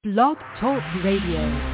Blog Talk Radio.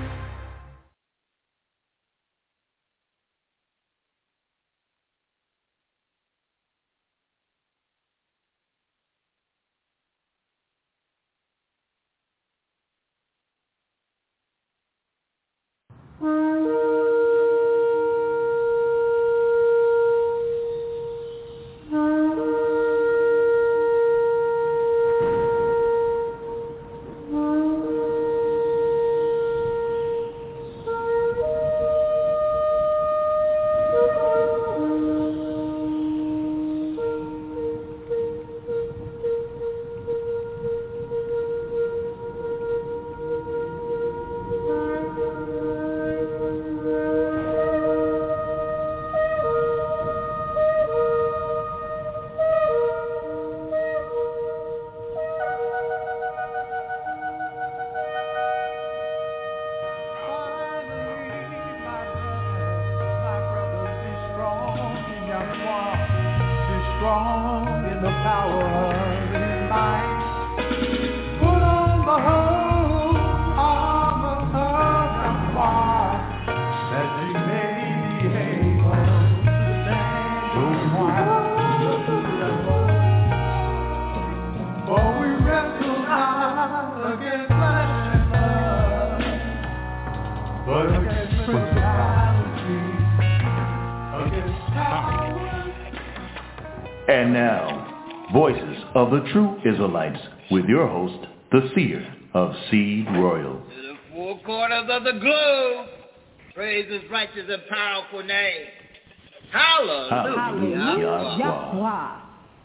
And now, Voices of the True Israelites, with your host, the Seer of Seed Royal. To the four corners of the globe, praise His righteous and powerful name. Hallelujah. Yahweh.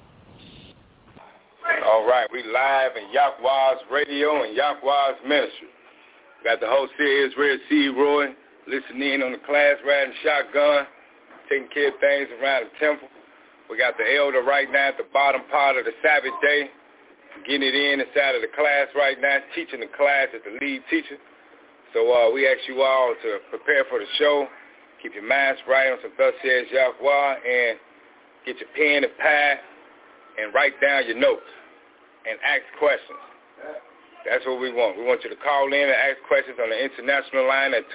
All right, we live in Yahweh's radio and Yahweh's ministry. Got the whole Seer Israel, Seed Royal, listening in on the class, riding shotgun, taking care of things around the temple. We got the elder right now at the bottom part of the Sabbath day, getting it in inside of the class right now, teaching the class as the lead teacher. So we ask you all to prepare for the show, keep your minds right on some thus says Yahweh, and get your pen and pad and write down your notes and ask questions. That's what we want. We want you to call in and ask questions on the international line at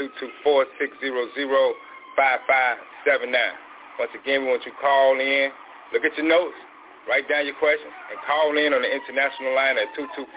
224-600-5579. Once again, we want you to call in, look at your notes, write down your questions, and call in on the international line at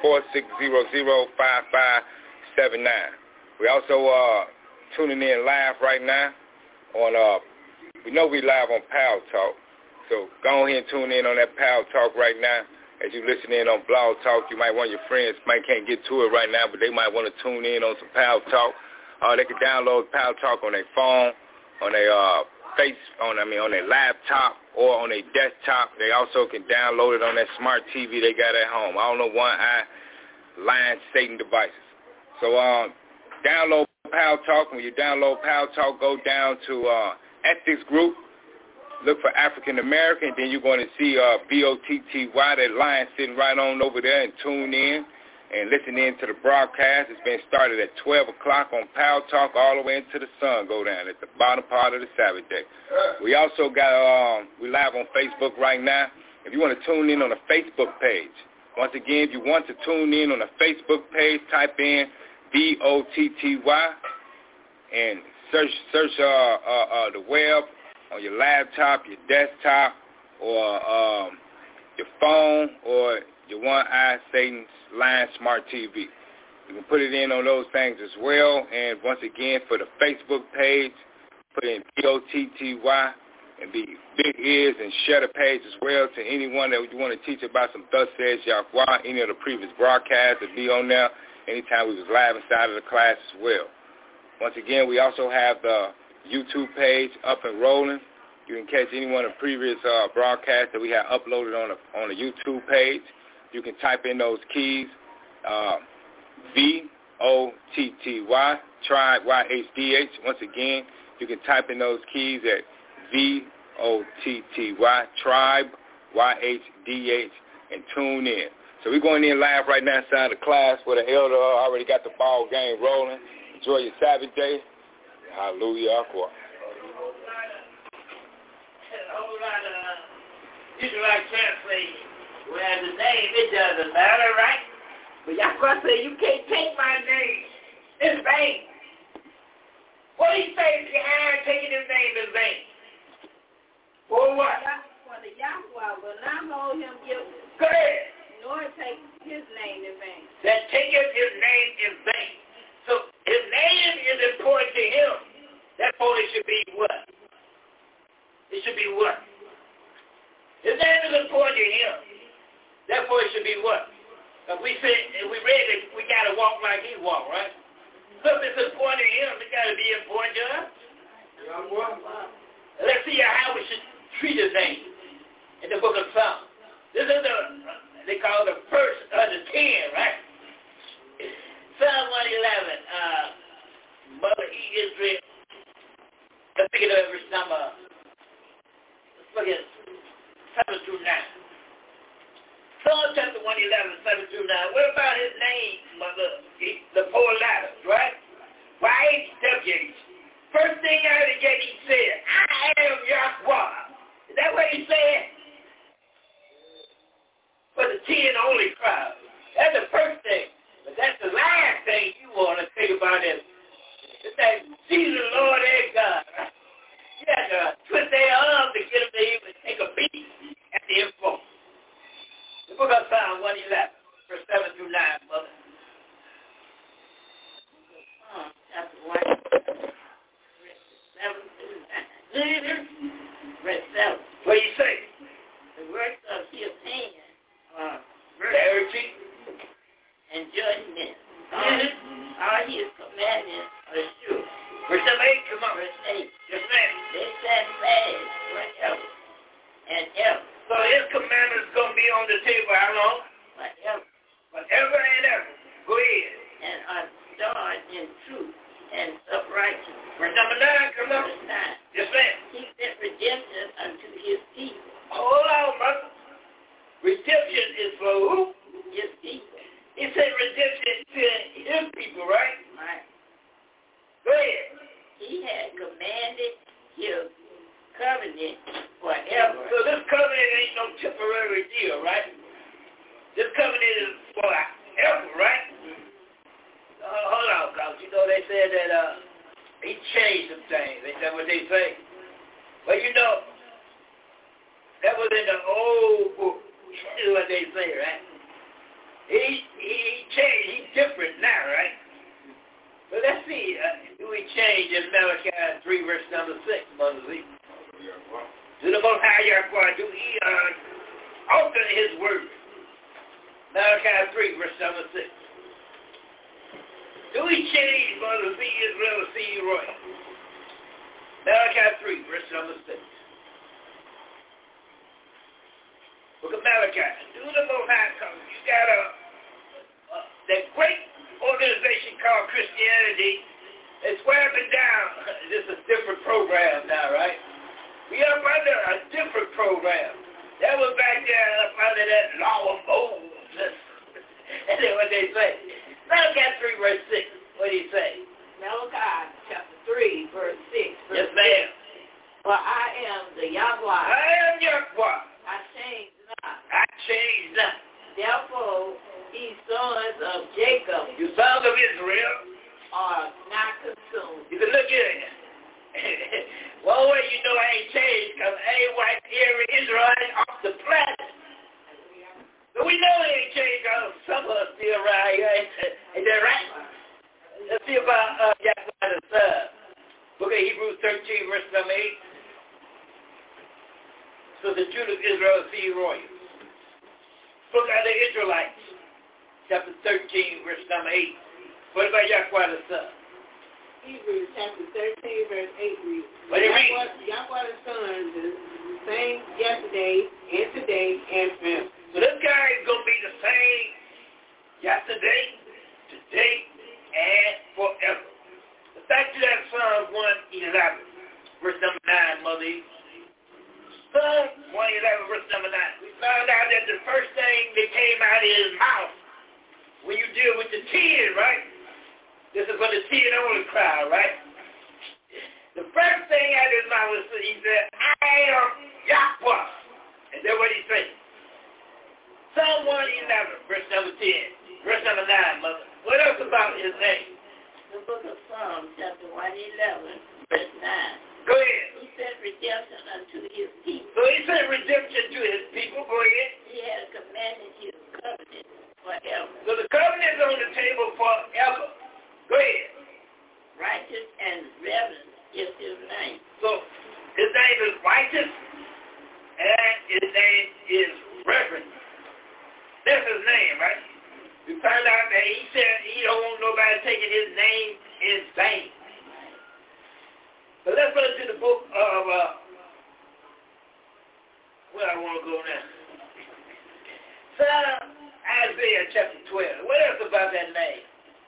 224-600-5579. We also tuning in live right now on, we know we live on Power Talk, so go ahead and tune in on that Power Talk right now. As you listen in on Blog Talk, you might want your friends, might can't get to it right now, but they might want to tune in on some Power Talk. They can download Power Talk on their phone, on their on their laptop or on their desktop. They also can download it on that smart TV they got at home. I don't know one-eye line Satan devices. So download Power Talk. When you download Power Talk, go down to Ethics Group. Look for African American. Then you're going to see BOTTY, that line sitting right on over there, and tune in and listen in to the broadcast. It's been started at 12 o'clock on Power Talk all the way into the sun go down at the bottom part of the Sabbath day. We also got, we live on Facebook right now. If you want to tune in on the Facebook page, once again, if you want to tune in on the Facebook page, type in BOTTY and search the web on your laptop, your desktop, or your phone, or your one-eye Satan's line smart TV. You can put it in on those things as well. And once again, for the Facebook page, put in BOTTY and be big ears and share the page as well to anyone that you want to teach about some thus says Yahweh, any of the previous broadcasts that be on there, anytime we was live inside of the class as well. Once again, we also have the YouTube page up and rolling. You can catch any one of the previous broadcasts that we have uploaded on the YouTube page. You can type in those keys, VOTTY, Tribe, YHDH. Once again, you can type in those keys at VOTTY, Tribe, YHDH, and tune in. So we're going in live right now inside the class where the elder already got the ball game rolling. Enjoy your Sabbath day. Hallelujah. Israelite translation. Well, the name, it doesn't matter, right? But Yahweh said, you can't take my take his name in vain. So his name is important to him. Therefore, it should be what? It should be what? His name is important to him. Therefore, it should be what? If we read it, we got to walk like he walked, right? So if it's important to him, it got to be important to us. Let's see how we should treat his name in the book of Psalms. This is they call it the first of the 10, right? Psalm 111, Mother E. Israel. Let's pick it up verse number, let's look at 7 through 9. Psalm chapter 111, 7 through 9. What about his name, Mother? The 4 letters, right? YHWH. First thing out of the gate, he said, I am Yahweh. Is that what he said? For the 10 only crowd. That's the first thing. But that's the last thing you want to think about is that Jesus, Lord, and God. You have to twist their arms to get them to even take a beat at the info. The book of Psalm 111, verse 7 through 9, Mother. Chapter 1, verse 7 through 9. Verse 7. What do you say? The works of his hand are verity and judgment. All his commandments are true. Verse 8, come on. Verse 8. Yes, ma'am. They stand fast forever and ever. So his commandments going to be on the table how long? Forever. Forever and ever. Go ahead. And are done in truth and uprightness. Verse number 9, come on. Verse 9. Yes, ma'am. He sent redemption unto his people. Hold on, brother. Redemption is for who? His people. He said redemption to his people, right? Right. Go ahead. He had commanded his covenant forever. So this covenant ain't no temporary deal, right? This covenant is forever, right? Hold on, cause you know they said that he changed some things. Ain't that what they say? Well, you know, that was in the old book. You know what they say, right? He changed. He's different now, right? But let's see. Do we change in Malachi 3, verse number 6, Mother Z? To the Most High Yahweh, do he alter his word? Malachi 3, verse number 6. Do we change, Mother Z, Israel, or C. Roy? Malachi 3, verse number 6. Book of Malachi. Do the Most High come? You got that great organization called Christianity. It's swearing down. This is a different program now, right? We are under a different program. That was back there up under that law of Moses. That's what they say. Malachi 3, verse 6. What do you say? Malachi chapter 3, verse 6. Yes, ma'am. For I am the Yahweh. I am Yahweh. I change not. I change not. Therefore, ye sons of Jacob, You sons of Israel, are not consumed. you can look at it. One way you know I ain't changed because I ain't wiped every Israelite off the planet. But we know it ain't changed because some of us still around here. Ain't that right? Let's see about Yahweh the Son. Book of Hebrews 13, verse number 8. So the children of Israel see royal. Look at the Israelites. Chapter 13, verse number 8. What about Yahweh the Son? Hebrews chapter 13, verse 8 reads, What do you read? Yahweh the Son is the same yesterday and today and forever. So this guy is going to be the same yesterday, today, and forever. Let's back to that Psalm 111, verse number 9, Mother E. Psalm 111, verse number 9. We found out that the first thing that came out of his mouth when you deal with the 10, right? This is for the 10 only crowd, right? The first thing out of his mouth was he said, I am Yahweh. And then what he said? Psalm 111, verse number 10. Verse number 9, Mother. What else about his name? The book of Psalms, chapter 111, verse 9. Go ahead. He sent redemption unto his people. So he sent redemption to his people. Go ahead. He had commanded his covenant forever. So the covenant is on the table forever. Go ahead. Righteous and reverend is his name. So his name is righteous and his name is reverend. That's his name, right? We found out that he said he don't want nobody taking his name in vain. But let's go to the book of, where I want to go now. Isaiah chapter 12. What else about that name?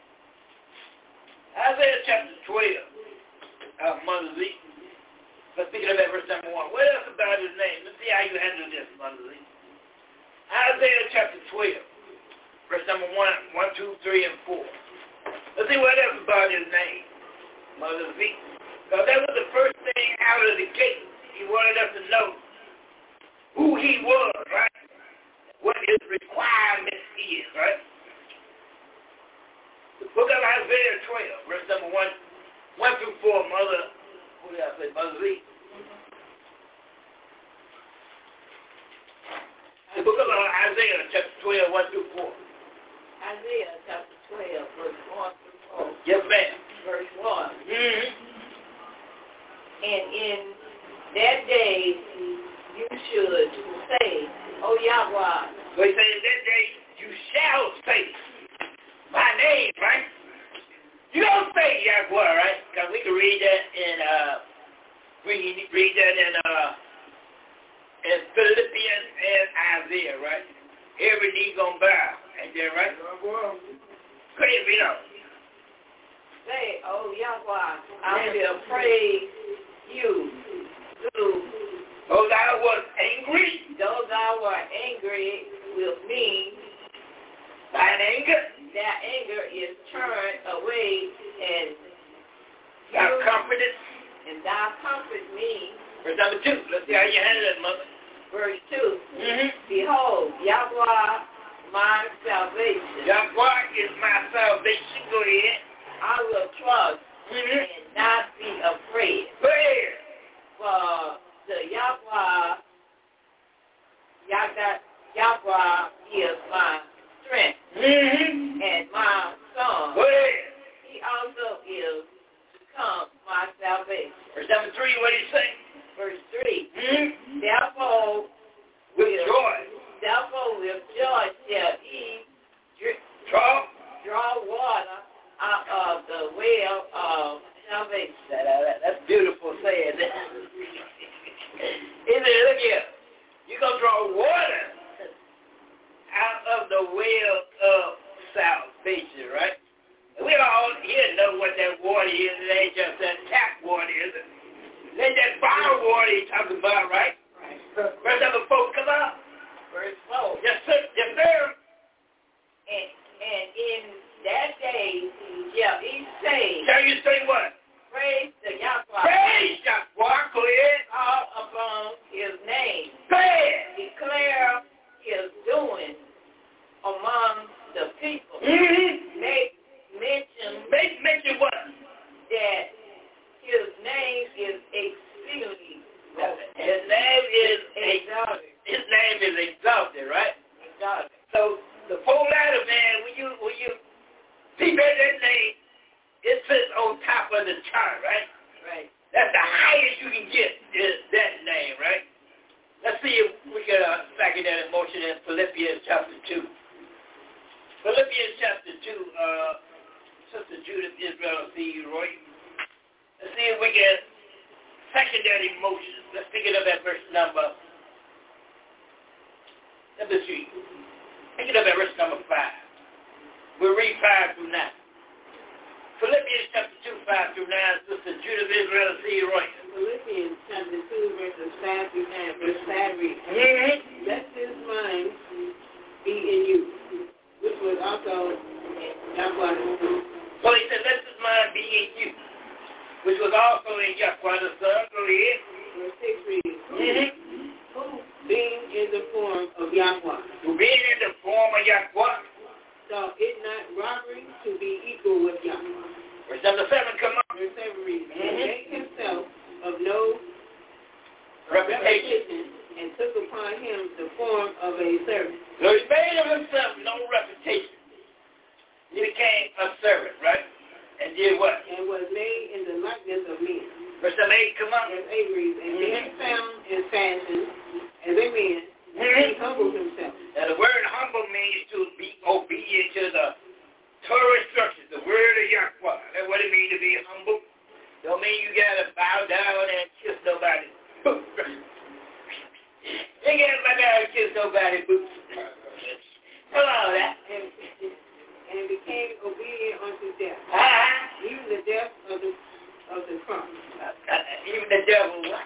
Isaiah chapter 12. Mother Z. Let's pick it up at verse number 1. What else about his name? Let's see how you handle this, Mother Z. Isaiah chapter 12. Verse number 1, 2, 3, and 4. Let's see what else about his name, Mother Z. Because that was the first thing out of the gate. He wanted us to know who he was, right? What his requirements is, right? The book of Isaiah 12, verse number 1 through 4, Mother, who did I say, Mother Z? The book of Isaiah chapter 12, 1 through 4. Isaiah chapter 12, verse 1 through 4. Yes, ma'am. Verse 1. Mm-hmm. And in that day you should say, O Yahweh. So he said, in that day you shall say my name, right? You don't say Yahweh, right? Because we can read that in Philippians and Isaiah, right? Every knee gonna bow, ain't that right? Praise be Lord. Say, O Yahweh, I will praise you through. Though thou was angry, Though thou were angry with me, thine anger, that anger is turned away, and thou comforted. And thou comfort me. Verse number 2. Let's see how you handle that, Mother. Verse 2. Mm-hmm. Behold, Yahweh, my salvation. Yahweh is my salvation. Go ahead. I will trust Mm-hmm. and not be afraid. Go ahead. For the Yahweh is my strength Mm-hmm. and my song. Go ahead. He also is to come my salvation. Verse number 3, what do you say? Verse 3. Mm-hmm. Therefore, With joy. with joy shall he Draw. draw water out of the well of salvation. That's beautiful saying. He said, look here. You're going to draw water out of the well of salvation, right? And we all here know what that water is. It ain't just that tap water, is it? It ain't that bottled water he's talking about, right? Verse number 4, come on. Verse 4. Yes, sir. Yes, sir. And in that day shall he say, Shall you say what? praise the Yahweh. Praise Yahweh. Go ahead. Call upon his name. Go ahead. Declare his doing among the people. Mm-hmm. Make mention what? that his name is exceedingly His name is exalted. His name is exalted, right? Exalted. So the four letter man, when you peep at that name, it sits on top of the chart, right? Right. That's the highest you can get is that name, right? Let's see if we can factor that emotion in Philippians chapter 2. Philippians chapter 2, Sister Judith Israel C. Roy. Let's see if we can factor that emotion. Let's pick it up at verse number 3. Pick it up at verse number 5. We'll read 5 through 9. Philippians chapter 2, 5 through 9, Sister Judith Israel C. Roy. Philippians chapter 2, verses 5 through 9, verse 5 reads, Mm-hmm. Let this mind be in you, which was also in Yahweh. So he said, let this mind be in you, which was also in Yahweh the Son. Go ahead. Verse 6 reads, Mm-hmm. Who, being in the form of Yahweh, To being in the form of Yahweh. thought it not robbery to be equal with Yahweh. Verse number 7, come on. Verse 7 reads, Mhm. And made himself of no Reputation. and took upon him the form of a servant. So he made of himself no reputation. became a servant, right? And did what? And was made in the likeness of men. Verse 8, come on. Verse 8 reads, and being found in fashion as a man, he humbled himself. Now the word humble means to be obedient to the Torah instructions, the word of Yahweh. That's what it means to be humble. Don't mean you gotta bow down and kiss nobody. You gotta bow down and kiss nobody boots. Come on, that. And became obedient unto death. Even the death of the cross. Even the devil, what?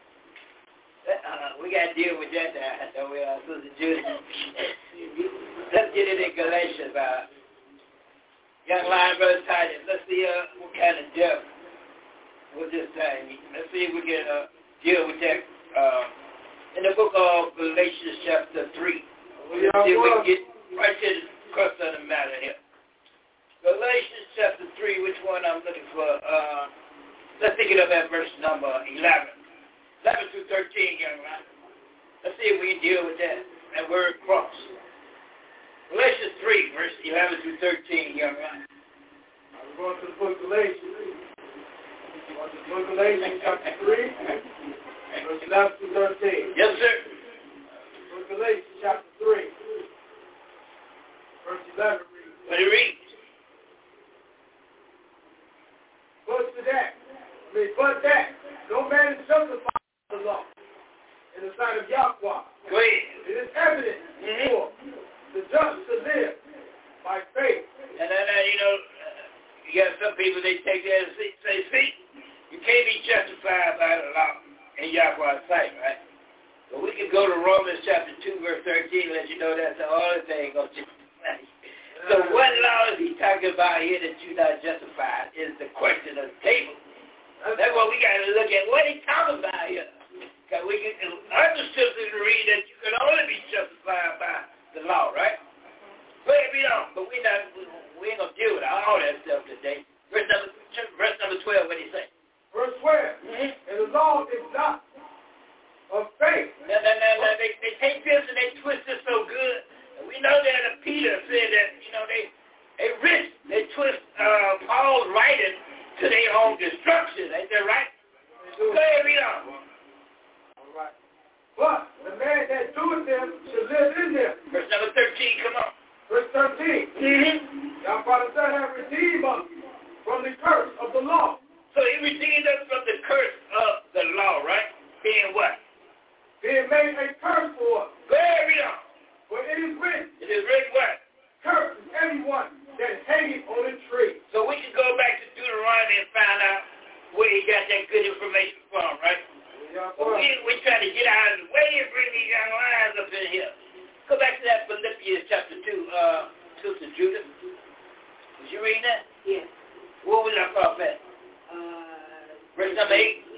We got to deal with that now. So we are supposed to do that. Let's get it in Galatians. Young Lion, Brother Titus. Let's see what kind of devil was this thing. Let's see if we can deal with that in the book of Galatians chapter 3. Let's see if we can get right to the crux of the matter here. Galatians chapter 3, which one I'm looking for? Let's pick it up at verse number 11. 11 through 13, young man. Let's see if we can deal with that word cross. Galatians 3, verse 11 through 13, young man. We're going to the book of Galatians. We're going to the book of Galatians, chapter 3, verse 11 through 13. Yes, sir. Book of Galatians, chapter 3, verse 11 reads. What it reads? But that, no man is justified by the law in the sight of Yahweh. Go ahead. It is evident for the just to live by faith. And then, you got some people, they take that and say, see, you can't be justified by the law in Yahweh's sight, right? But we can go to Romans chapter 2, verse 13, let you know that's the only thing going to justify you. So what law is he talking about here that you're not justified is the question of the table. That's what we got to look at. What he talking about here? Because we can understand read that you can only be justified by the law, right? But we don't. But we ain't going to deal with all that stuff today. Verse number 12, what do you say? Verse 12. And the law is not of faith. No. They take this and they twist it so good. And we know that Peter said that, they twist Paul's writing to their own destruction. Ain't that right? Go ahead, read on. All right. But the man that doeth them should live in them. Verse number 13, come on. Verse 13. Our Father said, have redeemed us from the curse of the law. So he redeemed us from the curse of the law, right? Being what? Being made a curse for us. Go ahead, read on. For it is written. It is written what? Curse is everyone that hangeth on a tree. So we can go back to Deuteronomy and find out where he got that good information from, right? Yeah, but we try to get out of the way and bring these young lions up in here. Go back to that Philippians chapter 2, Sister Judith. Was you reading that? Yes. Where was left off at? Verse number 8?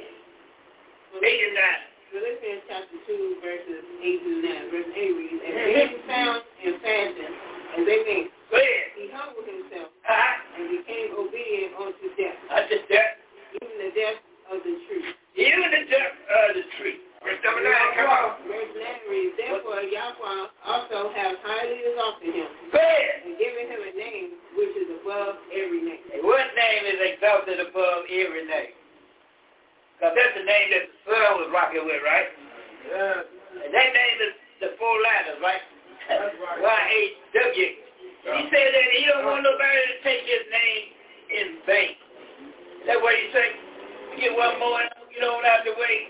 8 and 9. Philippians chapter 2, verses 8 through 9. Verse 8 reads, and being found in fashion as a man, go ahead. He humbled himself and became obedient unto death. Unto death? Even the death of the tree. Even the death of the tree. Verse number 9, come on. Verse 9 reads, therefore Yahweh also has highly exalted him. Go ahead. And given him a name which is above every name. What name is exalted above every name? Because that's the name that the son was rocking with, right? Yeah. And that name is the 4 letters, right? That's right. Y-H-W. He said that he don't want nobody to take his name in vain. Is that what he said? We get one more, out the way.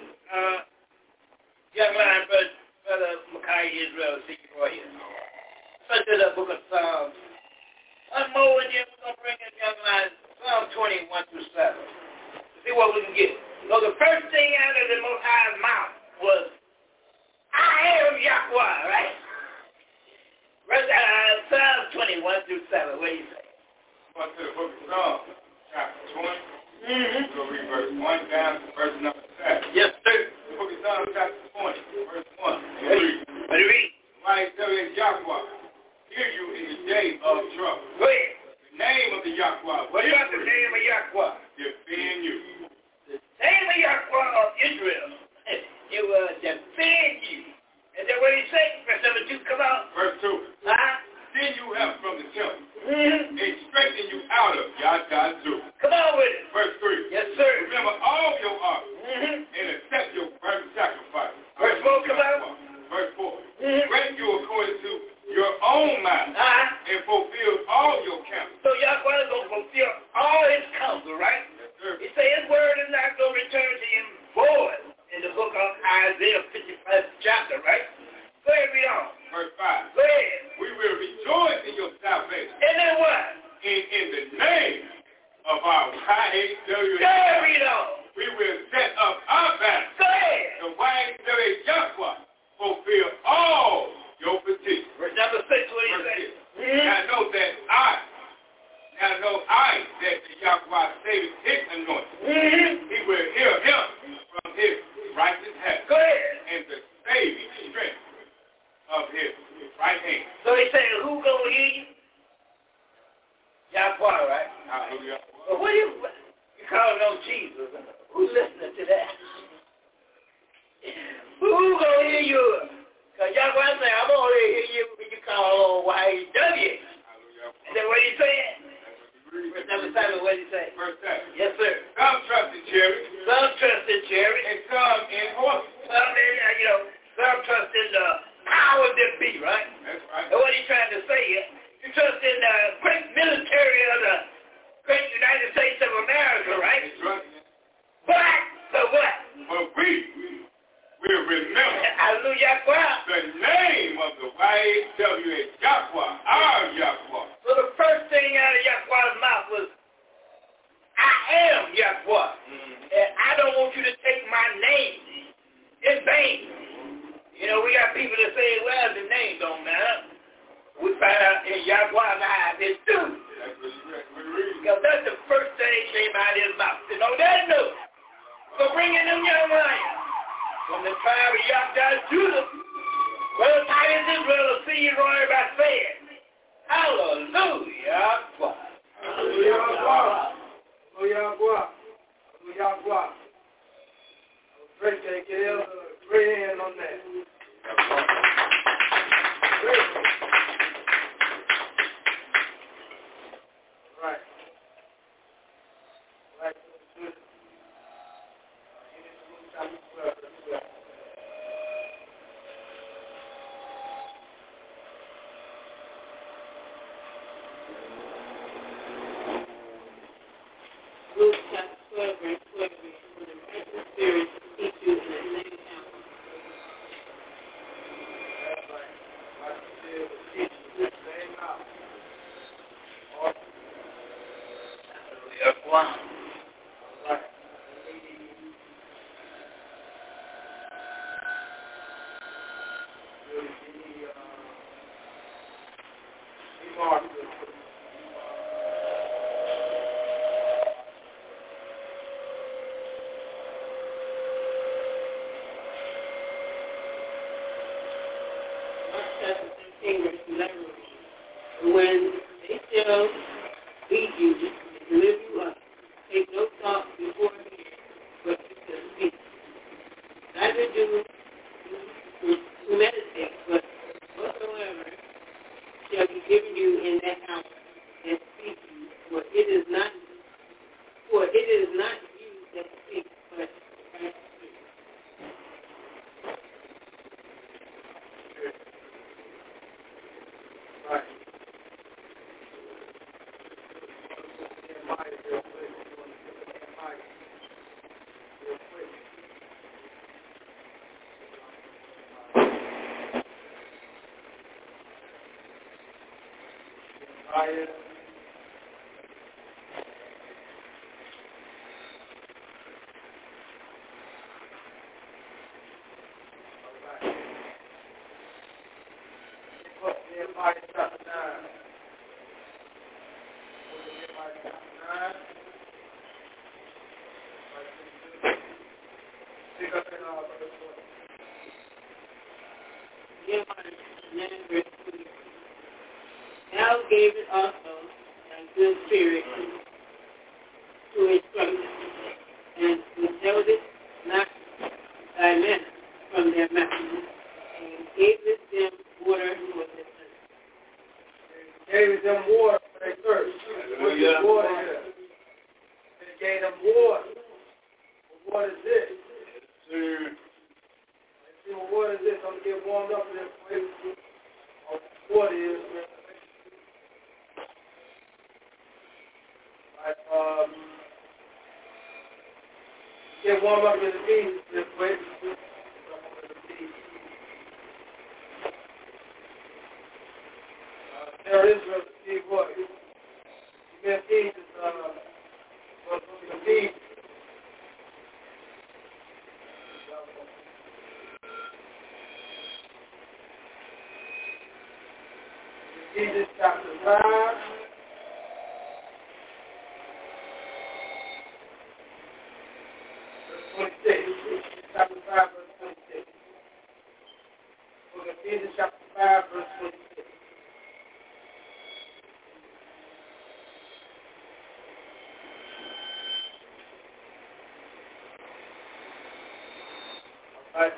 Young lion, Brother Micaiah Israel, see you for you. Let's do the book of Psalms. One more, and then we're going to bring in young lion, Psalm 21 through 7. See what we can get. So the first thing out of the Most High's mouth was, I am Yahweh, right? Psalm 21 through 7. What do you say? Going to the book of Psalms, chapter 20. We'll read verse 1 down to verse number 7. Yes, sir. The book of Psalms, chapter 20, verse 1. What do you read? Why is Yahweh hear you in the day of trouble? Go ahead. The name of the Yahweh. What about the name of Yahweh? Defend you. The name of Yahweh of Israel. It will defend you. Is that what he said? Verse number 2, come on. Verse 2. Uh-huh. Send you help from the temple. and straighten you out of Yah-Jah-Ju. Come on with it. Verse 3. Yes, sir. Remember all your offers and accept your burnt sacrifice. Verse 4, come on. Verse 4. Grant you according to your own mind and fulfill all your counsel. So Yahweh is going to fulfill all his counsel, right? Yes, sir. He said his word is not going to return to him void in the book of Isaiah 55th chapter, right? Go ahead, read on. Verse 5. Go ahead. We will rejoice in your salvation. And then what? In the name of our YHWH. Go ahead, read on. We will set up our banner. Go ahead. The YHWH Yahweh fulfill all your petitions. Verse number 6, what he said? Now know that that the Yahweh saved his anointing. He will heal him from his righteous hand. Go ahead. And the saving strength of his right hand. So he said, who gonna hear you? Yahweh, right? Hallelujah. But what you calling on Jesus? Who's listening to that? Who gonna hear you? Because Yahweh said, I'm gonna hear you when you call on YHW. And then what he said? Verse number 7, what did he say? Verse 7. Yes, sir. Some trust in chariots. Some trust in chariots. And some in horses. Some trust in the power that be, right? That's right. And what he's trying to say here, you trust in the great military of the great United States of America, right? That's right. But what? But we will remember Hallelujah. the name of the YHWH Yahweh, our Yahweh. So the first thing out of Yahweh's mouth was, I am Yahweh. And I don't want you to take my name in vain. You know, we got people that say, well, the name don't matter. We find out in Yahweh's eyes it do. Because that's the first thing that came out of his mouth. You know, that note. So bring in them young lions from the tribe of Yah-Jah-Judah. Well, Titus Israel will see you roaring by saying, Hallelujah. Hallelujah. Hallelujah. Great day, Gail. Great hand on that. Great. Right. Right. Luke chapter 12, verse 12, when the righteous spirit teach you in the same hour. That's right. Like you said, it was teaching you the same hour. Wow. Right. When they shall lead you and deliver you up, take no thought beforehand what you shall speak. Neither do to meditate, but whatsoever shall be given you in that hour, and speak you, for it is not you that speak, but Christ speaks. Right. Nehemiah chapter 9. Nehemiah chapter 9. Pick up in verse 1. Nehemiah 9, verse 20. Thou gave it also thy good spirit to instruct them, and withheld it not thy manna from their mouth, and gavest them water for their thirst. Gave them water for get water here. They gave them water. What is this? See what water is this? I'm gonna get warmed up real quick. Water is get warmed up in the beans real quick. There is real see what. You get beans is the beans. Jesus chapter 5. Verse 26. Chapter 5, verse 26. Book of Jesus chapter 5, verse 26. All right,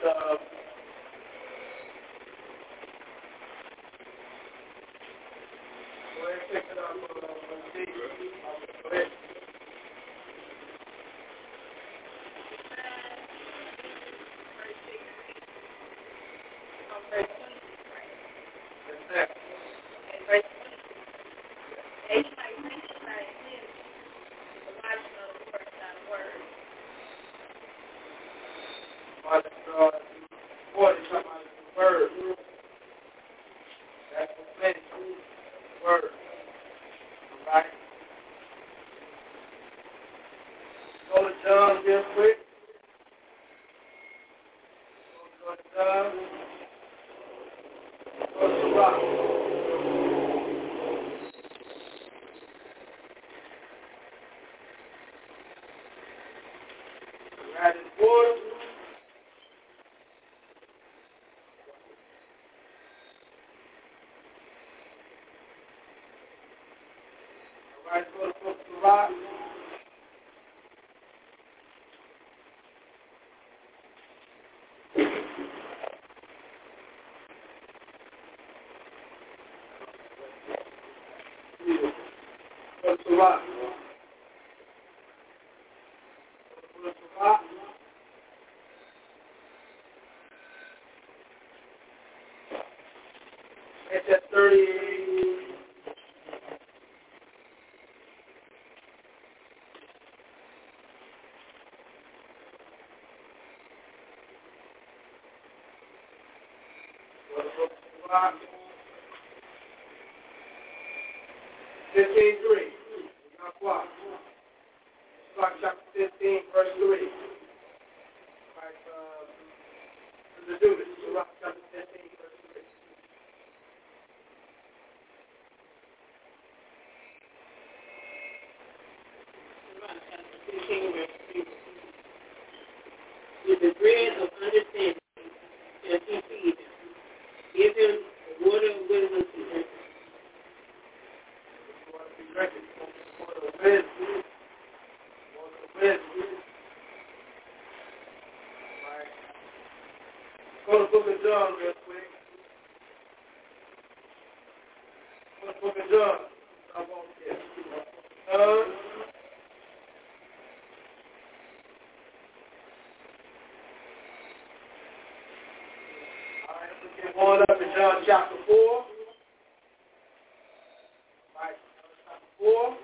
It's at 30. Chapter 15, verse 3. Right, to do this. Chapter 15, verse 3. With the bread of understanding shall he feed them. Give him the water of wisdom to drink. Water of wisdom. Right. Go to the book of John real quick. Go to the book of John. I won't get John. Going up in John chapter 4. Right, chapter 4.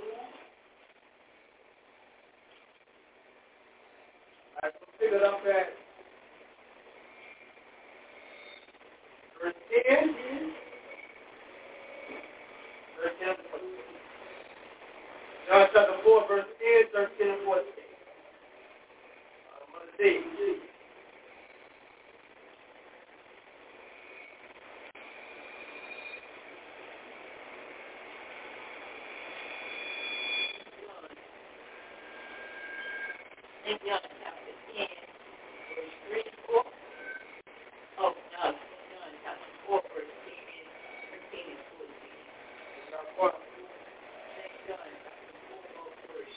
Right, so pick it up at verse 10. Verse 10. John chapter 4, verse 10, 13, and 14. Mother D. John chapter 10, verse 3 and 4. Oh, no, John chapter 4, verse 10, 13 and 14. What? John chapter 4, verse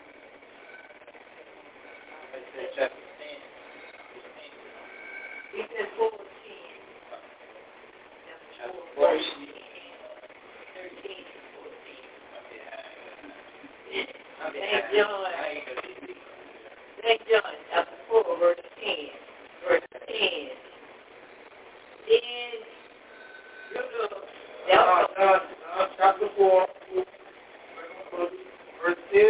10. He said St. John chapter 4, verse 10. Verse 10. Chapter 4, verse 10.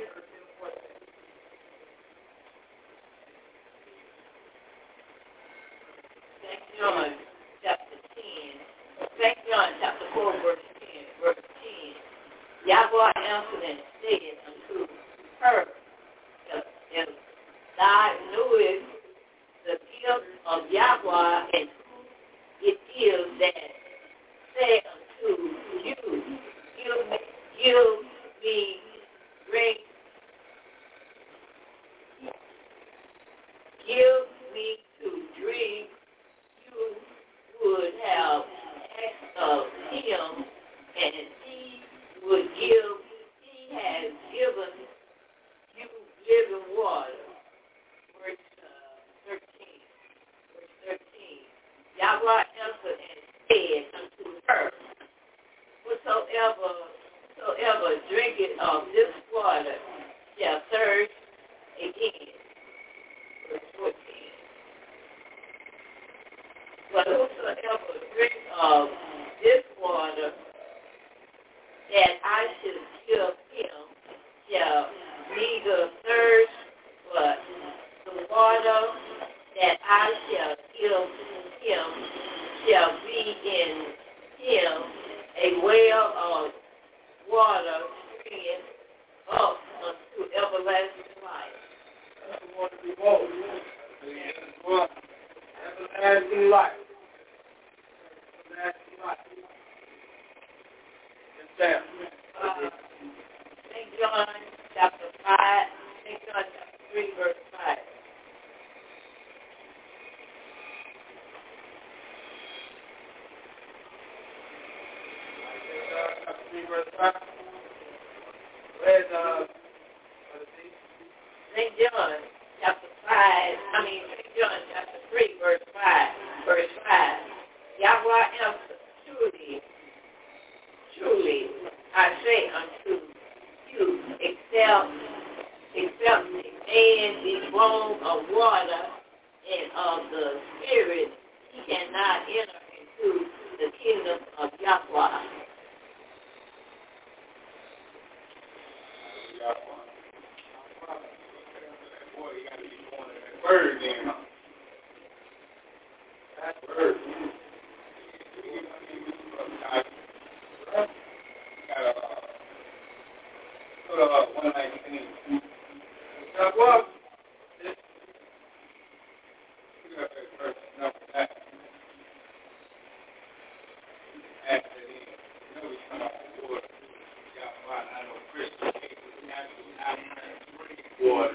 St. John chapter 10. St. John chapter 4, verse 10. Verse 10. Yahweh answered and said unto her, if thou knowest the gift of Yahweh and who it is that said unto you, give me drink. Give me to drink. You would have asked of him, and he would give. He has given you living water. Verse 13. Verse 13. Yahweh answered and said unto her, Whosoever drinketh of this water shall thirst again. Verse 14. But whosoever drinks of this water that I should give him shall neither thirst, but the water that I shall give him shall be in him a well of water springing up unto everlasting life. That's the one to be bold. Everlasting life. Everlasting life. Yes, Sam. St. John chapter 5, St. John chapter 3, verse 5. Chapter 3, verse 5. Where's St. John chapter 5, St. John chapter 3, verse 5. Verse 5. Yahweh answered, Truly, I say unto you, except a man be born of water and of the Spirit, he cannot enter into the kingdom of Yahweh. Boy, you got to be born in that word then, huh? That word. Go to 119. Now, what? Look at that verse number 9. After the, we come out the Lord. I know Christian people, water.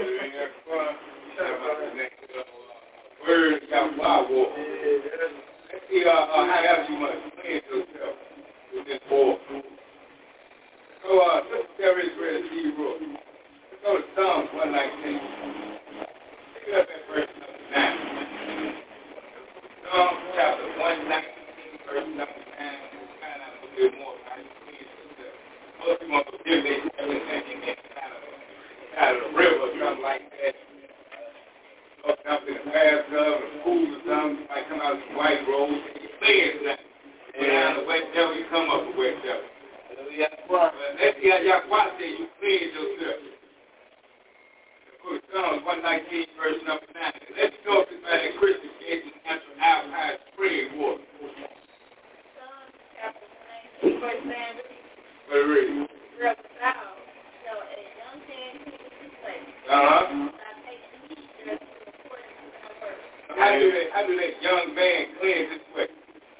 Word Yahweh water. Let's see how else you must cleanse yourself with this water. So, let's tell Israel to you, bro. Let's go to Psalms 119. Pick up at verse number 9. Psalms chapter 119, verse number 9. Find out a little bit more how you cleanse yourself. Most people want to give everything you get out of the river or something like that. Or something in the bathtub, a pool or something. You might come out with some white robes and you cleanse that. And down the wet devil, you come up with wet devil. Let's see how Yahweh says you cleanse yourself. Psalms 119, verse number 9. Let's talk about that Christian getting natural alkaline spring water. Psalms chapter 19, verse 9. What it read? How do that young man cleanse his way?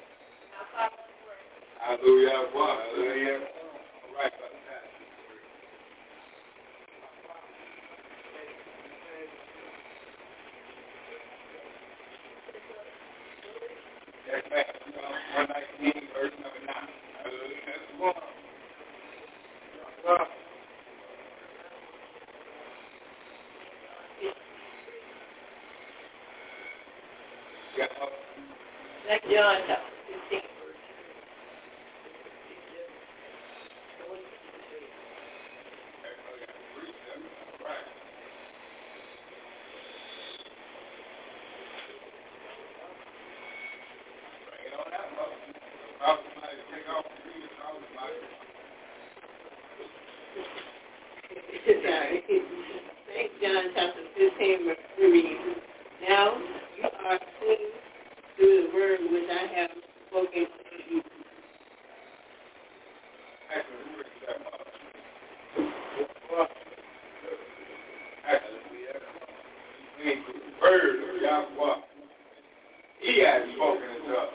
Hallelujah. Hallelujah. All right, brother. Yes, ma'am. 119, verse number 9. Hallelujah. That's one. St. John chapter 15, verse St. John chapter 15, verse 3. Now you are clean through the word which I have spoken to you. The word of Yahweh. He has spoken to us.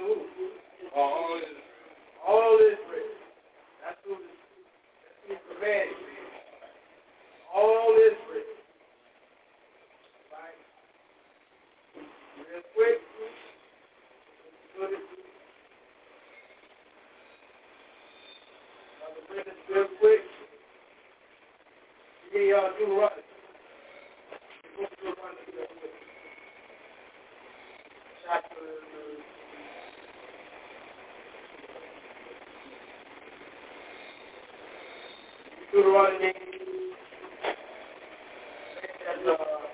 All this bread. That's who the minutes real quick. We do run. We'll do run real quick. Chapter. Deuteronomy. And,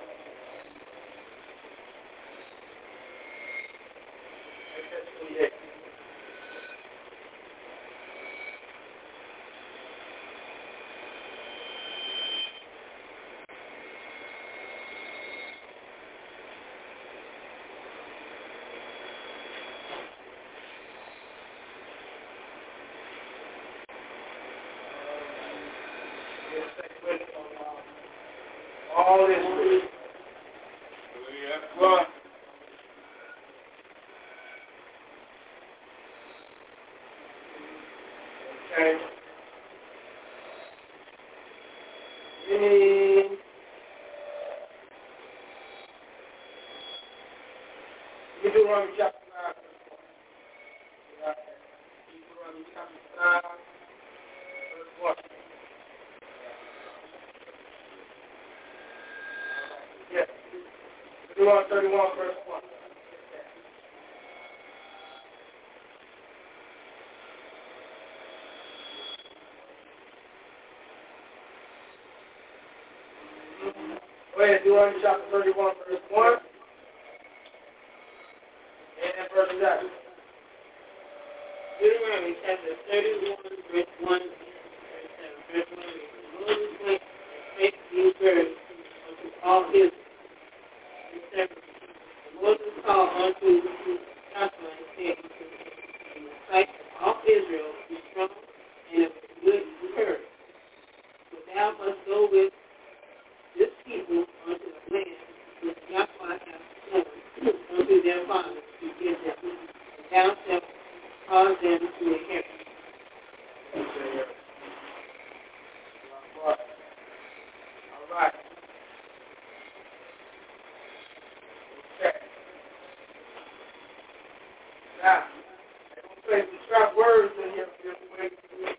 all this. Well, okay. Deuteronomy chapter 5, Deuteronomy chapter 5, verse 1. Yes. Deuteronomy 31, verse 1. Go ahead, Deuteronomy chapter 31, verse 1. And verse 7. Deuteronomy chapter 31, verse 1 and verse 7. Verse 1 reads, Moses went and spake these words unto all Israel. Verse 7. And Moses called unto Joshua and said unto him, in the sight of all Israel, be strong and of good courage. For thou must go with this people unto the land which Joshua hath sworn unto their fathers to give them, and thou shalt cause them to inherit. All right. Okay. Now, I'm going to say some trap words in here real quick.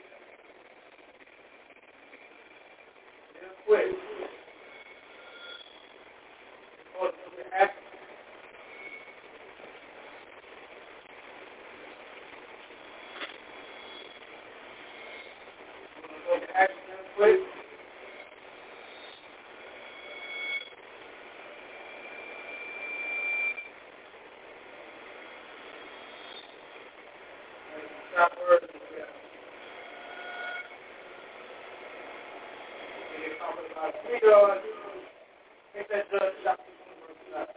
Real quick. Quick. Stop words. We're talking about freedom. I think that does chapter 2, verse 11.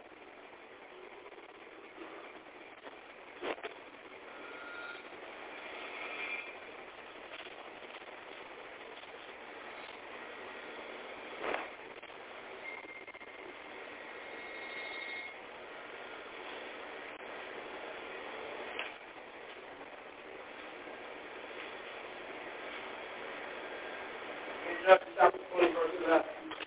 Chapter 20, verse 11.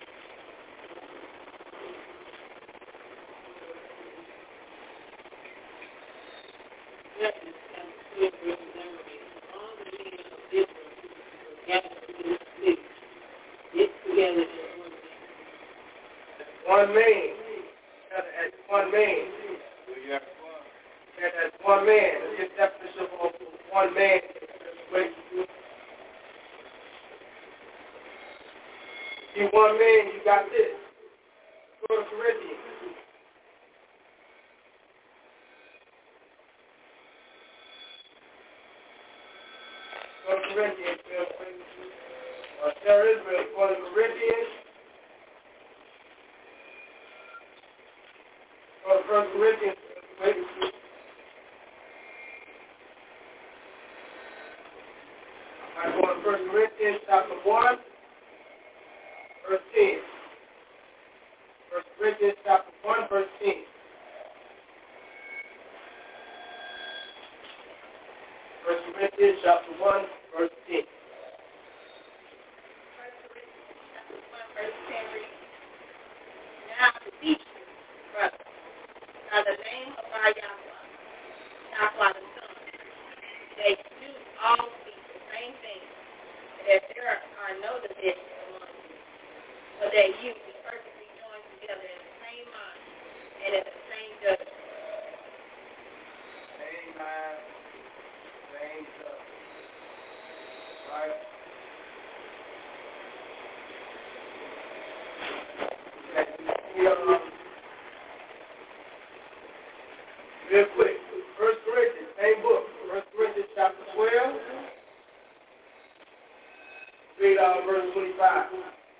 All the men of Israel were gathered to this city, knit together as one man. One man. As one man. And as one man. It's the definition of one man. You one man, you got this. Go to Corinthians. Go to Corinthians. Sarah Israel, go to Corinthians. Go to 1 Corinthians. I'm going to 1 Corinthians chapter 1. Verse 10. 1 Corinthians chapter 1, verse 10. 1 Corinthians chapter 1, verse 10. 1 Corinthians chapter 1, verse 10 reads, Now to teach you, brother, by the name of our Yahweh the Son, they do all speak the same thing, that there are no divisions among you, but that you be perfectly joined together in the same mind and in the same judgment. Same mind, same stuff. Right? Real quick, 1 Corinthians, same book, 1 Corinthians chapter 12, read verse 25.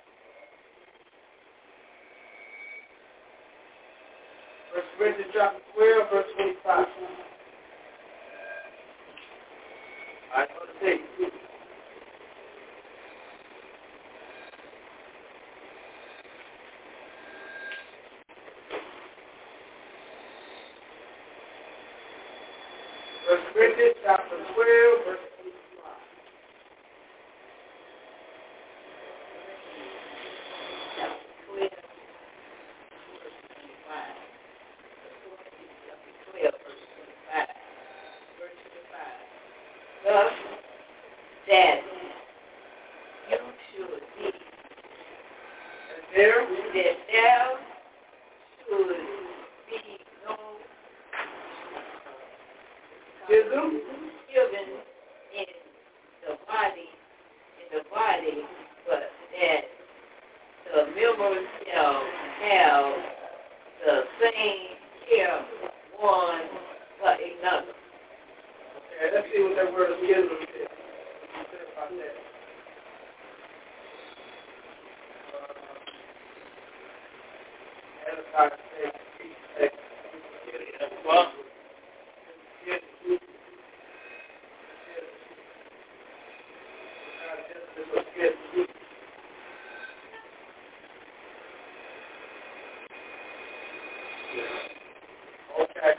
1 Corinthians chapter 12, verse 25. All right, let's see. First Corinthians chapter 12, verse 25. Chapter 12, verse 25. 12, verse 25. Verse 25. Thus, that you should be, There, that there should be no schism, given in the body, but that the members shall have the same care one for another. okay, let's see what that word schism is. What it about that? Well, Okay.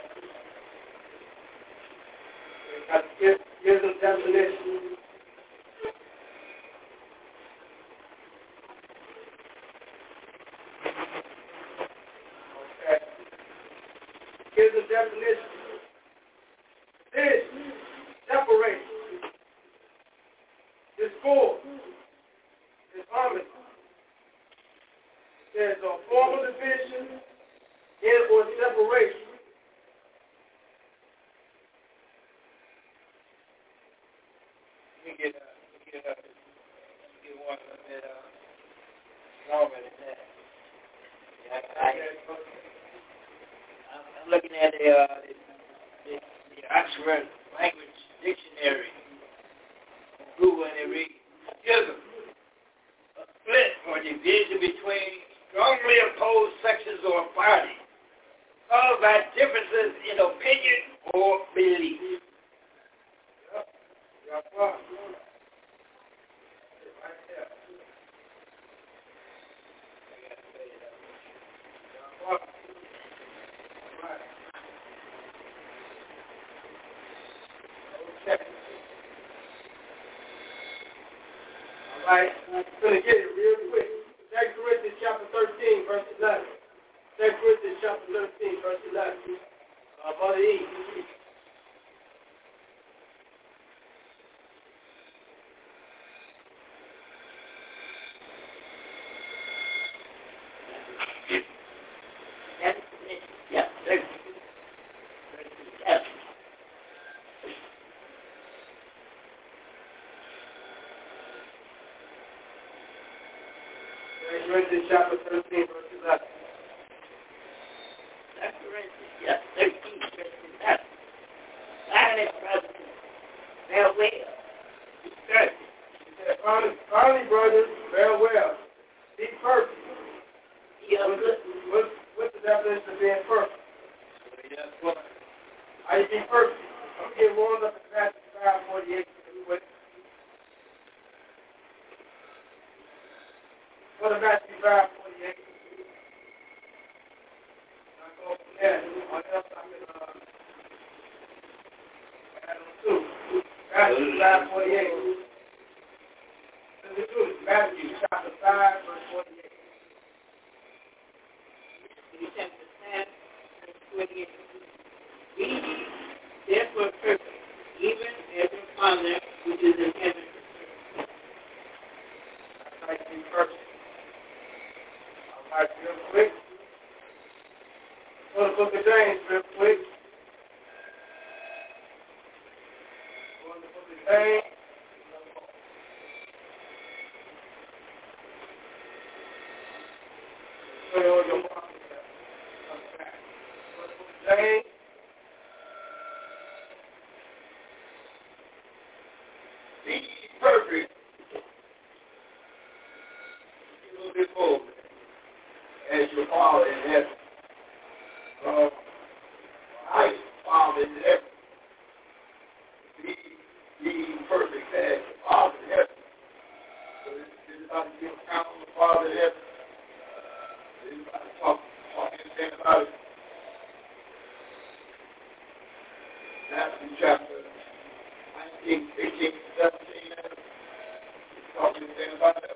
Here's the definition. Okay. Here's the definition. This separation, discord, disharmony. There's a formal division and or separation. let me get one a bit longer than that. I'm looking at the Oxford Language Dictionary. Google and it reads, schism, a split or division between strongly opposed sections or parties caused by differences in opinion or belief. Right there. All right, I'm going to get it real quick. 2 Corinthians chapter 13, verse 11. 2 Corinthians chapter 13, verse 11. Mother E. Corinthians chapter 13, verse 11. 2 Corinthians 13, verse 11. Finally, brothers, farewell. Finally, brothers, farewell. Be perfect. What's the definition of being perfect? How you be perfect? I'm getting warmed up in Matthew 5:48. Go to Matthew 5:48. I'll go from there. What else I can add on to? Matthew 5:48. Matthew chapter 5, verse 48. Chapter 5, verse 48. Be ye therefore perfect, even as your Father which is in heaven. right, real quick. Go to the book of James real quick. Go to the book of James. Put it on your Bible. Go to the book of James. Be perfect. A little bit more as your Father in heaven. I, Father in heaven. Be perfect as your Father in heaven. So anybody give account on the Father in heaven? Anybody talk anything about it? Matthew chapter 19, 18, 17. Talk anything about it?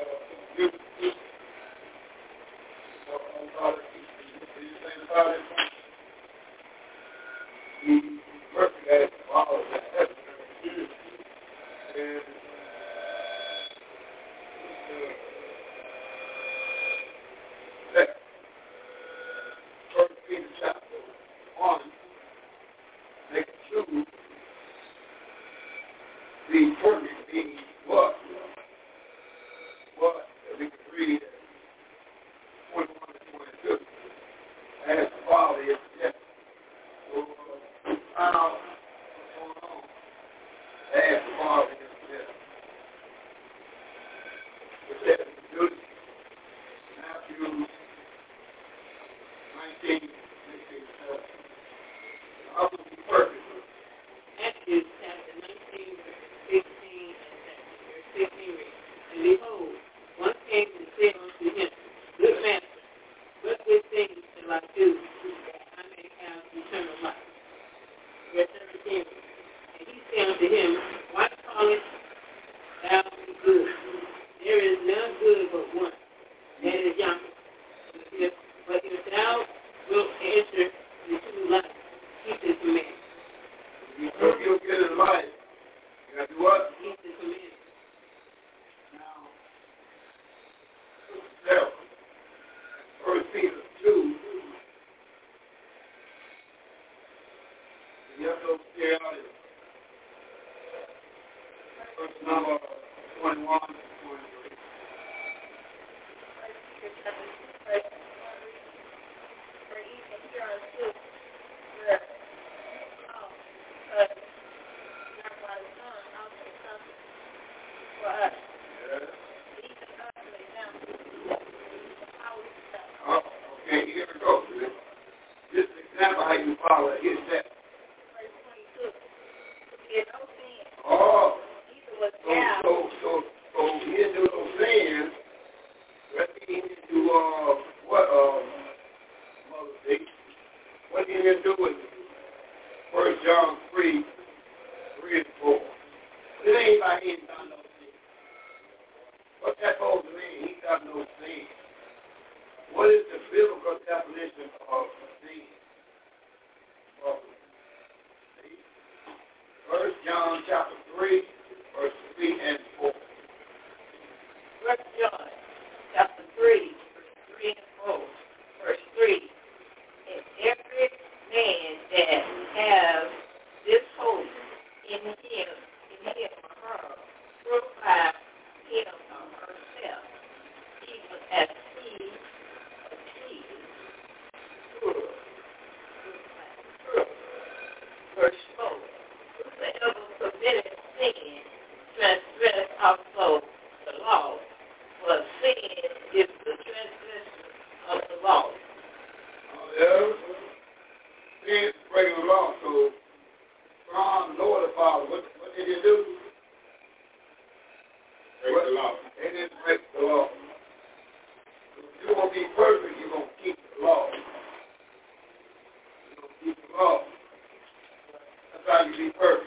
About it. Be perfect as the Father in heaven. And First Peter chapter 1, make it 2. Be perfect, being what? What? We can read 21 to 22. As the Father is in heaven. So, find out what's going on. As the Father is in heaven. With that, Matthew 19, 16, 17. I will be perfect. Matthew chapter 19, verse 15 and 16 reads, and behold, one came and said unto him, Good master, what good things shall I do that I may have eternal life? Verse 17. And he said unto him, Why callest thou me good? There is none good but one, that is Yahweh. But if thou wilt enter into life, keep his commandments. If you'll get in life, you got to do what? Keep his commandments. Now, First Peter 2. You have to stay out of it. Verse number 21 to 23. Okay, here we go. This is an example how you follow it. Here's that. Oh, so he didn't do those sins. But he didn't do what Mother C? What did he do with 1 John 3, 3 and 4? It ain't like he ain't done no sin. What's that supposed to mean? He got no sin. What is the biblical definition of sin? 1 John chapter 3, verse 3 and 4. 1 John chapter 3, verse 3 and 4. Verse 3. And every man that has this hope in him or her, purify him or herself, even as he Verse 4. Whosoever committed sin transgress also the law, for sin is the transgression of the law. Yeah. Sin is breaking the law. So, John, Lord the Father, what did he do? Break the law. He didn't break the law. If you're going to be perfect, you're going to keep the law. You're going to keep the law. That's how you be perfect.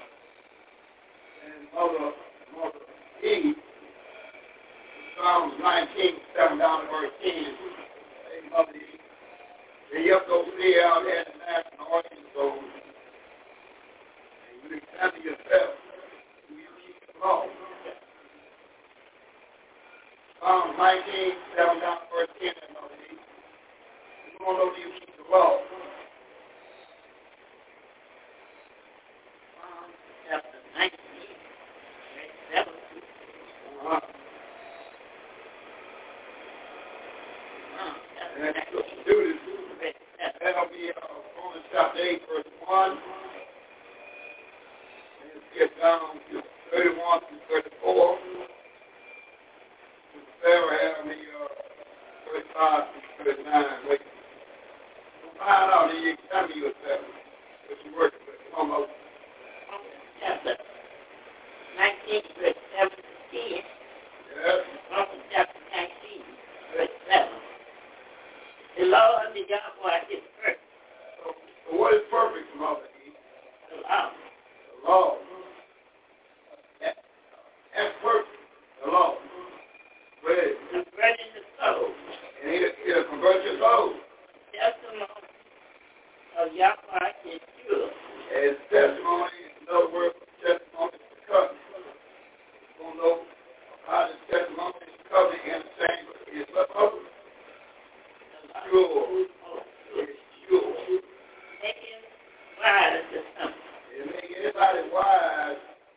And Mother Eve, Psalms 19, 7 down to verse 10, hey, Mother Eve, you have to go see out there in the national audience, so you examine yourself. Do you keep the law? Psalms 19, 7 down to verse 10, Mother Eve. want to know, do you keep the law? Chapter 19, verse 7. And that's what you do this. That'll be Romans chapter 8, verse 1. And it gets down to 31 through 34. Sarah had me 35 through 39. Wait. We'll find out and you examine yourself what you're working with. Almost. Chapter 19, verse 7 to 10. Yes. Romans chapter 19, verse 7. The law of the Yahweh is perfect. So what is perfect, Mother E? The law. The law. That's perfect. The law. Ready. Converting the soul. And it'll convert your soul. Testimony of Yahweh is pure. As testimony, in other words, testimony is the covenant. You don't know how this testimony is covenant in the same is what other. Sure. It's sure. Making wise to something. It make anybody wise.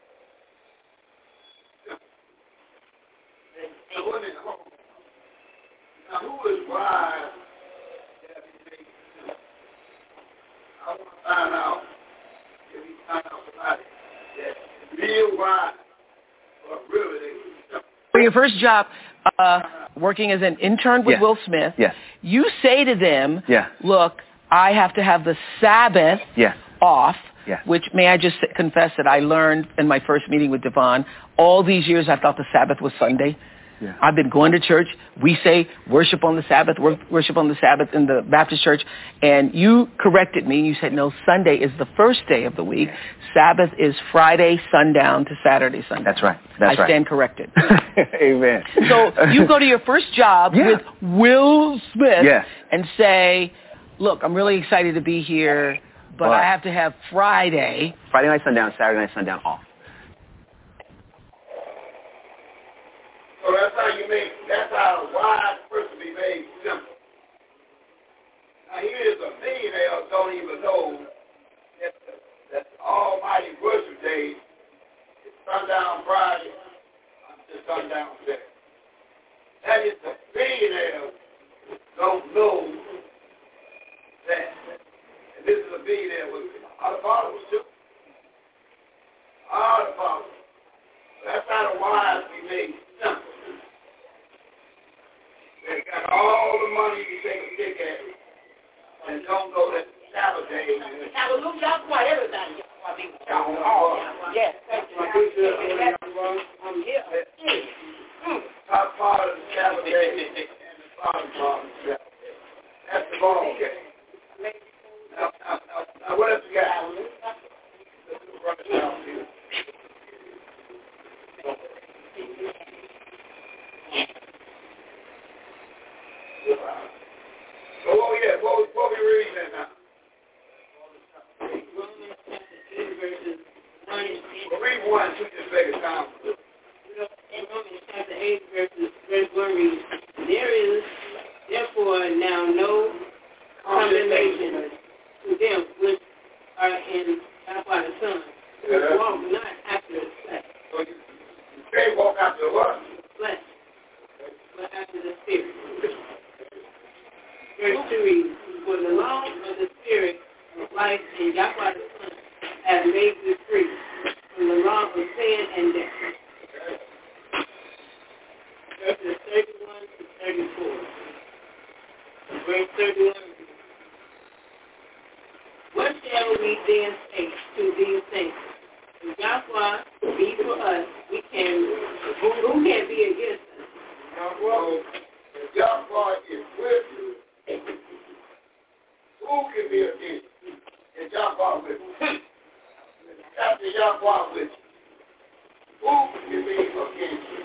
Now, wait a minute, hold on. Now, who is wise that he makes simple? I want to find out if he find out somebody that's real wise, but really they simple. For your first job, working as an intern with Will Smith, you say to them, look, I have to have the Sabbath off, which may I just confess that I learned in my first meeting with Devon. All these years I thought the Sabbath was Sunday. I've been going to church. We say worship on the Sabbath, worship on the Sabbath in the Baptist church. And you corrected me. You said, no, Sunday is the first day of the week. Sabbath is Friday sundown to Saturday sundown. That's right. That's right. I stand corrected. Amen. So you go to your first job with Will Smith and say, look, I'm really excited to be here, but I have to have Friday night sundown, Saturday night sundown off. So that's how a wise person be made simple. Now here is a millionaire don't even know that the almighty worship day is sundown Friday until sundown Saturday. That is the billionaire don't know that. And this is a billionaire with all the followers too. All the followers. That's how the wise be made simple. They got all the money you take a dig at and don't know that Sabbath day. Hallelujah, y'all want everybody. Yes, thank you. I'm here. Top part of the Sabbath day and the bottom part of the Sabbath day. That's the ball game. Now what else you got? Let's run it down here. So what we reading at now? Read 1, 2, just take it down. In Romans chapter 8, verse 1 reads, there is therefore now no condemnation to them which are in Yahweh the Son, who walk not after the flesh. So you can't walk after what? Flesh, but after the Spirit. Verse 2 reads, for the law of the Spirit of life in Yahweh the Son has made you free from the law of sin and death. Verses 31 to 34. Verse 31. What shall we then say to these things? If Yahweh be for us, who can be against us? If Yahweh is with you, who can be against you? If Yahweh with you. After Yahweh with you, who can be against you?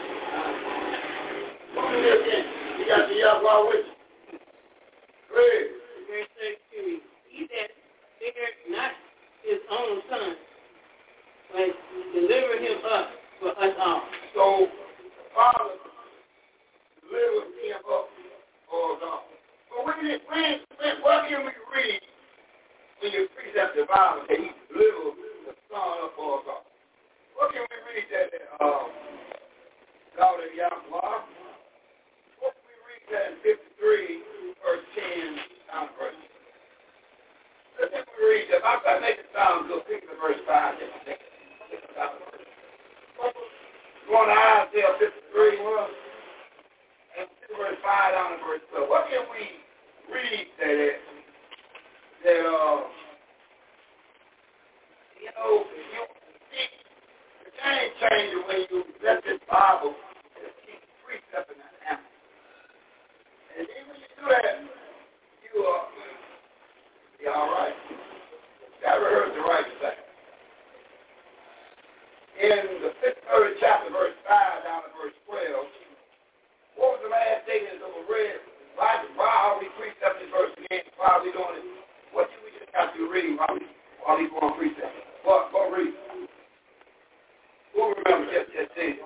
Who can be against you? You got the Yahweh with you. Great. Verse 32. He that spared not his own son, but delivered him up for us all. So the Father delivered him up for us all. But when what can we read when you precept the Bible that he delivered the son up for us all? What can we read that God of Yahweh? What can we read that in 53, verse 10 down to verse 10? Let's read that. I make it sound good. Pick the verse 5. Go on to Isaiah 53, and verse 5 down to verse 12. What can we read that you know, the game changer when you let this Bible keep precepting and hammering. And then when you do that, you be all right. You got to rehearse the right thing. In the 53rd chapter, verse 5 down to verse 12, what was the last statement that was read? Why are we precepting this verse again? Why are we doing it? What do we just have to read while we go on precepting? Go read. Who remember just saying?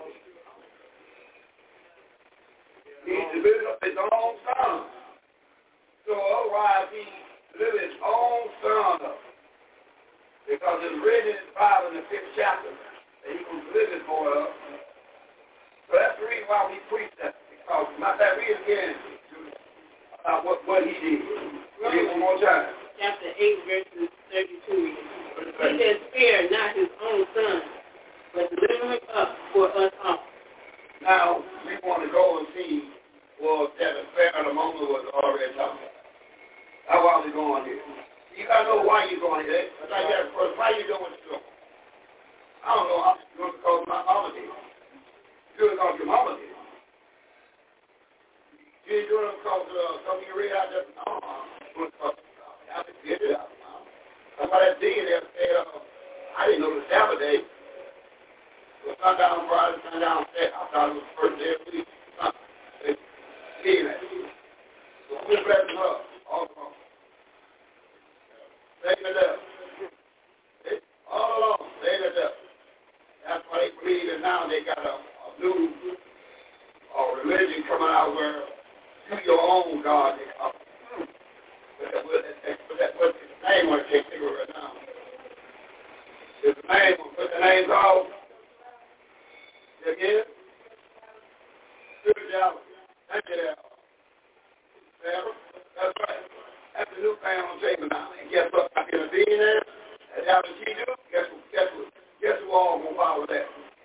He delivered up his own son. So otherwise he delivered his own son up. Because it's written in the Bible in the 5th chapter that he can deliver his boy up. So that's the reason why we precept. Because matter of fact, read again about what he did. Read one more time. Chapter 8, verses 32. He said, spare not his own son, but deliver him up for us all. Now, we want to go and see, well, that affair of the moment was already talking about. That's why we're going here. You got to know why you're going here. Why you doing what you're doing? I don't know. I'm just going to call my mama did. You're going to call your mama did. You ain't doing it because something you read out there. No, I'm doing it because I have to get it out. Somebody did there said, I didn't know the Sabbath day. So sundown Friday, sundown Saturday. I thought it was the first day of the week. They did that. So we're blessing up. All along. Taking it up. All along. Taking it up. That's why they believe that now they got a new religion coming out where you your own God. What's his name? I can't think of it right now. His name, put the names off. Again? Spirituality. Thank you there. That's right. That's the new thing on the table now. And guess what? I can be in there. And that's what she do. Guess who all gonna follow that?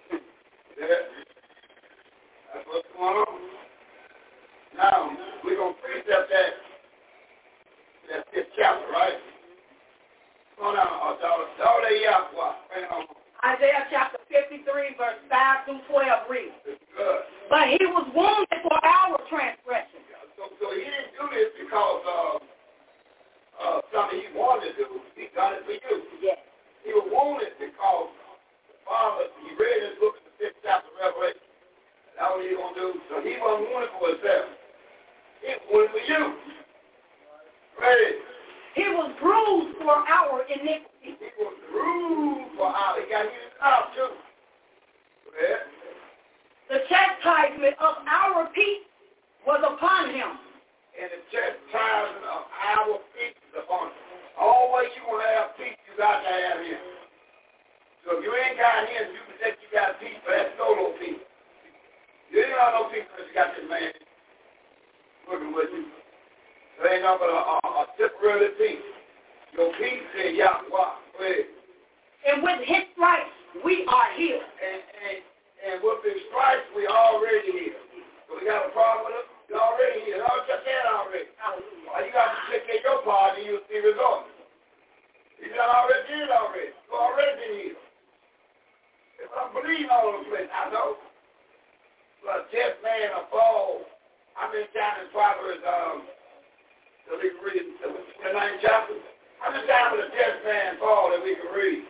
That's what's going on. Now, we're going to precept that 5th chapter, right? Come on now, daughter Yahweh. Isaiah chapter 53, verse 5 through 12 reads. Good. But he was wounded for our transgression. So he didn't do this because something he wanted to do. He done it for you. Yes. He was wounded because the Father, he read his book in the 5th chapter of Revelation. That's what he was going to do. So he wasn't wounded for himself. He was wounded for you. Ready? He was bruised for our iniquity. He was bruised for our. He got his out too. Ready? The chastisement of our peace was upon him. And the chastisement of our peace is upon him. Always you want to have peace, you got to have him. So if you ain't got him, you can think you got peace, but that's solo peace. You ain't got no peace unless you got this man working with you. There ain't nothing but a temporary peace. Your peace is Yahweh. And with his stripes, we are healed. And with his stripes, we already healed. So we got a problem with him? You're already healed. I just said already. All you got to take care of your part and you'll see results. He done already did already. You already been healed. If I believe all of this, I know. But just man a fall. I've been down in Proverbs, that we can read the 29th chapter. How many times with a just man fall that we can read?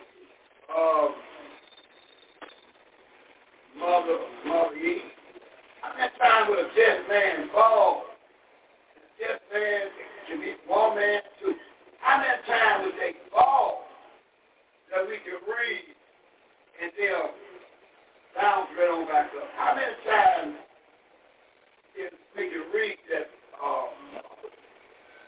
Mother Eve. How many times with a just man fall? A just man can be one man too. How many times would they fall that we can read and they'll down straight on back up? How many times we can read that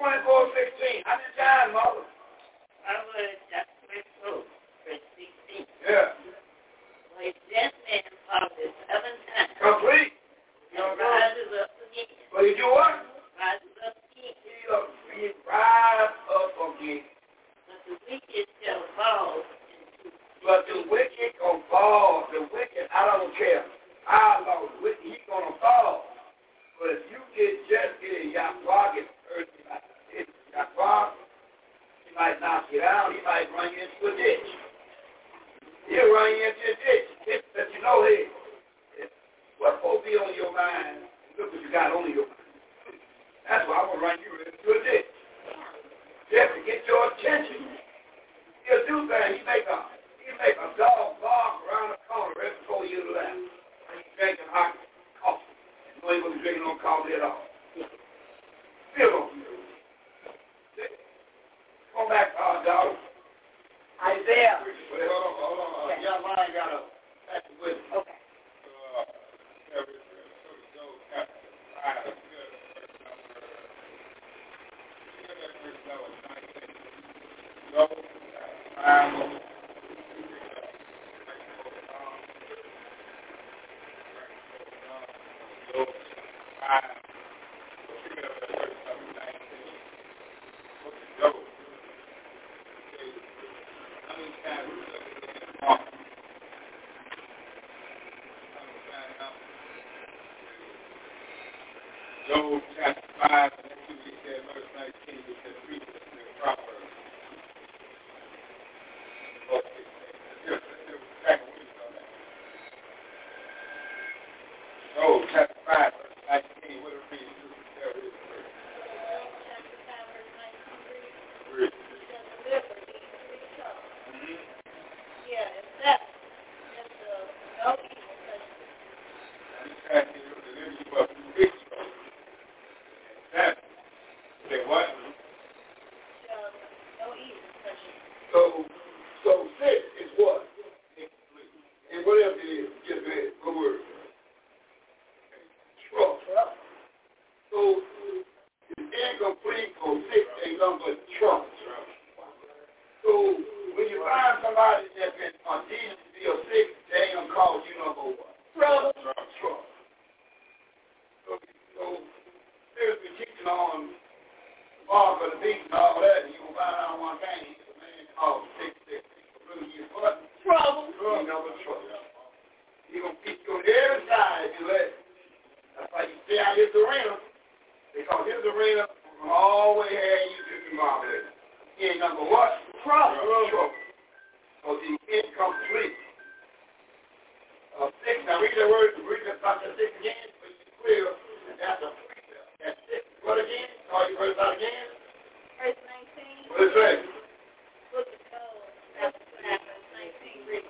24:16. How many times, Mother? Proverbs chapter 24, verse 16. Yeah. For a just man falls 7 times. Complete. And rises up again. But he do what? Rises up again. He rise up again. But the wicked shall fall. But the wicked gonna fall. The wicked, I don't care. I know the wicked, he's gonna fall. But if you just get a Yahweh, get hurt, Yahweh, he might knock you down. He might run you into a ditch. He'll run you into a ditch. But you know, hey, what's supposed to be on your mind? Look what you got on your mind. That's why I'm gonna run you into a ditch. Just to get your attention. He'll do things. He make a dog bark around the corner right before you left. He's drinking hot coffee. You know he wasn't drinking no coffee at all. Still on you. Come back, dog. Isaiah. Wait, hold on. Okay. Yeah, mine got a back with me. Okay. Job chapter 5, and then we said verse 19, we said preach the Proverbs. Job chapter 5, verse 19, what it reads? So 6 is what? And what else it is? Just read. What word? Trust. So it's incomplete for 6 ain't nothing but trust. So when you find somebody that's been on Jesus to be a 6, they ain't gonna call you number what? Trust. So there's been teaching on the bark of the beast and all that, and you gonna find out one thing. Oh, 6. Really, you what? Trouble. Number trouble. He's going to keep you on every side if you let it. That's why you stay out his arena. Because his arena will always have you to the market. He ain't number what? Trouble. So he's incomplete. 6. Now read that word. Read about that 6 again. So you can clear. And that's a precept. That's 6. What again? All you heard about again? Verse 19. What is that? Look at Job, chapter 19, read.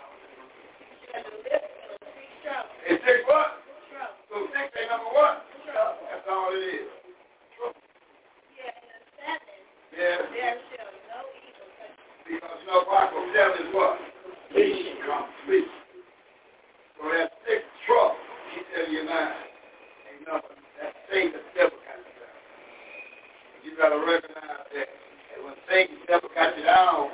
It's 6 what? Trouble. So 6 ain't number what? Trouble. That's all it is. Trouble. Yeah, and the 7. Yeah. There shall no evil touch you. Because you know Bible 7 is what? Complete. So that's 6 trouble. He tell you 9. Ain't nothing. That's Satan the devil got you down. You gotta recognize that. And when Satan the devil got you down,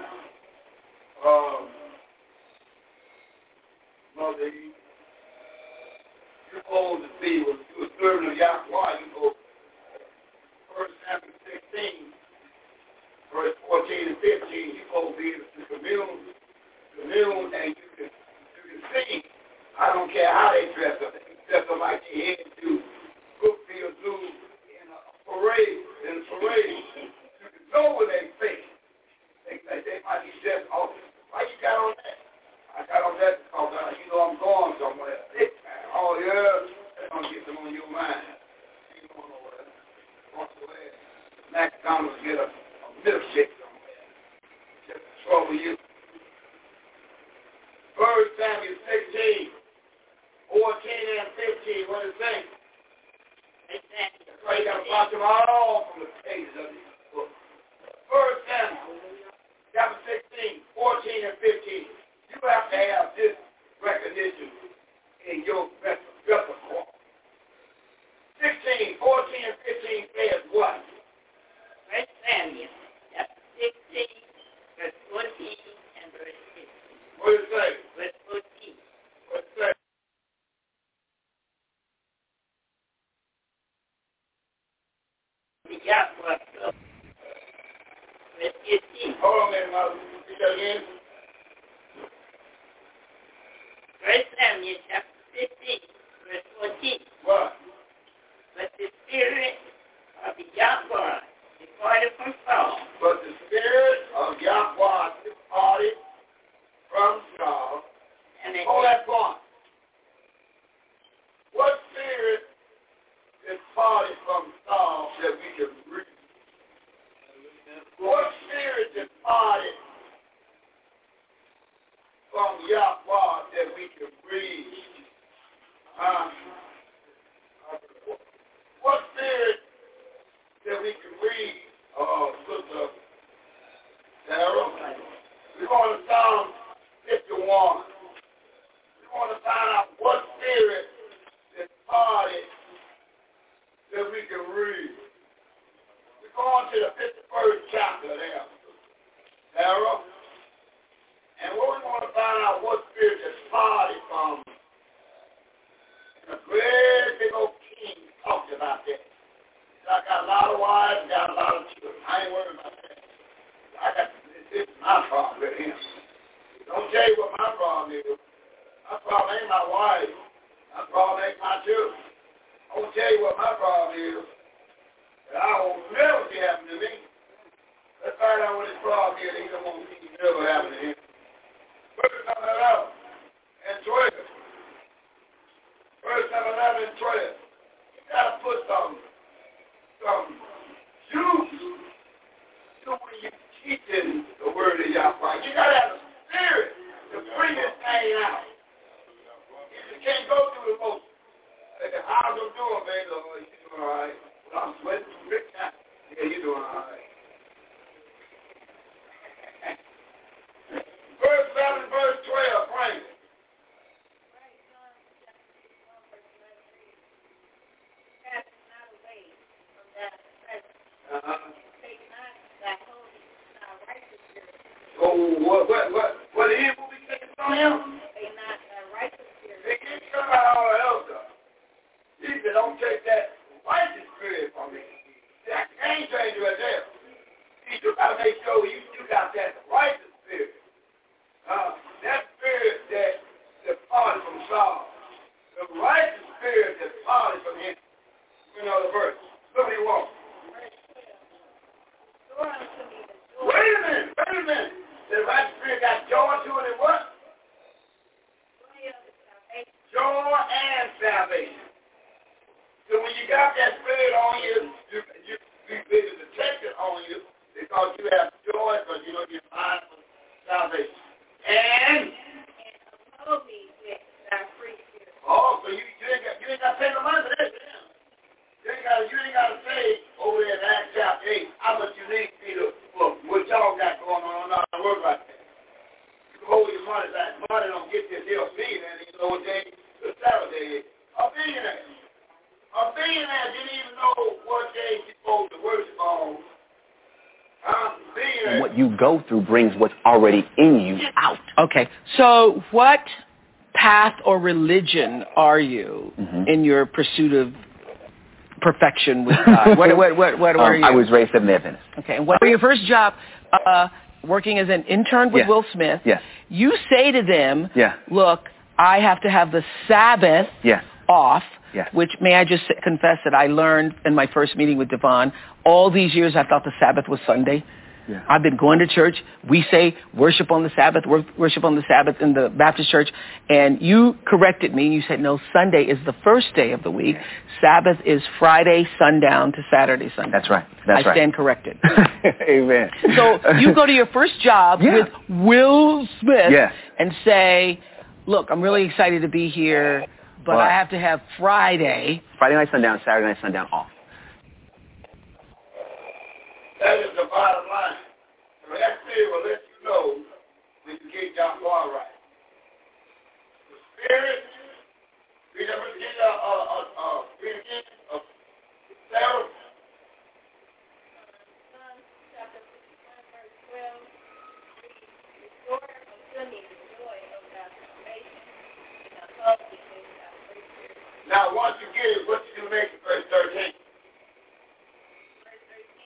Mother, you supposed to be, when you were serving of Yahweh, you go 1 Samuel 16, verse 14 and 15, you supposed to be to commune, and you can sing. I don't care how they dress up. They dress up like they head to Brookfield Zoo in a parade. You can know where they think. They might be dressed off. Why you got on that? I got on that because you know I'm going somewhere. Oh, yeah. That's going to get them on your mind. You don't know where. Want to wear McDonald's get a milkshake somewhere. Just to trouble you. 1 Samuel 16, 14 and 15. What is that? That's why you got to watch them all from the pages of this book. 1 Samuel chapter 16, 14 and 15. You have to have this recognition in your repertoire. 16, 14, and 15 says what? Right? Yahweh. Hold on a minute, Mother. Say that again. 1 Samuel chapter 15, verse 14. What? But the spirit of the Yahweh departed from Saul. But the spirit of Yahweh departed from Saul. Hold that point. What spirit departed from Saul that we can read? What spirit departed from Yahweh that we can read? What spirit that we can read? Sister Sarah? We're going to Psalm 51. We want to find out what spirit departed that we can read. We're going to the 51st chapter there, Sarah. And what we want to find out what spirit departed from the great big old king talked about that. I got a lot of wives, got a lot of children. I ain't worried about that. This is my problem with him. Don't tell you what my problem is. My problem ain't my wife. My problem ain't my children. I won't tell you what my problem is. That I will never see happen to me. Let's find out what his problem is. He don't want to see it never happen to him. Verse number 11 and 12. Verse number 11 and 12. You got to put some juice to when you're teaching the word of Yahweh. You got to have a spirit to bring this thing out. You can't go through the most. How's you doing, baby? Oh, you doing all right? Well, I'm sweating too rich now. Yeah, you doing all right. Verse 11, verse 12, bring it. So what evil be taken from him? They can't come out all else. He said, don't take that righteous spirit from me. That game changer right there. See, you got to make sure you got that righteous spirit. That spirit that departed from Saul. The righteous spirit that departed from him. You know the verse. Look what he wants. Wait a minute. The righteous spirit got joy to it and what? Joy and salvation. So when you got that spirit on you, you be able to take it on you because you have joy because you know you're fine for salvation. And so you ain't got to pay no money for this. You ain't got to say over there in Acts chapter 8 how much you need for what y'all got going on. I'm not going to worry about that. You can hold your money back. Money don't get this here billionaire. You know what day the Saturday is. A billionaire didn't even know what day he's supposed to worship on. And what you go through brings what's already in you out. Okay. So what path or religion are you in your pursuit of perfection with God? What are you? I was raised Seventh-day Adventist. Okay. And what was your first job? Working as an intern with Will Smith. Yes. You say to them, look, I have to have the Sabbath off. Yes. Which, may I just confess that I learned in my first meeting with Devon, all these years I thought the Sabbath was Sunday. Yeah. I've been going to church. We say worship on the Sabbath, worship on the Sabbath in the Baptist church. And you corrected me. You said, no, Sunday is the first day of the week. Sabbath is Friday sundown to Saturday sundown. That's right. I stand corrected. Amen. So you go to your first job with Will Smith and say, look, I'm really excited to be here, but I have to have Friday night sundown, Saturday night sundown off. That is the bottom line. So that spirit will let you know when you get down far right. The spirit, we never get Sarah. Now, once you get it, what you do next in verse 13?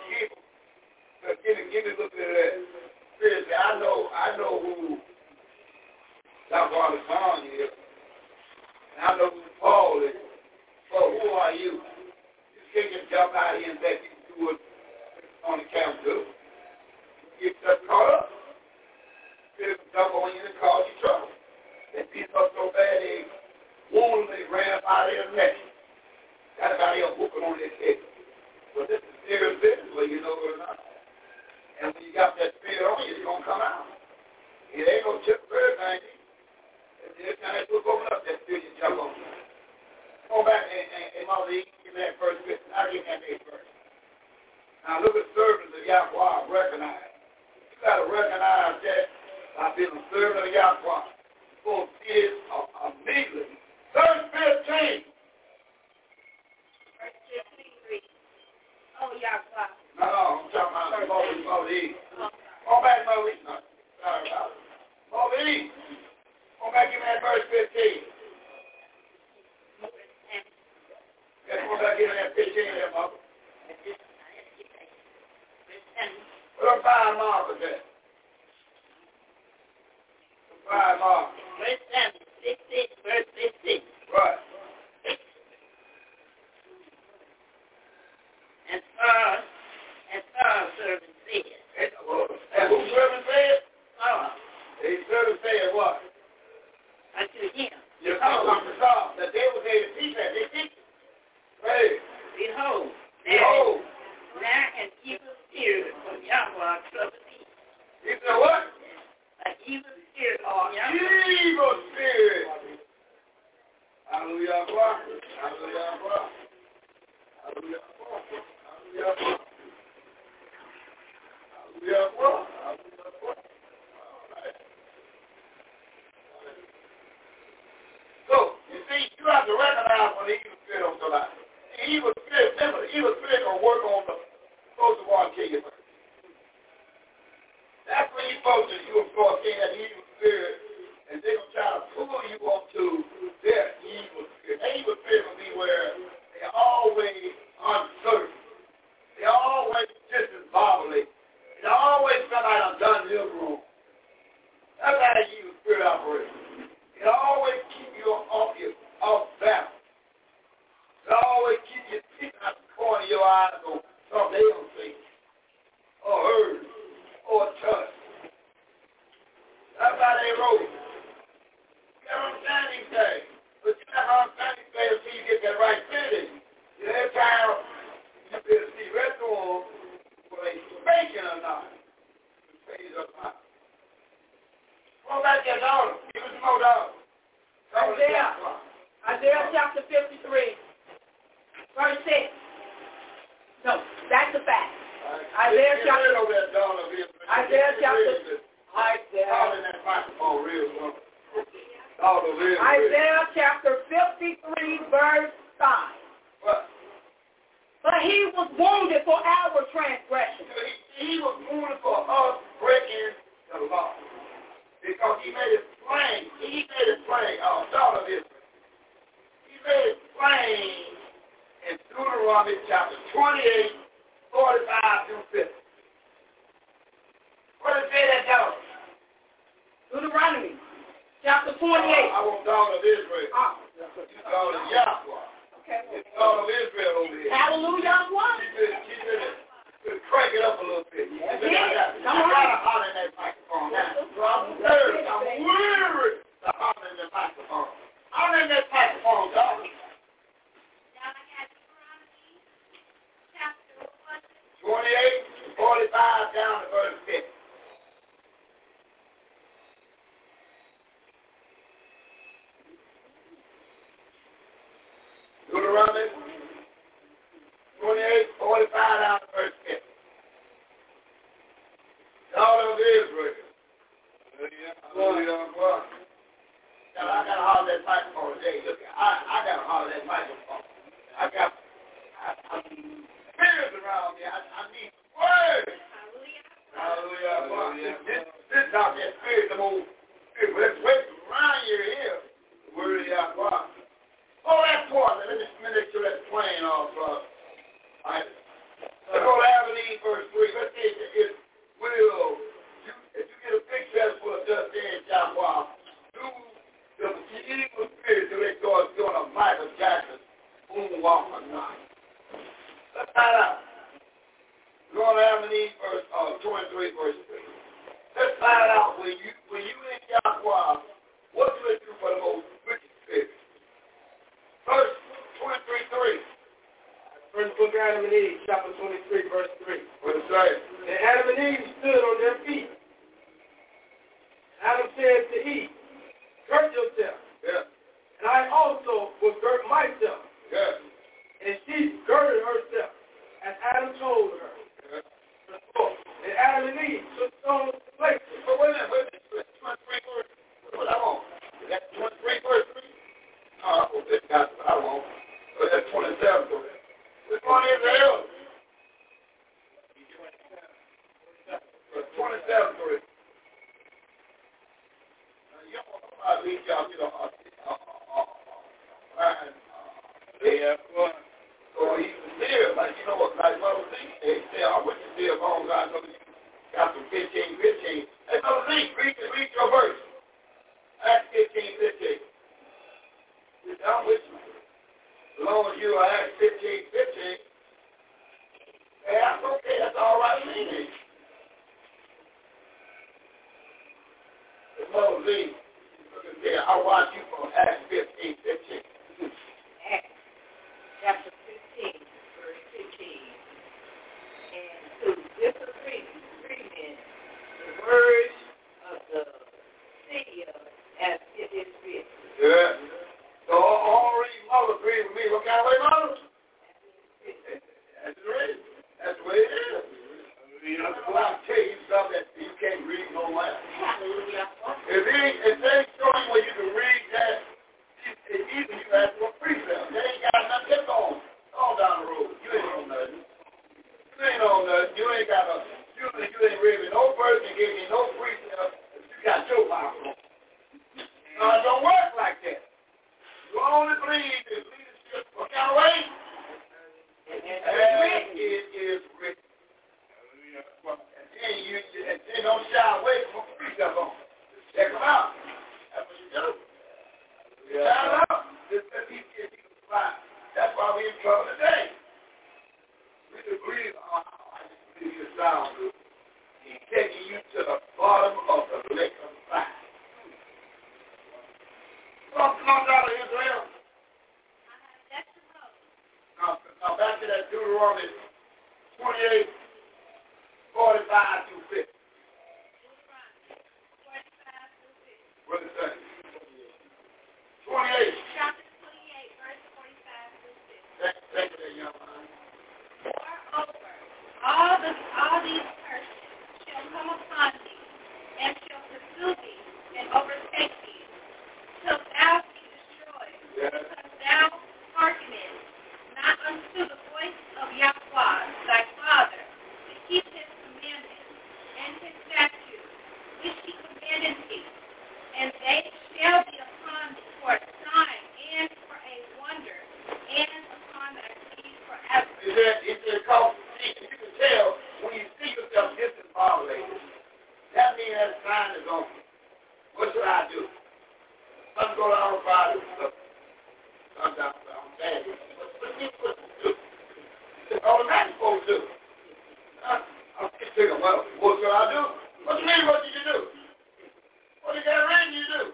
Give me a little bit of that. Seriously, I know who Dr. Father John is. And I know who Paul is. So who are you? You can't just jump out here and think you can do what on the camp do. You get yourself caught up. People jump on you and cause you trouble. They beat up so bad they wounded, they ran up out of their neck. Got about here whooping on their head. But this is serious business, whether you know it or not. And when you got that spirit on you, it's going to come out. It ain't no chip bird, man. Every time that book open up, that spirit you jump on. Go back and Mother E, give me that first bit. I'll give that bit first. Now look at servants of Yahweh, recognize. You got to recognize that by being a servant of Yahweh. You're going to see it immediately. Third spirit change. Oh, Yahweh. No, I'm talking about Mother E. Go back, Mother E. No, sorry about it. Mother E. Go back, give me that verse 15. Yes, go back, give me that 15 there, Mother. Put up 5 markers there. 5 markers. Verse 15. Right. As far as servant said. And who servant said? The servant said what? Unto him. Behold. The day was able to teach that. They teach it. Hey. Behold. Now an evil spirit from Yahweh troubled me. He said what? An evil spirit from Yahweh. Evil spirit. Hallelujah. Hallelujah. Hallelujah. So, you see, you have to recognize when the evil spirit on somebody. The evil spirit, remember, the evil spirit going to work on the supposed to want to kill you first. That's when you're supposed to, you're supposed to that evil spirit, and they're going to try to pull you onto their evil spirit. That evil spirit will be where they're always uncertain. They're always just as bobbly. They're always somebody done done them wrong. That's how the evil spirit operates. It always keep you off balance. It always keep you peeking out the corner of your eyes on something they don't see, or heard, or touched. That's how they roll. You gotta understand these things. But you gotta understand these things until you get that right fitting. Every time you be able to see right through them, whether they speaking or not. Praise up high. Go back to your daughter. Give us more dollars. Isaiah chapter 53, verse 6. No, that's a fact. Isaiah chapter 53. Isaiah chapter 53, verse 5. What? But he was wounded for our transgression. He was wounded for us breaking the law. Because he made it plain. He made it plain. Daughter of Israel. He made it plain in Deuteronomy chapter 28, 45 through 50. What did it say that, daughter? Deuteronomy chapter 28. I want daughter of Israel. You daughter of Yahweh. Okay. It's daughter of Israel over here. Hallelujah. She could crank it up a little bit. Come on. I got to holler in that microphone now. I'm weary to holler in that microphone. Holler in that microphone, daughter. 28, 45 down to verse 50. Deuteronomy 28, 45 down to verse 50. Daughter of Israel. Hallelujah. Now, I got to holler that microphone today. Look, I got to holler that microphone. I got spirits around me. I need words. Hallelujah. This out that spirit, the old spirit. Let's around your ear. The word of Yahweh. Oh, that's important. Let me make sure that's plain off. All right. Let's go to Avenue Adam and Eve, verse 23, verse 3. Let's find out when you in Yahweh, what do they do for the most wicked spirit? Verse 23:3. First book of Adam and Eve, chapter 23, verse 3. What it say? And Adam and Eve stood on their feet. Adam said to Eve, gird yourself. Yeah. And I also will gird myself. Yeah. And she girded herself, as Adam told her. Yeah. And Adam and Eve took stones to place it. But wait a minute. 23 verse. What I want? Is that 23 verse 3? No, that's what I want. But that's 27 verse. Which one is the other? 27 verse. You don't want to leave y'all, or even live, like, like Mother Z, they say, I went to live on God, so you got some 15. Hey, Mother Z, read your verse. Acts 15:15. I'm with you. As long as you are Acts 15:15, hey, that's okay, that's all right with me. Mother Z, I watch you from Acts 15:15. Acts chapter 15, verse 15. And to this agreement, the words of the seer as it is written. Yeah. So all these mothers agree with me. What kind of way, mothers? That's it. That's the way it is. I'll tell you something that you can't read no more. If they show you where you can read that, even you have to a precept. They ain't got nothing. Just on down the road. You ain't on nothing. You ain't got a. You ain't reading no verse and giving you no precept. You got your mouth on. No, it don't work like that. You only believe in leadership. What kind of way? As it is written. And then don't shy away from a precept on. Check them out. That's what you do. Shout it out. That's why we're in trouble today. We can breathe on your sound. He's taking you to the bottom of the lake of fire. Come out of Israel. Now back to that Deuteronomy 28, 45 through 50. What does it say? 28. Chapter 28, verse 45 through 50. Thank you, young man. Moreover, all these curses shall come upon thee, and shall pursue thee, and overtake thee, till thou be destroyed, because thou hearkenest not unto the voice of Yahweh thy Father, to keep his commandments and his statutes, which he commanded thee, and they shall be upon thee for a sign and for a wonder, and upon thy seed forever. It said, you can tell when you see yourself distant violated. That means that sign is on you. What should I do? Let's go down Friday. I'm down bad. What you supposed to do? That's all the man supposed to do. I'm just thinking, well, what should I do? What do you mean, what did you do? What did that ring you do?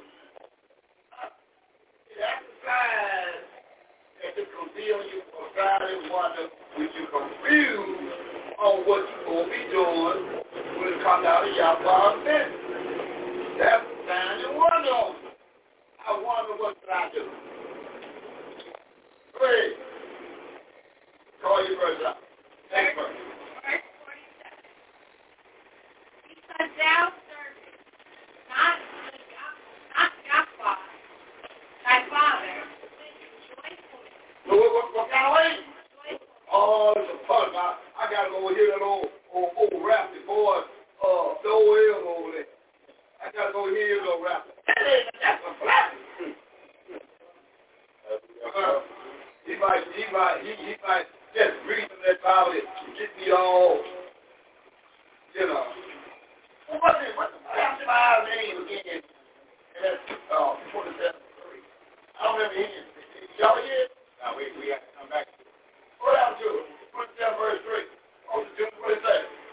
That's the sign that it can be on you for Friday wonder when you confused on what you're going to be doing when it comes out of Yahweh's business. That's the sign you wonder on. I wonder what should I do. Pray. Call your verse out. Next verse. Verse 47. Because thou servest not Yahweh, thy Father, with joyfulness. What kind of way? Oh, it's a fun. I got to go over here that old rap before the old L over there. I got to go hear his old rap. That's a flat. He might just read from that Bible and get me all, What's the Bible's name again? And that's 27:3. I don't remember hearing it. Y'all hear it? No, we have to come back to it. What happened to it? 27 verse 3. What did it say?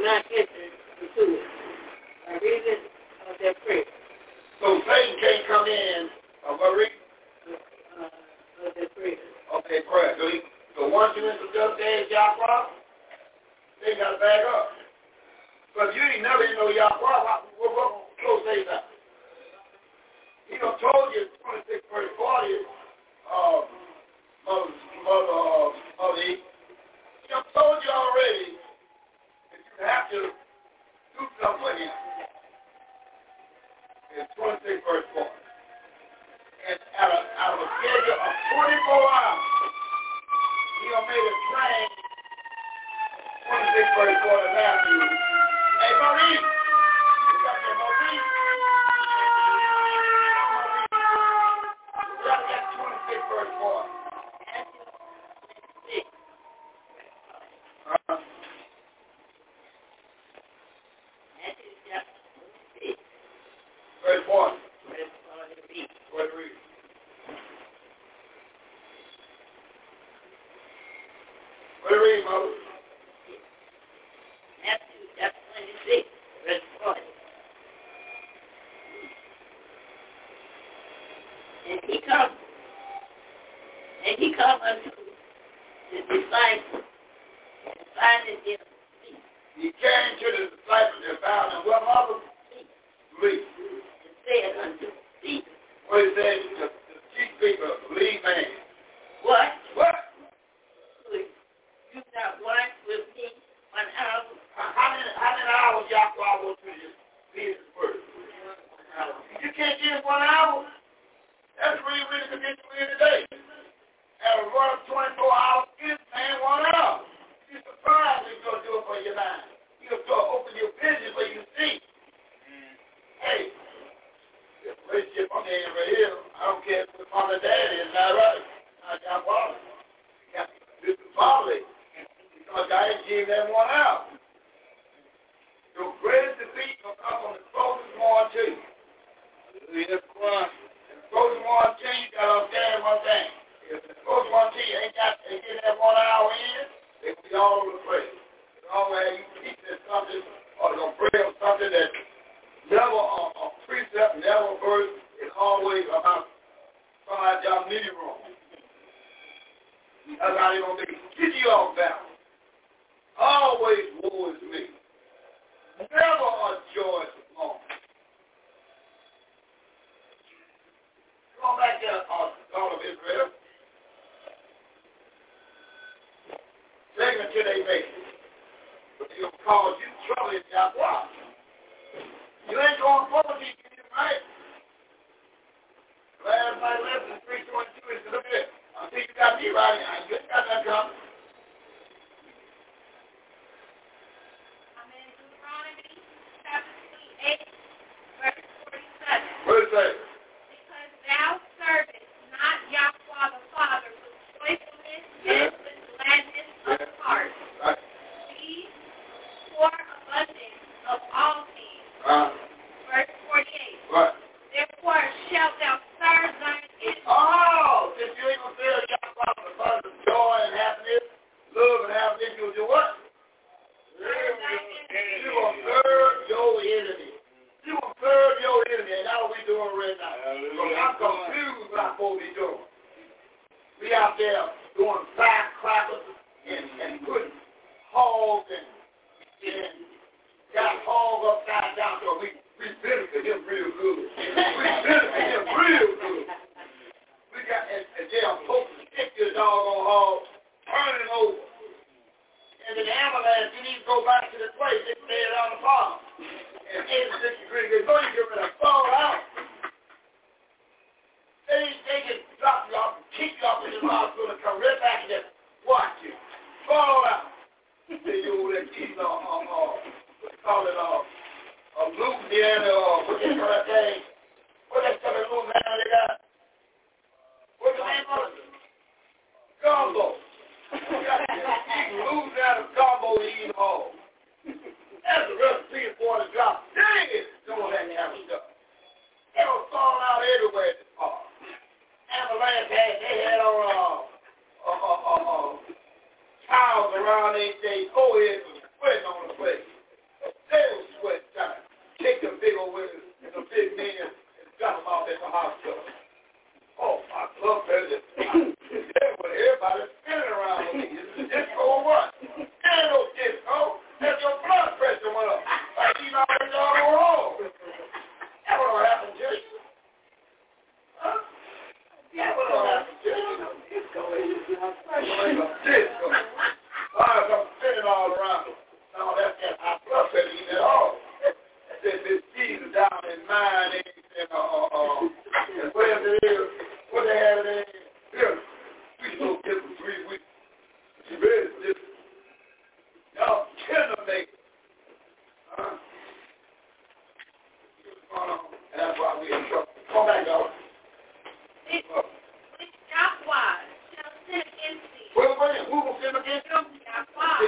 not enter into it. By reason of their prayer. So Satan can't come in of their prayer. Okay, prayer. So once you introduce the Yahweh, they got to back up. But if you ain't never know Yahweh, we're going to close things up. He done told you 26 verse 40, Mother E. He done told you already that you have to do something with him. In 26 verse 4. And out of a schedule of 24 hours, he done made a train, 26 verse 4 to Matthew. Hey, Maurice! What's up there, Maurice? What's up there, 26 verse 4? Verse 1. What do we read? What do we read, Mother? Matthew chapter 26, verse 40. And he come unto the disciples and finding them asleep. He came to the disciples and found them what, Mother? Sleep. Said unto Peter. What he said to the chief people, lead man. What? You not watch with me 1 hour? How many hours Yahweh will do this? His word. You can't give 1 hour. That's really conditional in today. And a run of 24 hours is man 1 hour. You're surprised he's going to do it for your mind. You're going to open your vision where you see. Hey. Relationship on the end right here. I don't care if the mom and dad is not right. I got father. This is father. Because God gave them 1 hour. Your greatest defeat will come from the closest one to you. The closest one to you, got to understand one thing. If the closest one to you ain't getting that 1 hour in, they will be all over the place. It's always you teach them something or they're going to pray on something that never a precept, never a verse, it's always about somebody y'all need wrong. That's how they're going to be. Get you off balance. Always woe is me. Never a joyous moment. Come on back there, God of Israel. Take them to their bases. But it'll cause you trouble in your life. You ain't going forward, you can right. Last night left in 322 is look at it. I think you got me right. I got that coming. I'm in Deuteronomy chapter 28, verse 47. What does it say? Because thou servest not Yahweh the Father with joyfulness and with gladness of heart. Right. These for abundance of all things. Verse 48. What? Therefore shalt thou serve thine enemies. Oh, if you ain't going to feel Yahweh the Father of joy and happiness, love and happiness, you'll do what? You're going to serve your enemy. You're going to serve your enemy, and that's what we're doing right now. So I'm confused about what we're doing. We out there doing firecrackers and putting hogs and got hogs upside down, so we benefit him real good. We got, and they're supposed to stick this doggone hog, turn it over. And then the ambulance, you need to go back to the place they stayed on the farm. And 86 degrees, they know you get ready to fall out. They can drop you off and kick you off in the hospital and come right back and just watch you. Fall out. Then you over there eating what they call it, Louisiana, what they call that thing? What they call it, Louisiana they got? What's the name of it? Gumbo. Louisiana gumbo eating hog. That's a recipe for the drop. Dang it! Doing that kind of stuff. They will fall out everywhere at this park. Avalanche had on towels around they forehead was sweating on the place. mind, and whatever it is, what they have in here, we so different 3 weeks. She really different. Y'all tender make. And that's why we in trouble. Come back, y'all. Which Yahweh shall sin against thee. Who will sin against them? Yahweh.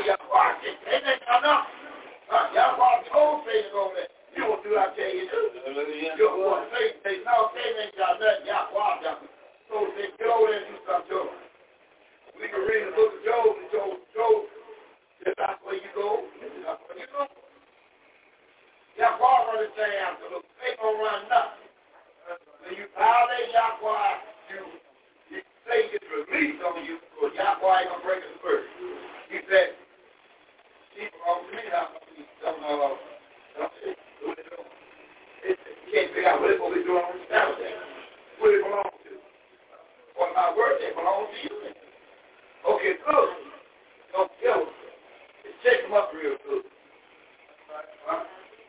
Yahweh told Satan over there. You will do like I tell you to. You're going to say, no, Satan ain't got nothing. Yahweh got it. So say, get over there and do something to him. We can read the book of Job, and Job said, that's where you go. That's where you go. Yahweh run this thing after the Satan don't run nothing. When you violate Yahweh, Satan gets released on you, because Yahweh ain't going to break his word. He said, he belongs to me, not to me. Don't know what they're doing. You can't figure out what they're going to be doing on the Saturday. What it belongs to. What my word, they belong to you. Okay, good. Don't kill them. Just shake them up real good. Huh?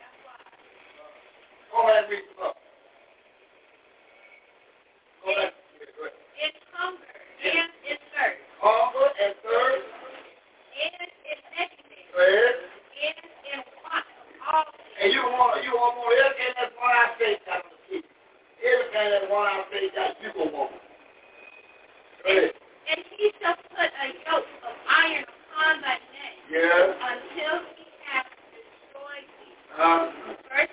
Go ahead and read them up. Go ahead. It's hunger and it's thirst. Hunger and thirst. And it's nakedness. Thirst. And in want of all things. And you want everything that's one I say that I'm see. Everything that's one I say that you will want. And he shall put a yoke of iron upon thy neck. Yeah. Until he hath destroyed thee. Verse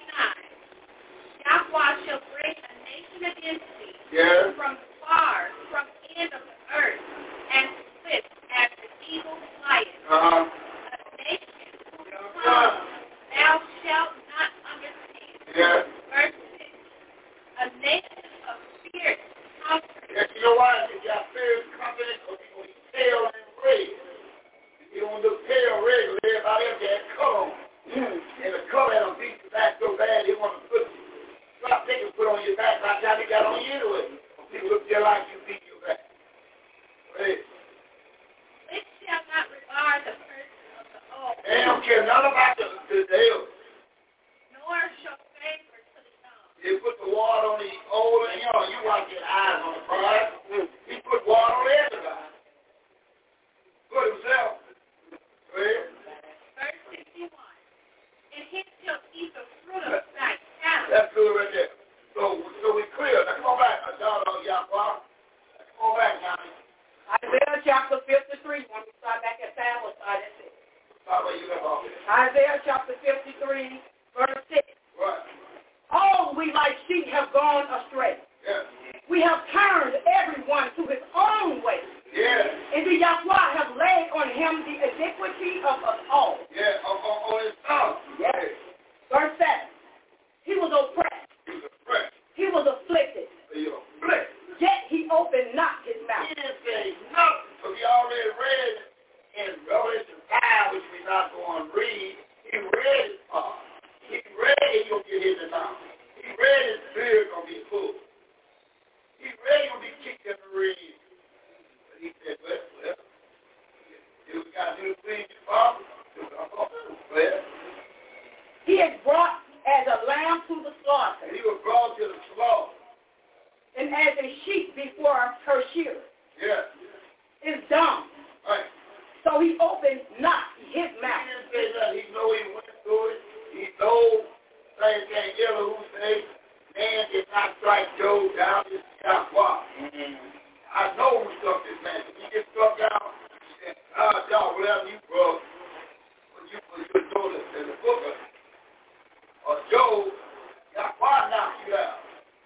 49. Yahweh shall bring a nation against thee. Yeah. From the end of the earth, and swift as the eagle flieth. A nation whose tongue thou shalt not understand. Yeah. Verse 6. A nation of fierce comfort. Yeah, you know why? You got fierce company, because you're going to be pale and red. You don't look pale red, everybody else got color on. And the color that'll beat you back so bad, they want to put you. Stop taking put on your back by the time they got on you anyway. People look just like you beat your back. Right. Which shall not regard the person of the old. They don't care nothing about the elders. Nor shall favor to the young. They put the water on the old, and you want to get eyes on the prize. He put water on everybody. Put himself. Right. Verse 61. And he shall eat the fruit of thy talent. That's good right there. So we clear. Now come on back, Yahweh. Come on back, Johnny. Isaiah chapter 53. When we start back at 5 or start at 6. Start where you left off. Isaiah chapter 53, verse 6. Right. All we like sheep have gone astray. Yeah. We have turned everyone to his own way. Yeah. And the Yahweh have laid on him the iniquity of us all. Yeah, on his tongue. Yes. Verse 7. He was oppressed. He was afflicted. Yet he opened not his mouth. He didn't say nothing, because he already read in Revelation 5, which we're not going to read. He read his part. He read he's going to get his mouth. He read his spirit going to be full. He read he's going to be kicked in the ribs. But he said, well, we got to do the things you follow. Well, he is brought as a lamb to the slaughter. And he was brought to the slaughter. And as a sheep before her shearer. Yeah. Is dumb. Right. So he opened not his mouth. He didn't say that. He know he went through it. He know things can't hear who say, man did not strike Job down his Yahweh. I know who struck this man. He gets struck down. And y'all, whatever you brought, when you told us in the book of Job, Yahweh knocked you out.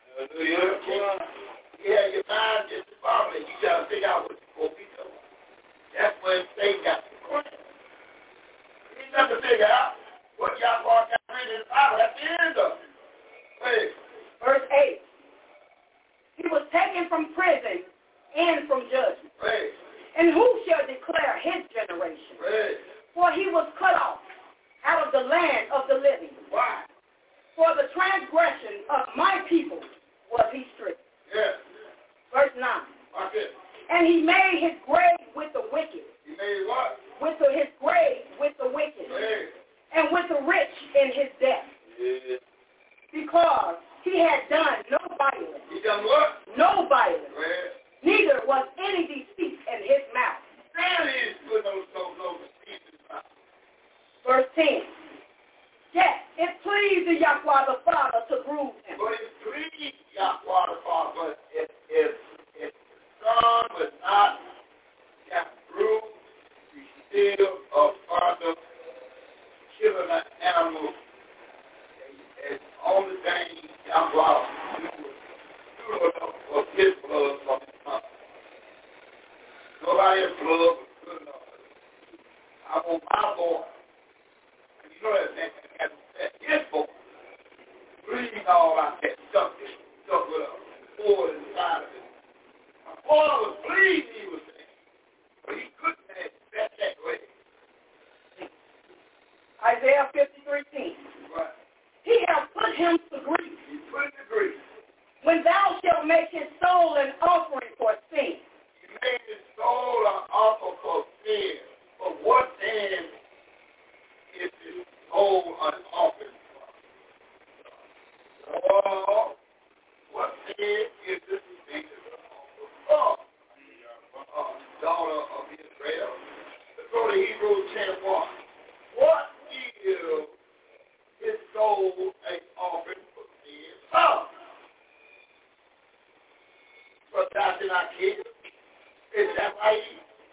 Yeah, your mind just boggling. You got to figure out what you're going to be doing. That's when Satan got the question. He's got to figure out what Yahweh got written in the Bible. That's the end of it. Wait. Verse 8. He was taken from prison and from judgment. Wait. And who shall declare his generation? Wait. For he was cut off out of the land of the living. Why? For the transgression of my people was he stricken. Yeah. Verse 9. Watch it. And he made his grave with the wicked. He made what? His grave with the wicked. Wait. And with the rich in his death. Yeah. because he had done no violence. He done what? No violence. Well, neither was any deceit in his mouth. now he is put no deceit in his mouth. Verse 10. Yes, it pleased the Yahweh the Father to bruise him. But it pleased Yahweh the Father, but if the Son was not got bruised, he still a father killing an animal. And the only thing Yahweh was his blood from his son. Nobody else's blood was good enough. I want my boy. And you know that his boy bleeding all out that stuff with a board inside of it. My boy was bleeding, he was saying. But he couldn't have that way. Isaiah 53:10. Right. He hath put him to grief. He put him to grief. When thou shalt make his soul an offering for sin. He made his soul an offering for sin. But what then is his soul an offering for? Oh, what then is this thing for? Daughter of Israel. Let's go to Hebrews 10:1. What is his soul an offering for sin? Oh. But thou did not kill. Is that right?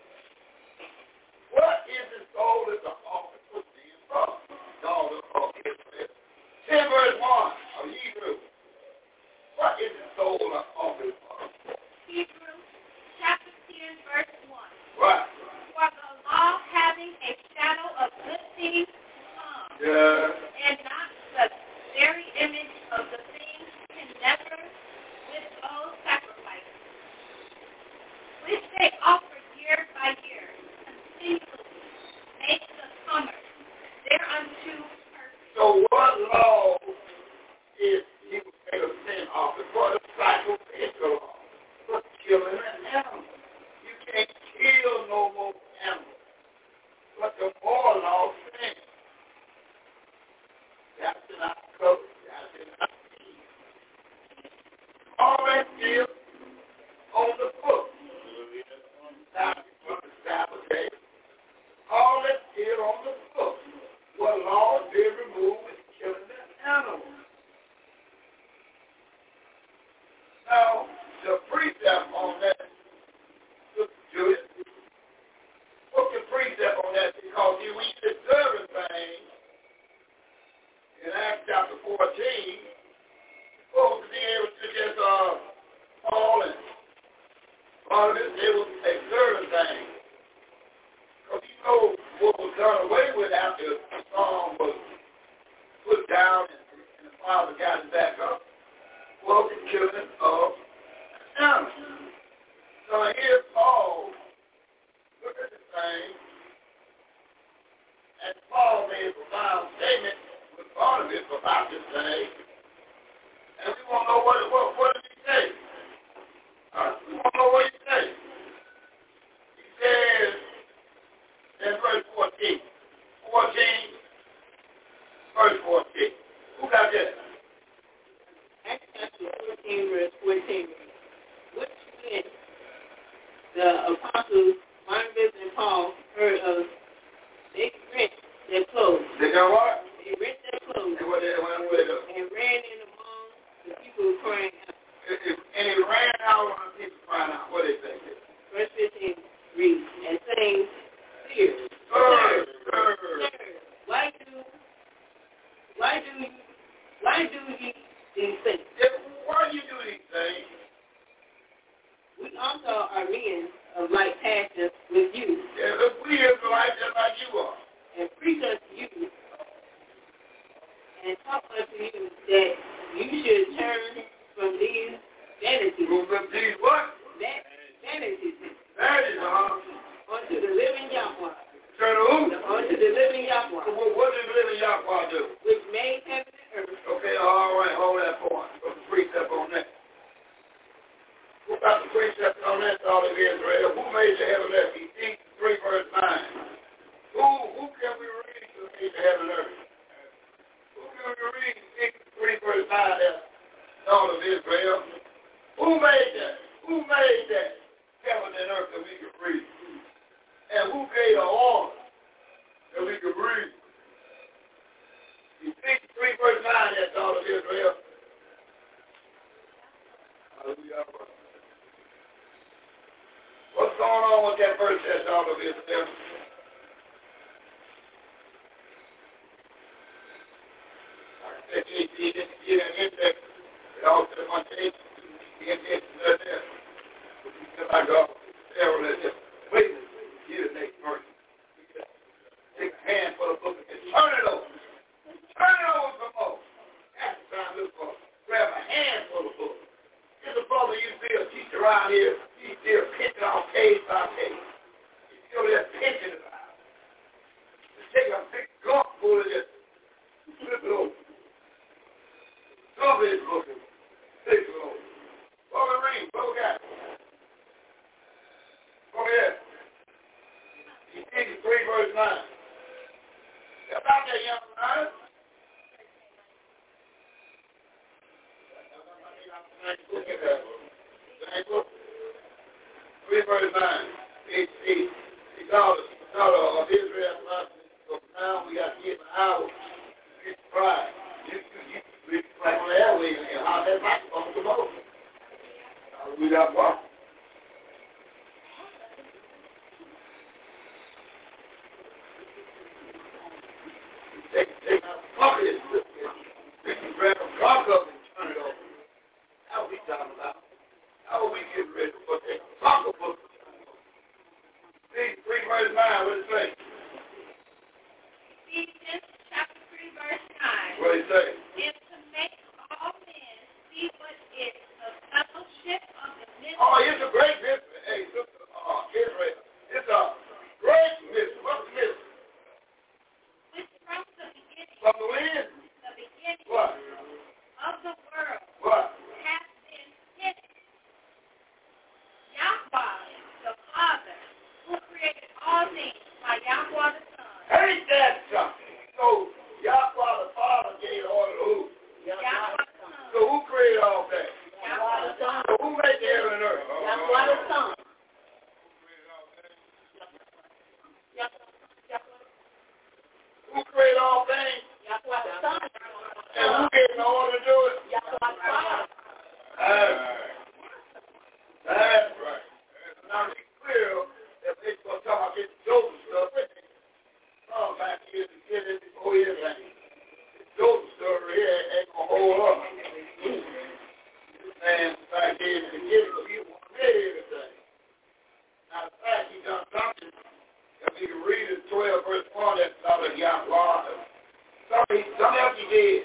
What is his soul as an offering for sin? Oh. Daughter of Israel. 10 verse 1 of Hebrews. What is his soul an offering for? Hebrews chapter 10 verse 1. Right. For the law having a shadow of good things to come, and not the very image of the things, can never withhold sacrifices, which they offer year by year, continually, make the comers thereanto perfect. So what law is he was made a sin offering for? The sacrificial law. For killing an animal. You can't kill no more animals. But the moral law says thou shalt not covet, thou shalt not steal. All that still on the book. Now, from the Sabbath day, all that still on the book. What law did remove is killing an animal. Now, the precept on that, Judas, what's the precept on that? Because you read the serving thing in Acts chapter 14, folks was able to just Paul and Barnabas, they was a serving thing. Because you know what was done away with after the song was put down and the Father got it back up was the killing of animals. So here Paul, look at the thing, and Paul made a profound statement with Barnabas about this thing, and we want to know what did he say? We want to know what he said. He says in verse 14, verse 14. Who got that? Acts chapter 14, verse 14. Which when the apostles Barnabas and Paul heard of, they rent their clothes. They got what? They rent their clothes. And what they went with them? And ran in among the people crying out. And he ran out on the people crying out. What did they say? Verse 15 reads, and saying, Sir, why do ye these things? Why you do these things? We also are men of like passion with you. Yeah, look, we Israelites just like you are. And preach unto you and talk unto you that you should turn from these vanities. From these what? Vanities. Vanities, unto the living Yahweh. Turn to who? Unto the living Yahweh. So what does the living Yahweh do? Which made heaven and earth. Okay, all right, hold that point. Put the precept on that. Who got the precept on that, all of Israel? Who made the heaven and earth? Ephesians 3 verse 9. Who can we read to make the heaven and earth? Who can we read Ephesians 3 verse 9? daughter of Israel. Who made that? Who made that heaven and earth that we could breathe? And who gave the order that we could breathe? Ephesians 3 verse 9, that daughter of Israel. Hallelujah. What's going on with that verse, that daughter of Israel? Take a handful of books and turn it over. Turn it over some more. That's the time to look for. Grab a handful of books. There's a brother used to be a teacher around here. He's still pinching off page by page. He's still there pinching it out. Just take a big gulp full of this. Flip it over. Cover his book. Flip it over. What we read? What we got? Over here. Ephesians 3 verse 9. About that young man. Look at that. 3 verse 9. The daughter of Israel. So now we got to give an hour. It's pride. You right on the airway and how that microphone come over. We got one. Take my pocket, grab a car cover and turn it over. How are we talking about? How are we getting ready for that pocketbook? See, 3 verse 9, what does it say? Ephesians chapter 3 verse 9. What does it say? And to make all men see what is the fellowship of the mystery. Oh, it's a great mystery. Hey, look, Israel. It's a great mystery. What's the mystery? From the wind? The beginning what? Of the world. What? Has been hidden. Yahweh, the Father, who created all things by Yahweh the Son. Ain't that something? So, Yahweh the Father gave order to who? Yahweh the Son. So who created all that? Yahweh the Son. So who made the heaven and earth? Yahweh the Son. Who created all things? Yahweh the Son. And who gave the order to do it? Yahweh the Father. That's right. Now it's clear that they're going to talk about this Joseph stuff. Oh, back here to get it before everything. This Joseph story here ain't going to hold up. Man, back here to get it, but he won't get everything. Now, the fact he done something, if you can read it, 12 verse 1, that's not a Yahweh. Something else he did.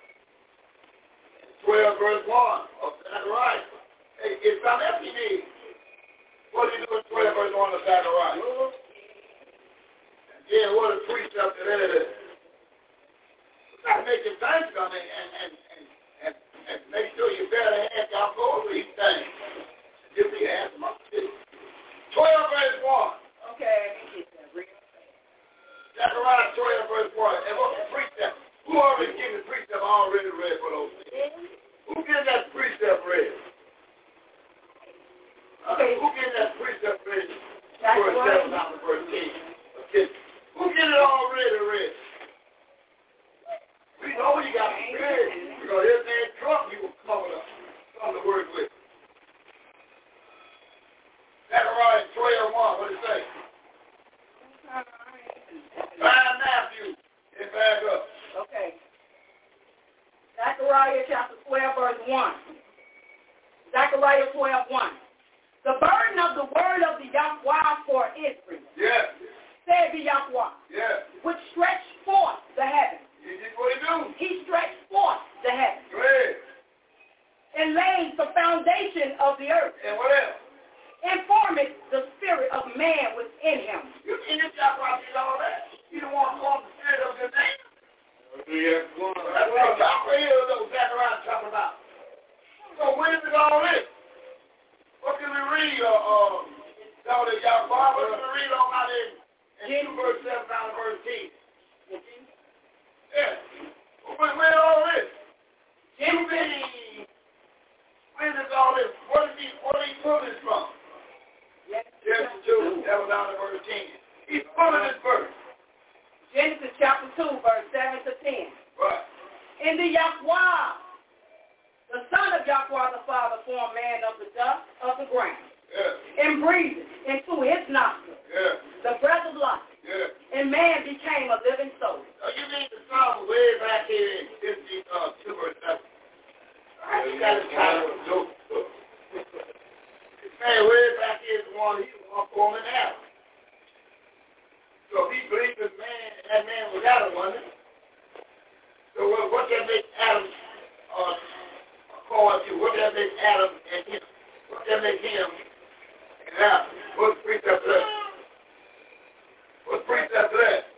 12 verse 1 of Zechariah. Hey, it's something else he did. What did he do in 12 verse 1 of Zechariah? And then what a precept that it is. Got to make your things come in and make sure you better hand y'all go over these things. Give me your hands up. 12 verse 1. Okay. Zechariah 12 verse 1. And what's the precept? Who already gave the precept already read for those things? Who gave that precept read? Who gave that precept read? Verse 7 down to verse 10. Okay. Who gave it already read? We know you got to be ready because everything Trump you will cover up from the word with. Zechariah 12:1, what does it say? Find Matthew and back up. Okay. Zechariah chapter 12, verse 1. Zechariah 12:1. The burden of the word of the Yahweh for Israel. Yes. Said the Yahweh. Yes. Which stretched forth the heavens. He did what he do. He stretched forth the heavens. Go ahead. And laid the foundation of the earth. And what else? And formed the spirit of man within him. You see this Yahweh did all that? You don't want to form the spirit of your man? That's what Yahweh is, though, Zechariah talking about. So when is it all this? What can we read, Yahweh? What can we read on out in 2 verse 7 down to verse 10? Yeah. When all this? And the Yahweh, the Son of Yahweh the Father, formed man of the dust of the ground. And breathed into his nostrils the breath of life. And man became a living soul. You need to start way back here in 52 or 7. You got to try to joke. This man way back here is the one he was forming Adam. So if he believed in man, and that man was Adam, wasn't it? So what that makes Adam according to? What that makes Adam and him? What that makes him and Adam? What's the precept of that? What's the precept of that?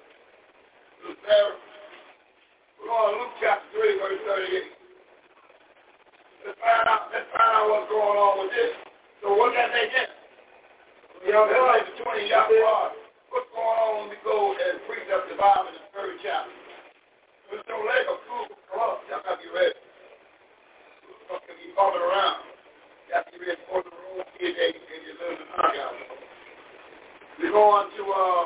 We're going to Luke chapter 3, verse 38. Let's find out what's going on with this. So what that make him? You know, that's like between Yahweh. What's going on when we go and precept the Bible in the 3rd chapter? There's no leg of food. Come on, y'all got to be ready. You're going to be bumping around. You have to be ready for the room here and you live in the knockout. We're going to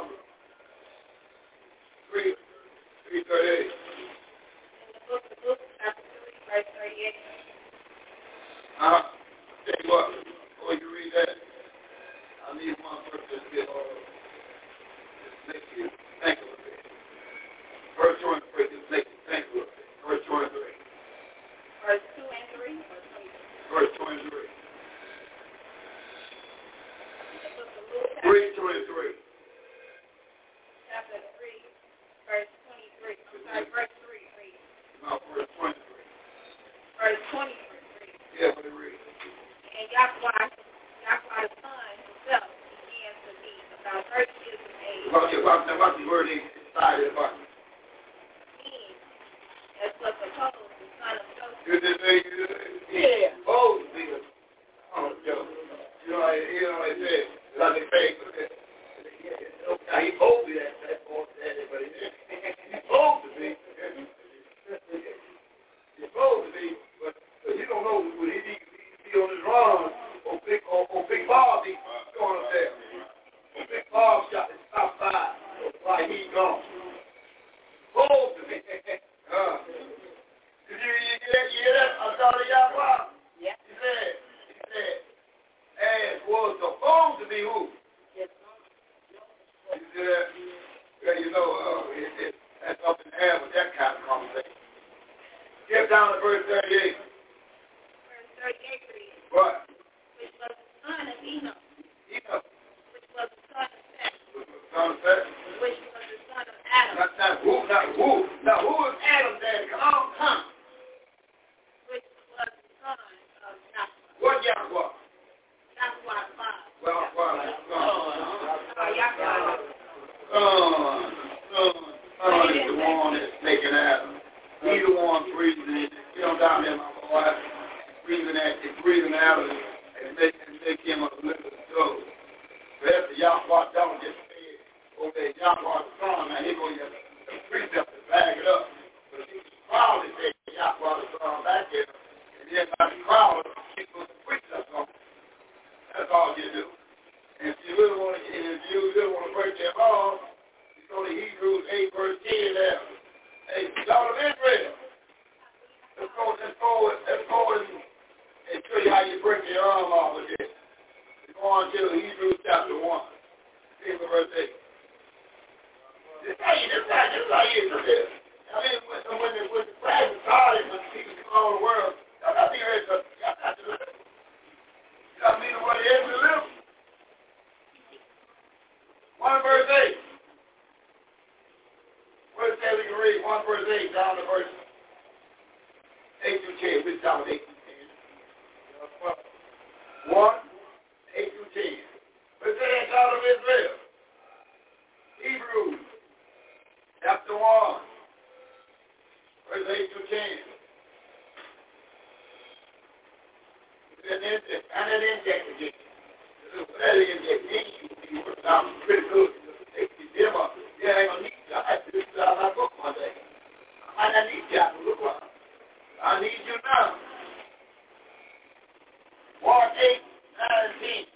3:38. In the book of Luke, chapter 3, verse 38. Tell you what, before you read that, I need one verse to get make you think a little bit. Verse 23, just make you think a little bit. Verse 23. Verse 2 and 3? Verse 23. 3:23. Chapter 3, verse 23. I'm sorry, verse 3, read. No, verse 23. Verse 23, read. Yeah, what it reads. And Yahweh the Son himself began to be about 30 years of age. What's the word inside of the button? Being, as was supposed, the son of Joseph. Yeah. Oh, Jesus. Oh, Joe. You know, they said, like they say, he supposed to be that boy, but he didn't. He's supposed to be. He's supposed to be, but you don't know when he be on his run, or Big Bob be going up there. Or Big Bob shot his top five, like he's gone. Supposed to be. Did you hear that? I thought of Yahweh. Yeah. He said, as was supposed to be who? Yes. You see that? Yeah, you know, that's up in the air with that kind of conversation. Get down to verse 38. Verse 38 reads. What? Which was the son of Enoch. Enoch. Which was the son of Seth. Which was the son of Seth. Which was the son of Adam. Not who. Now who is Adam daddy? Come on, come. Which was the son of Yahweh. What Yahweh? Yahweh the Father. Son is the one that's making Adam. He's the one breathing it. You know, down there, my boy, breathing out and make him a living soul. So after Yahweh don't just say it, obey Yahweh the Son, now here go your precept to back it up. But he was proud to say Yahweh the Son back there, and then by the crowd, he put the precept on. That's all you do. And if you really want to break them off, you go to Hebrews 8 verse 10 there. Hey, daughter of Israel, let's go and show you how you break your arm off with this. We're going to Hebrews chapter 1. See verse 8. This is how you do this. I mean, when the practice started, when people come all over the world, y'all got to be ready to live. You got to be the way it is to live. 1 verse 8. Verse 8 we can read. 1 verse 8 down to verse 8 through 10. We're down to 8 through 10. 1, 8 through 10. Let's say that God of Israel. Hebrews chapter 1. Verse 8 through 10. And an index again. That index means you work out pretty good. Yeah, I ain't gonna need you. I have to do this out of my book one day. I might not need you after a little while. I need you now. 1, 8, 9, and 10.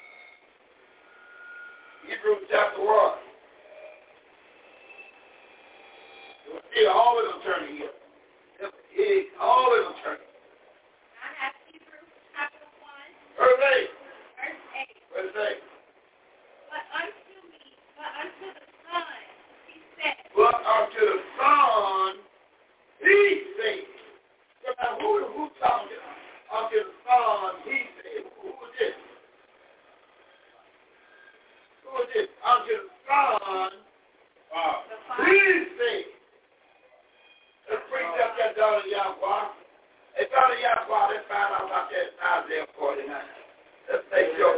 Hebrews chapter 1. It always will turn here. It always will turn. I have Hebrews chapter 1. Verse 8. Verse 8. Verse 8. But unto the Son, he said. But unto the Son, he said. So now who talking to? Unto the Son, he said. Who is this? Who is this? Unto the Son, he said. Let's bring up that daughter Yahweh. Hey, daughter Yahweh, let's find out about that Isaiah 49. Let's make sure.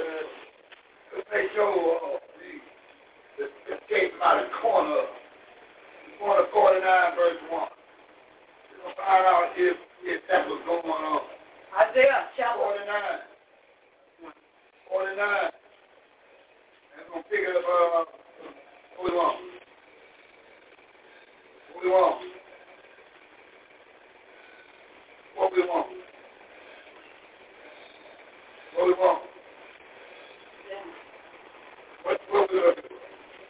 This came out of the corner 49, verse 1. We're going to find out if that was going on. Isaiah chapter 49. 49. And we're going to pick it up. What we want? What we want? What we want? What we want? What we going to do?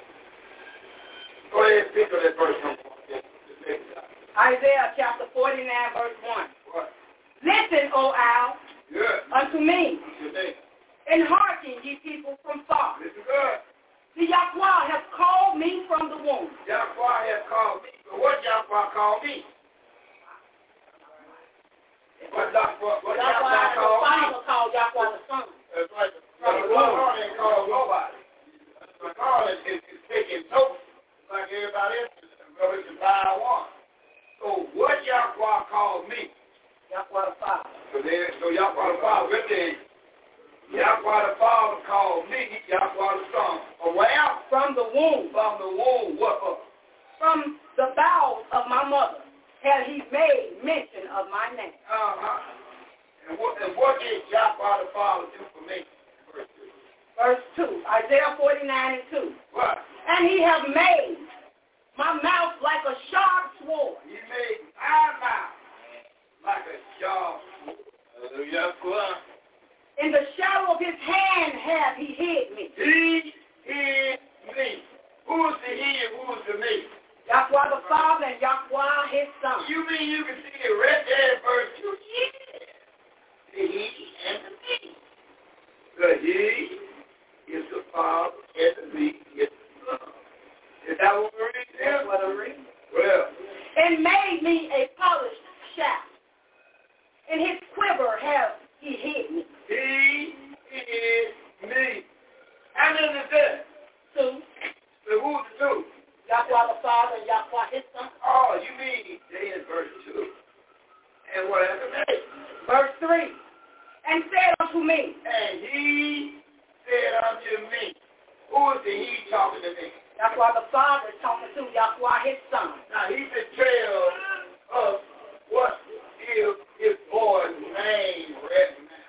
Go ahead and pick up that verse number 1. Isaiah chapter 49, verse 1. What? Listen, O owl, unto me, Unto me. and hearken, ye people from far. Listen good. The Yahweh has called me from the womb. Yahweh has called me. So what Yahweh called me? What Yahweh called me? Father called Yahweh the Son. That's right. The Lord ain't called nobody. The Lord is taking notes like everybody else in Revelation 5:1. So what Yahweh called me? Yahweh the Father. So Yahweh the Father, right there. Yahweh the Father called me Yahweh the Son. Where? From the womb. From the womb. What? From the bowels of my mother had he made mention of my name. And what did Yahweh the Father do for me? Verse 2. Isaiah 49 and 2. What? And he have made my mouth like a sharp sword. He made my mouth like a sharp sword. Hallelujah. In the shadow of his hand hath he hid me. He hid me. Who's the he and who's the me? Yahweh the Father and Yahweh his Son. You mean you can see it right there in verse 2? Yeah. The he and the me. The he is the Father and the me is the Son. Is that what we're reading here? That's what I'm reading. Well. And made me a polished shaft. In his quiver have he hid me. He is me. How many is that? 2. So who's the 2? Yahweh the Father and Yahweh his Son. Oh, you mean they in verse 2. And what happened next? Verse 3. And said unto me. And he said unto me. Who is the he talking to me? Yahweh the Father talking to Yahweh his Son. Now he can tell us what is his boy's name right now.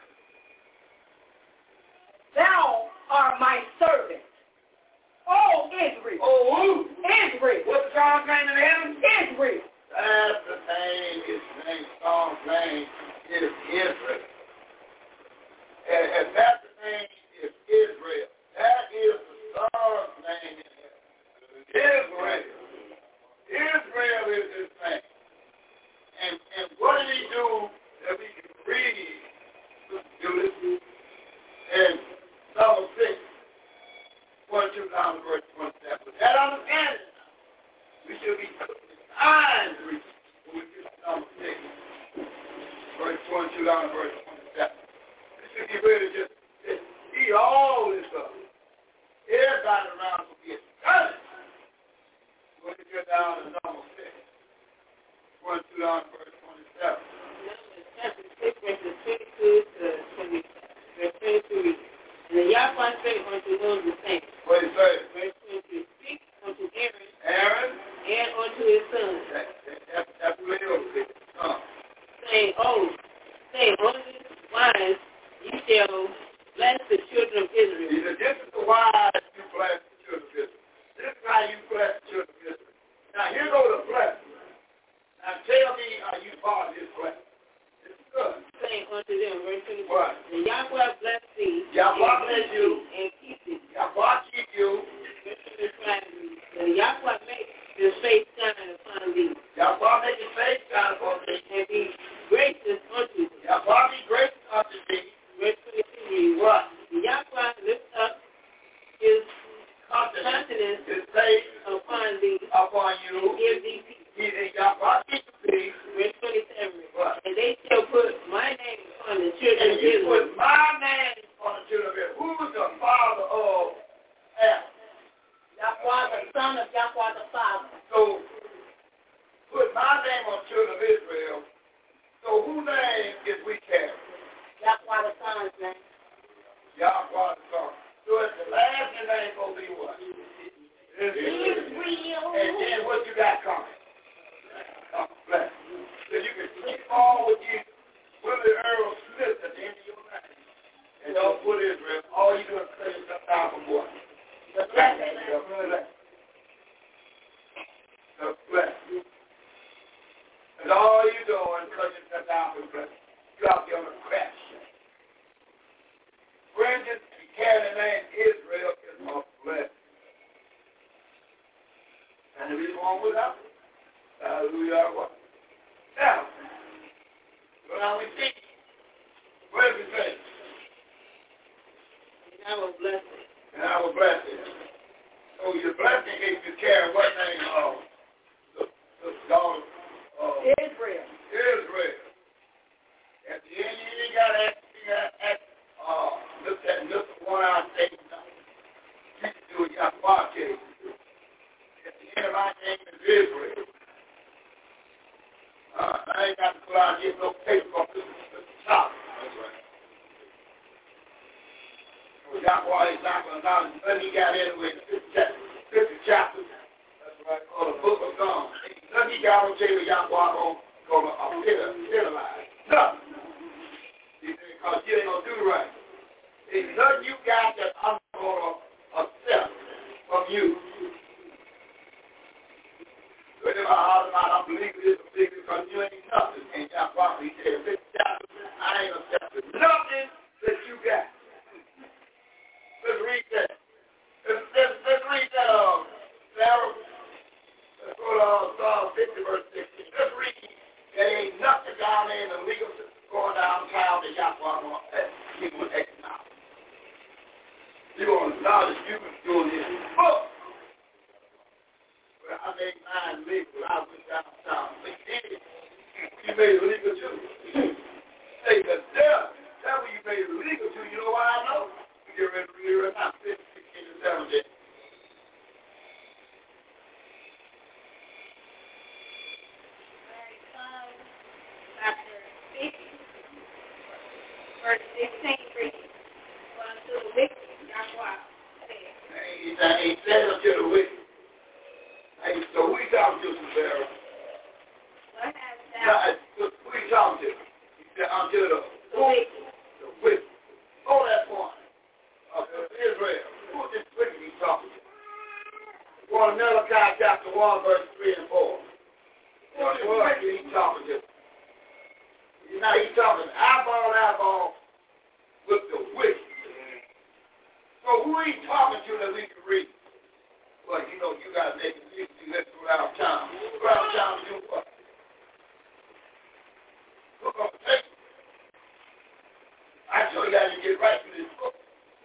Thou art my servant. Oh, Israel. Oh, who? Israel. What's the song's name in heaven? Israel. That's the name. His name, song's name is Israel. And that's the name is Israel. That is the song's name in heaven. Israel. Israel is his name. And what did he do that we can read? Do this. And number 6. 1, 2, down to verse 27. With that understanding, we should be signs when we get to number 6. Verse 22 down to verse 27. We should be ready to just eat all this up. Everybody around will be stunned when we get down to number 6. 1, 2 down to verse 27. Chapter 6, verses 22 to 27. Verse 22. And Yahweh spake unto Moses, saying, What did he say? Verse 22. Speak unto Aaron. Aaron. And unto his sons. That's what it is. Saying, on this wise ye shall bless the children of Israel. He said, this is the wise you bless the children of Israel. This is how you bless the children of Israel. Now, here go the blessing. Now, tell me, are you part of this blessing? This is good. Saying unto them, verse 24. What? And Yahweh bless thee. Yahweh bless you. And keep thee. Yahweh keep you. And Yahweh make his face shine upon thee. you. Give these people. Yahweh give you peace. Verse 27. What? And they shall put my name upon the children of Israel. And you put my name upon the children of Israel. Who is the father of Adam? Yahweh, the son of Yahweh the Father. So, put my name on the children of Israel. So, whose name is we carry? Yahweh the Son's name. Yahweh the Son. So, it's the last name going to be what? Israel. And then what you got coming? Bless. So you can keep on with you, Willie Earl Smith at the end of your name. And don't put Israel. All you do is say yourself down from what? The blessing. The blessing. And all you doing is cut yourself down from blessing. You out there on the crash. Brendan, you carry the name Israel is a blessing. And we go on without it. Hallelujah. Now, we see, what does it say? And I will bless it. And I will bless it. So your blessing is you carry what name of the daughter of Israel. Israel. At the end, you ain't got to ask, look at 1 hour statement. You can do it, Yahweh case. At the end of my name is Israel. I ain't got to go out and get no paper off this top. That's right. So Yahweh is not going to know nothing he got anyway in the 50 chapters. That's right. Or the book of Psalms. Nothing he got on table Yahweh going to penalize. Nothing. Because you ain't going to do right. There's nothing you got that I'm going to accept from you. But if I holler about unbelievable, it's a big because you ain't nothing. And Yahweh, he said, I ain't accepting nothing that you got. Let's read that. Let's read that, Sarah. Let's go to Psalm 50, verse 16. Let's read. There ain't nothing down there in the legal system going downtown that Yahweh wants that people would acknowledge. You're going to acknowledge you was doing this book. Well, I made mine legal. I went downtown. But you did it. You made it legal too. Hey, the devil you made it legal too. You know why I know? You get ready to read it right now. 15, 16, and 17. Chapter 50, verse 16 reads, "For unto the wicked, Yahweh said." He said unto the wicked. Hey, so who you talking to, Sarah? What hast thou? Who you talking to? He said unto the wicked. The wicked. Hold that point. Israel. Who is this wicked he's talking to? Go to Malachi chapter 1, verse 3 and 4. Who is this wicked he's talking to? Now he's talking eyeball with the wicked. So who are you talking to that we can read? Well, you know, you got to make it easy. Let's go around town. Go around town and do what? Look on the paper. I show you how you get right through this book.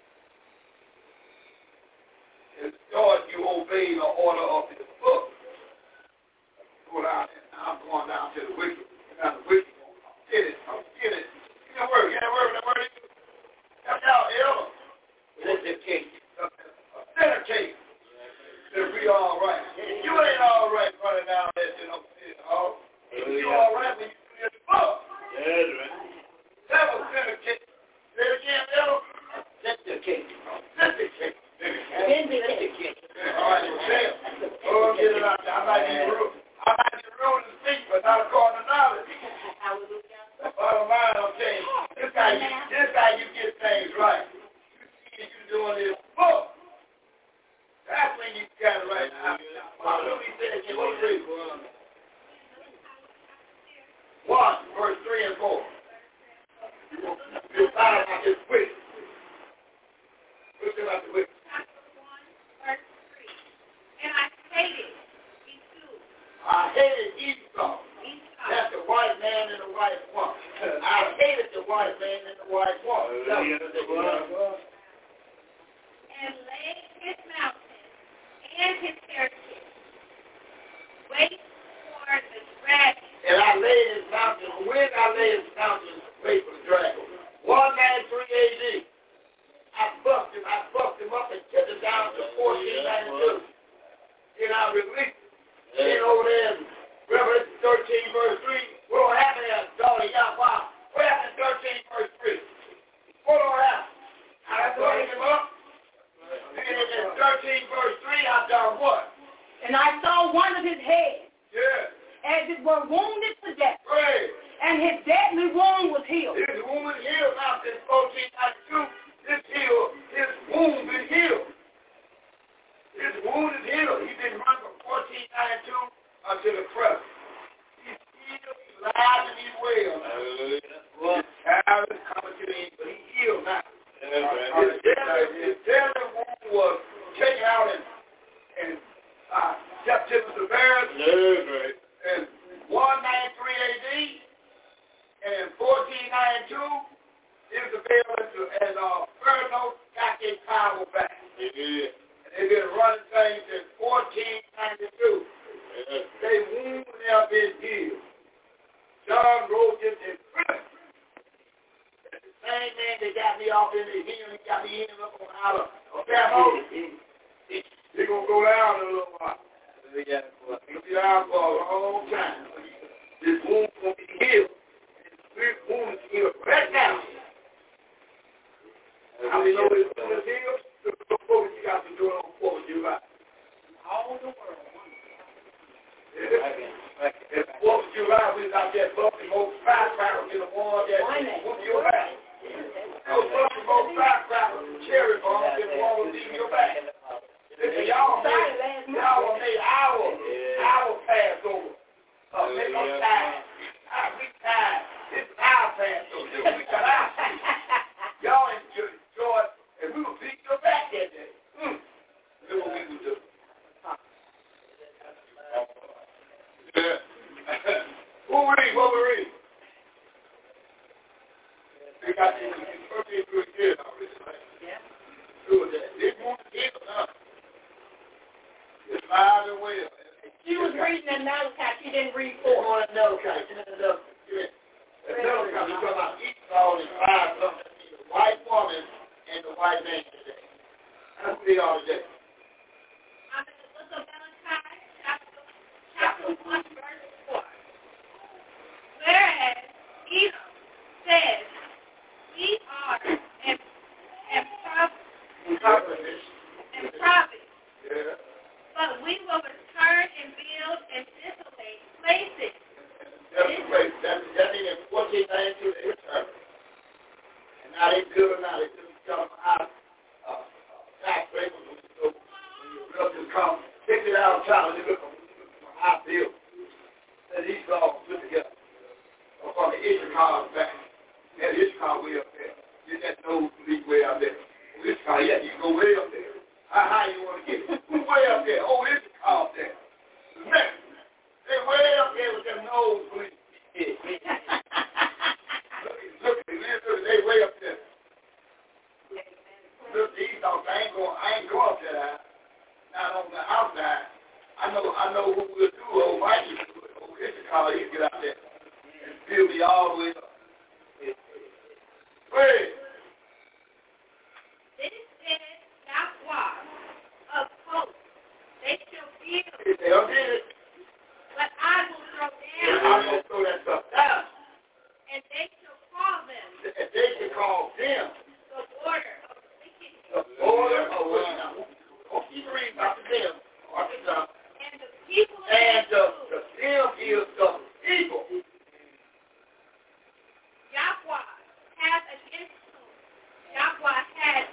And start you obey the order of this book. Go down there. I'm going down to the wicked. Now the wicked. Get it. Get it. Get that word. Get that word. That word. That's how Ella. Authenticate. Authenticate. That we all right. You ain't all right running down there to no city hall. You all right when you do this book. That's right. That authenticate. Say it again, Ella. Authenticate. Authenticate. Authenticate. All right, well, oh, get it out there. I might be rude. I might be rude to speak, but not according to knowledge. Bottom line, I'm saying, this guy you get things right. You see you doing this book. That's when you got it right. Look, he said, what was it? 1, verse 3 and 4. You're talking about this wicked. What's about the wicked? Chapter 1, verse 3. And I hated Esau. I hated Esau. That's the white man and the white woman. I hated the white man and the white woman. And laid his mountain and his heritage. there in Revelation 13, verse 3. What will happen there, daughter Yahweh? What happened in 13, verse 3? What will happen? I brought him up. And in 13, verse 3, I've done what? And I saw one of his heads, as it were wounded to death. Right. And his deadly wound was healed. His wound is healed now since 1492. His wound is healed. His wound is healed. He's been run from 1492 until the present. He's healed, he's alive, and he's well. His child is coming to him, but he's healed now. His deadly wound was taken out in September the Bears in 193 AD, and in 1492, it was available as Pharaoh got their power back. And they've been running things since 1492. They wound have been healed. John wrote this in prison. The same man that got me off in the hill, he got me in up on out of that hole. They're going to go down in a little while. He'll be down for a long time. This wound will be healed. This wound is healed right now. How many know this wound is healed? Look what you got to do on 4th of July. All the world. And 4th of July, we got that bumpy most firecrackers in the one that whoop your back. Those bumpy most firecrackers, cherry bombs in the one will leave your back. Y'all made our Passover. Make us time. We time. This is our Passover. We got our seat. Y'all enjoy it, and we will beat your back that day. That's what we will do. Yeah. What we read? We got this birthday good kid already. Yeah. Do that. They want to give it up. It's live and well. She was reading in Malachi. She didn't read 4. On Malachi. Malachi. We're talking about Esau and 5 something. The white woman and the white man today. That's what they are today. I'm in the book of Malachi, chapter 1, verse 4. Whereas Edom says, we are in providence. Yeah. But we will return and build and desolate places. That means in 1492 they returned. And now they build now. They just tell them how tax rate when you build this come, take it out of town and you look for how built. And these all put together. From the Issachar back. Yeah, the Issachar way up there. You that nose leak way up there. Issachar, yeah, you go way up there. How you want to get it? Who's way up there? Oh, Issachar up there. Next. They way up there with their nose bleeding. Look, they way up there. Look, these dogs, I ain't going up there. Not on the outside. I know who will do. Old Mikey, old Issachar, he'll get out there and fill me all the way up. Wait. This is Yahweh of hosts. They shall build. They don't get it. But I will throw down. I'm going to throw that stuff down. And they shall call them. And they shall call them. The border of wickedness. The border of wickedness. Don't keep reading about the them. And the people. And the them is the people. Yahweh has against whom Yahweh has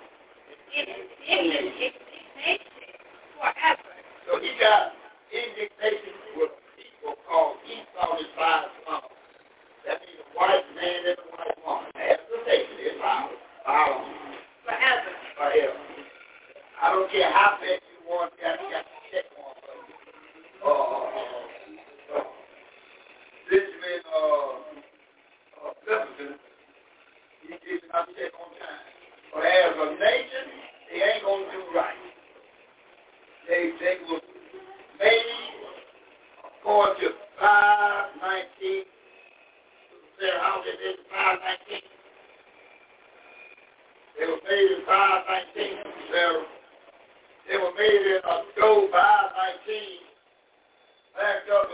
indignation forever. So he got indignation with people called Esau and 5 sons. That means the white man and the white woman. That's the nation. It's ours. Forever. Forever. I don't care how bad you want, you got to check on them. Benjamin Jefferson, he did not check on time. But as a nation, they ain't going to do right. They were made according to 519. Sarah, how they did 519? They were made in 519, Sarah. They were made in October 519. Backed up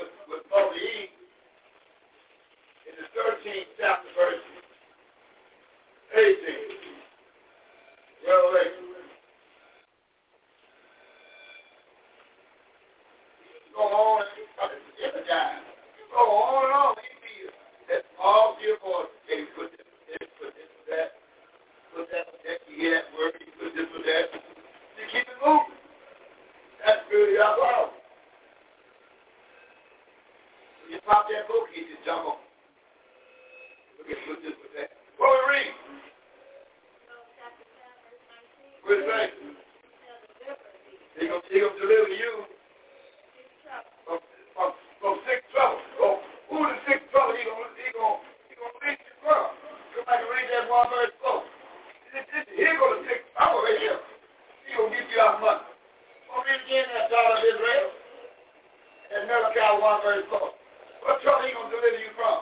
pop that book, he just jump on. Look at this with that. What we read? What is that? He gonna deliver you from sick trouble. So who the sick trouble? He gonna reach you from. Come back and read that one verse 4. Here go the sick trouble right here. He gonna give you out money. Gonna read again that daughter of Israel. And Malachi 1 verse 4. What trouble he gonna deliver you from?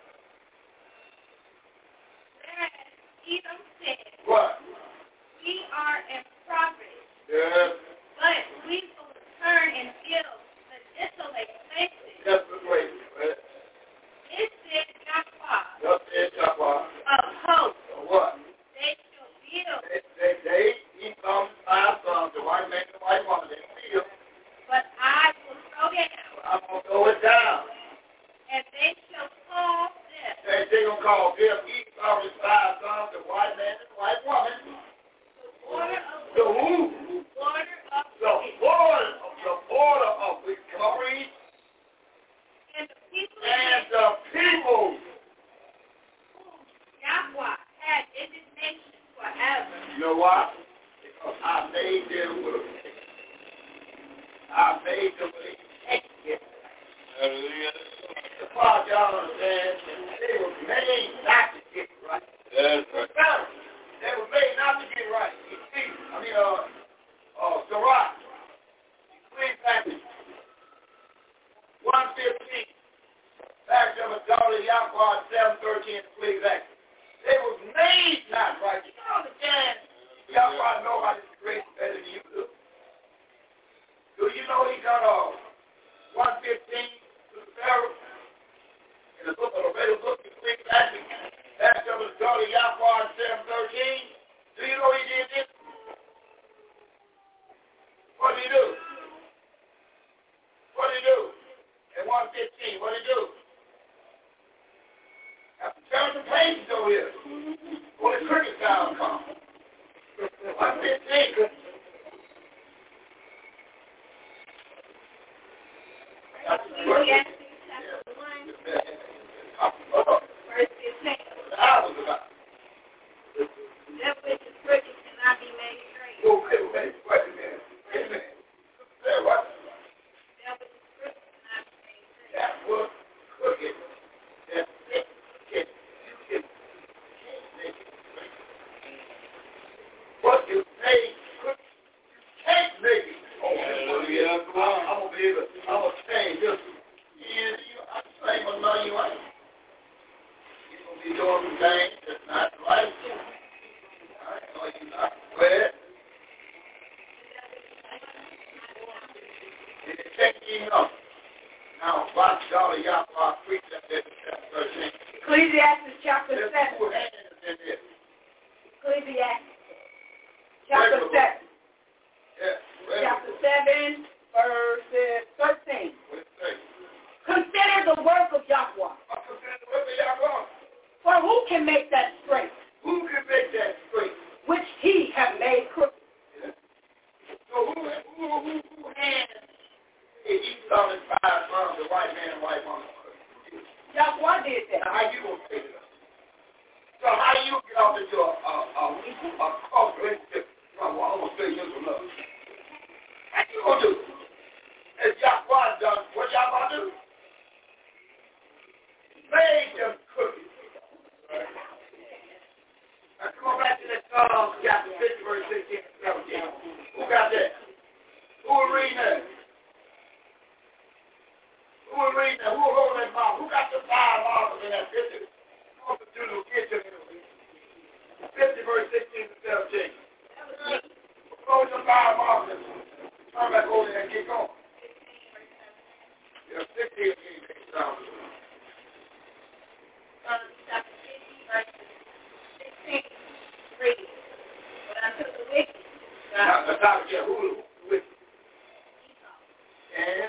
Edom said, what? We are impoverished. Yes. But we will return and build the desolate places. Desolate places, right? It said Yahweh. Yes, it Yahweh. Of hosts. What? They shall build. He comes 5 sons, the white man and the white woman. They build. But I will throw down. I'm going to throw it down. And they shall call them. They're going to call them. He comes 5 sons, the white man and the white woman. The who? The border of which. Come on, read. And the people whom Yahweh had indignation forever. You know why? Because I made them with a Hallelujah. The part y'all understand, they were made not to get right. That's right. They were made not to get right. You see, Sirach, Ecclesiastes 1:15, back of a daughter of Yahweh 7:13, Ecclesiastes. They were made not right. You understand? Yahweh know how this grace better than you do. Do you know he got 1:15 to the Pharaoh? In the book of the better book, Ecclesiastes, back of a daughter of Yahweh 7:13. Do you know he did this? What did he do? What did he do? At 1:15, what did he do? Have to turn the pages over here. When the cricket sound comes. 1:15. Ecclesiastes chapter 1, verse 15. That which is crooked cannot be made straight. Wait a minute. Say what? That which is crooked cannot be made straight. That was crooked. What you say crooked, you can't make it. I'm going to be able to, I'm going to change this. I'm saying what money you want. You're going to be doing some things that's not right. I know you're not aware. And it takes you up. Now, watch daughter Yahweh preach that in chapter 13. Ecclesiastes chapter 7. There's 2 hands in there. Ecclesiastes chapter 7. Yeah. Chapter 7, verses 13. Consider the work of Yahweh. Consider the work of Yahweh. For who can make that straight? Who can make that straight? Which he have made crooked. Yeah. So who hands Esau and 5 sons, the white man and white woman? Yahweh did that. Now, how you going to take it up? So how do you get off into a close relationship from what I'm going to say this from love? How you going to do? As Yahweh done, what Yahweh do? Made them crooked. Right. Now come on back to that Psalm chapter 50, verse 16 and 17. Who got that? Who will read that? Who will read that? Who will hold that mouth? Who got the 5 markers in that 50? Who the two little kids in it? 50, verse 16 and 17. Close the 5 markers. Turn back over there and get going. Yeah, 16 again. Chapter 50, verse 16, read. But unto the wicked. Now, the top, yeah, who with? And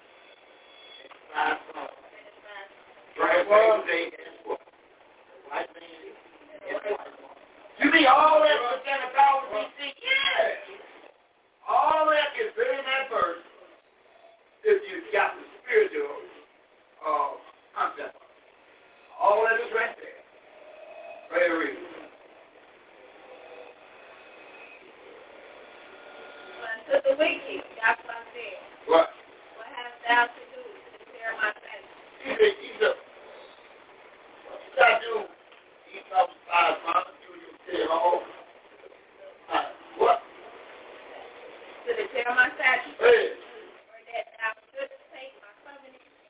5 sons. Right, well, they white man. You mean all that was in about BC? Yeah. All that is very in that verse. If you got the spiritual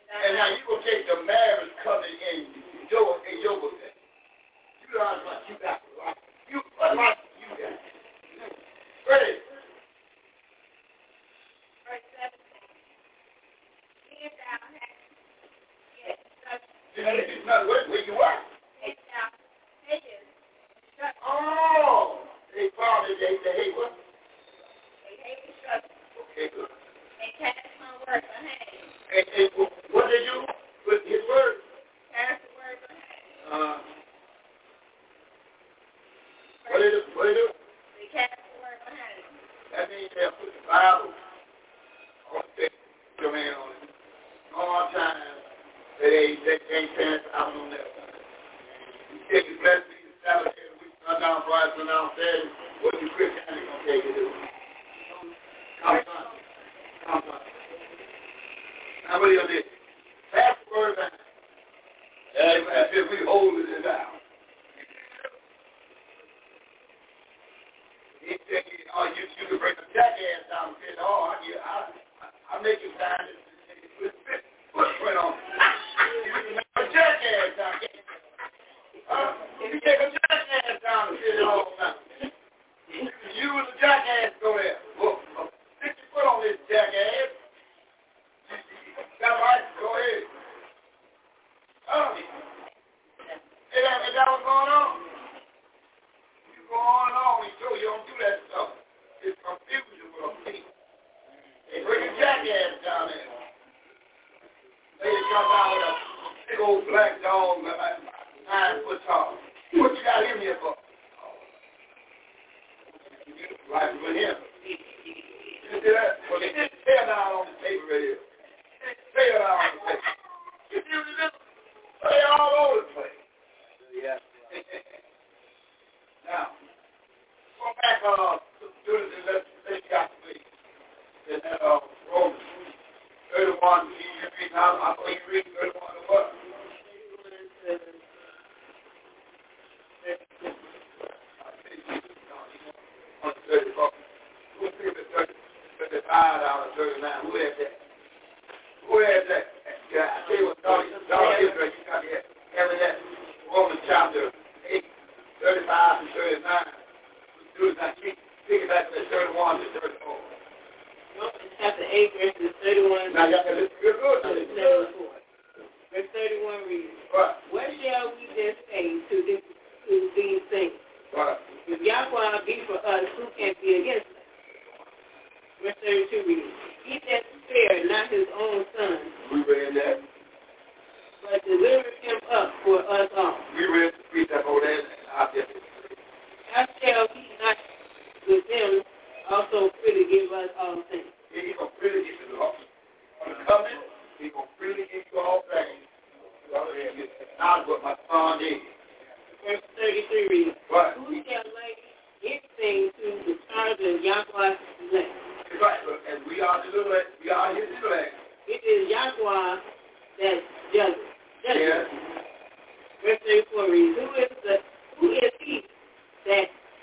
And now you will take the marriage covenant in your possession. You know how much you got to like. You got. Ready? Verse 17. If thou hast, yes, where you are? if thou hatest, oh, they probably they hate what? they hate instruction. Okay, good. And cast my word behind. And what they do with his word? Cast the word behind. What they do? They cast the word behind. That means they'll put the Bible on the domain on it. All time they can't pass out on that. You take his blessing, Sabbath day, we run down Friday, run down Saturday. What you Christianity gonna take you to do? Come on. Now what do you do? Pass the word back. If we hold it down. He said, you can bring a jackass down and say, I'll make you sign this footprint on it. You can make a jackass down. If you take a jackass down and say it all down. You and the jackass go there. Well, stick your foot on this jackass. Got right, go ahead. Is that what's going on? You go on, he told you don't do that stuff. It's confusion with them people. They bring a jackass down there. Lady comes out with a big old black dog, 9 foot tall. What you got him here for? Right with him. You see that? Well, they just tear down on the paper right here. Tear down on the paper. You see what they do? They all over the place. Yeah. Now, go back to the students and let's got to be. In Romans 31, you read now, I believe you read 31 to what? On 34. Who's 35 out of 39? Who has that? Who has that? Yeah, I tell you what, God Israel, you got to have that. Romans chapter 8, 35 and 39. Do it now. Pick it back to 31 to 34. Romans chapter 8, verses 31 now, y'all can listen real good. Verse 31 reads, What shall we then say to these things? If Yahweh be for us, who can be against us? Verse 32 reads, he that spared not his own son. We read that. But delivered him up for us all. We read the precept over there. How shall he not with them also freely give us all things? He's going to freely give you all. On the covenant, he's going to freely give you all things. Not what my son did. Verse 33 reads, who shall lay anything to the charge of Yahweh's elect? Right, and we are the elect. We are his elect. It is Yahweh that judges. Yes. Verse 34 reads, who is he that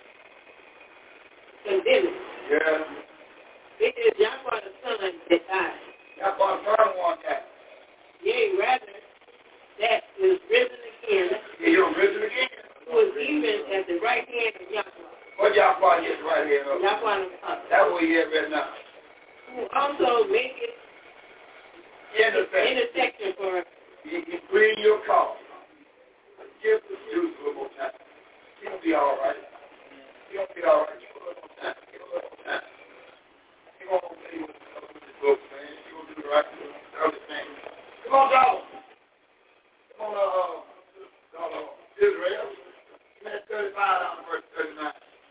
condemns? Yes. It is Yahweh the Son that died. Yahweh the Son won that. Yea, rather, that is risen again. Yeah, you're risen again. Who is even at the right hand of Yahweh. What Yahweh is right here? Yahweh the Father. That's what he is right now. Who also maketh intersection for us. He can bring your cause. Give the Jews a little more time. He'll be all right. He'll be all right. Give a little more time. Give a little more time. He won't obey with this book, man. He will do the right thing. Come on, dog. Come on, Israel. That's 35 down to verse 39.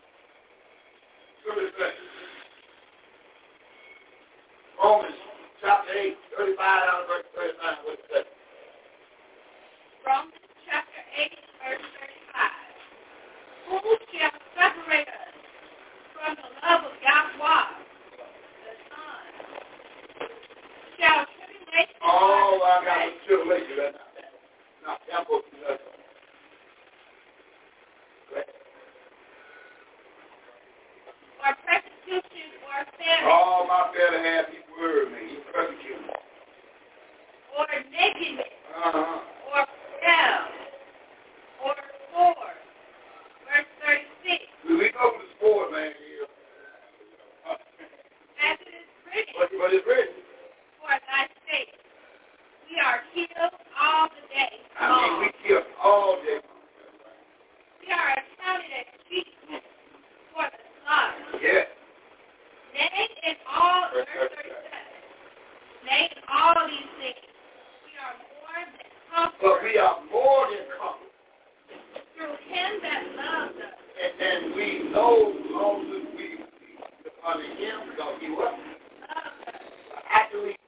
Romans chapter 8, 35 down to verse 39. What's that? Romans chapter 8, verse 35. Who shall separate us from the love of Yahweh, the Son? Shall tribulation... Oh, I got a tribulation right now. Now, I'm supposed to do that. Or persecution or famine. Oh, my fellow half, he worried me. He persecuted me. Or nakedness, or hell, or sword. Verse 36. We go to the sport, man. As it is written. What is written? For thy sake, we are killed all the day long. I mean, we killed all day. We are accounted as sheep for the slaughter. Yes. Nay, in all, verse 37. Nay, in all these things, we are more than conquerors. But we are more than conquerors. Through him that loves us. And we know also we upon him because he was. After we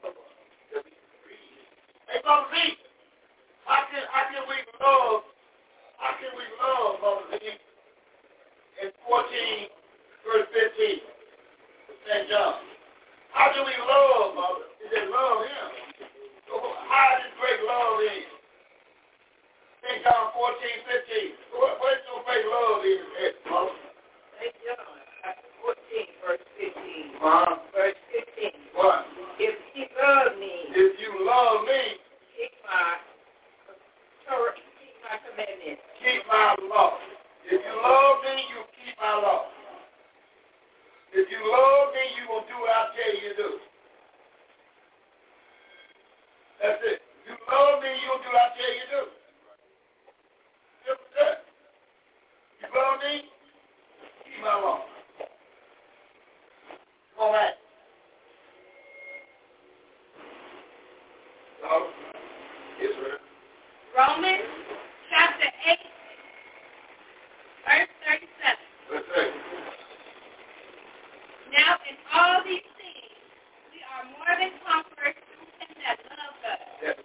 hey, Mother Z, how can we love Mother Z in 14 verse 15 St. John? How do we love Mother? Is it love him? So how is this great love in you? St. John 14, 15. What is your great love in it, Mother? St. John 14 verse 15. Verse 15. What? If you love me, keep my commandments. Keep my law. If you love me, you keep my law. If you love me, you will do what I tell you to do. That's it. If you love me, you'll do what I tell you to do. Simple as that. You love me, keep my law. All right. Israel. Romans chapter 8, verse 37. Let's say. Now in all these things, we are more than conquerors through him that loves us.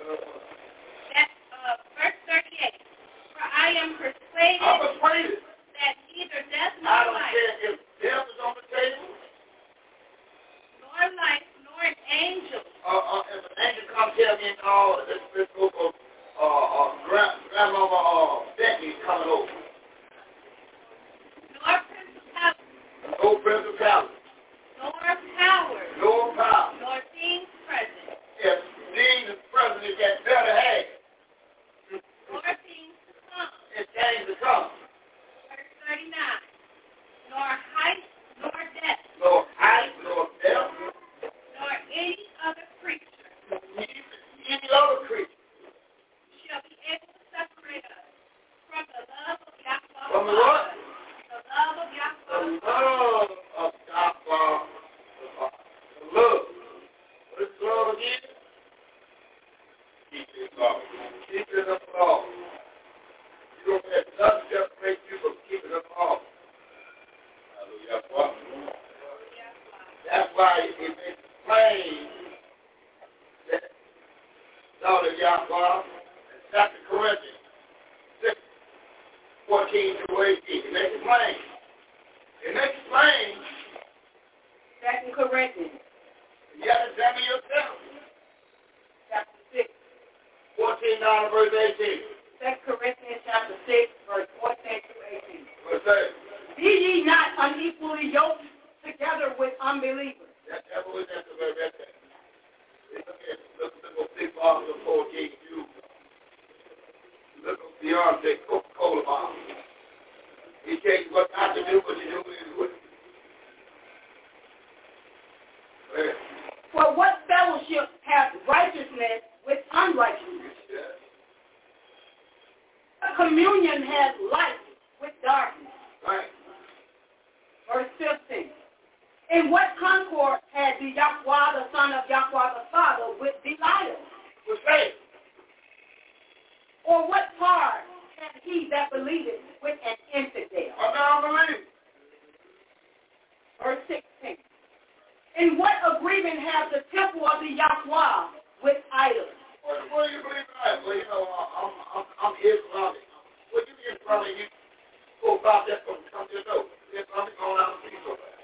Verse 38. For I am persuaded that neither death nor life, if death is on the table, nor life, nor an angel. If an angel comes tell me, let's go for Grandmama Becky coming over. Nor principality. No principality. Nor power. No power. Nor things present. If things present is that better had. Nor things to come. It's things to come. Verse 39. Nor height, nor depth. Nor height, nor depth. Nor any other creature. Any other creature. Shall be able to separate us from the love of Yahweh. From the what? The love of Yahweh. The love of Yahweh. The love. What is love again? Keeping law. Keeping the law. You don't let nothing separate you from keeping the law. Hallelujah. That's why it makes plain that Lord of Yahweh and 2 Corinthians 6, 14 through 18. It makes it plain. It makes it plain. 2 Corinthians. You have to examine yourself. Chapter 6. 14 down to verse 18. 2 Corinthians chapter 6, verse 14 through 18. What's that? Be ye not unequally yoked together with unbelievers. That's what that's the very best thing. Look at big bottles of 14 juice. Look at Beyonce Coca-Cola bottle. He tells you what not to do, but you do it. For what fellowship hath righteousness with unrighteousness? Yes. Communion has light with darkness. Right. Verse 15. In what concord had the Yahweh, the Son of Yahweh, the Father, with Belial? What's that? Or what part had he that believeth with an infidel? A non-believer. Verse 16. In what agreement have the temple of the Yahweh with idols? What do you believe in that? Well, you know, I'm Islamic. What do you get from it? You go about that from come to know. Islamic going out and see so bad.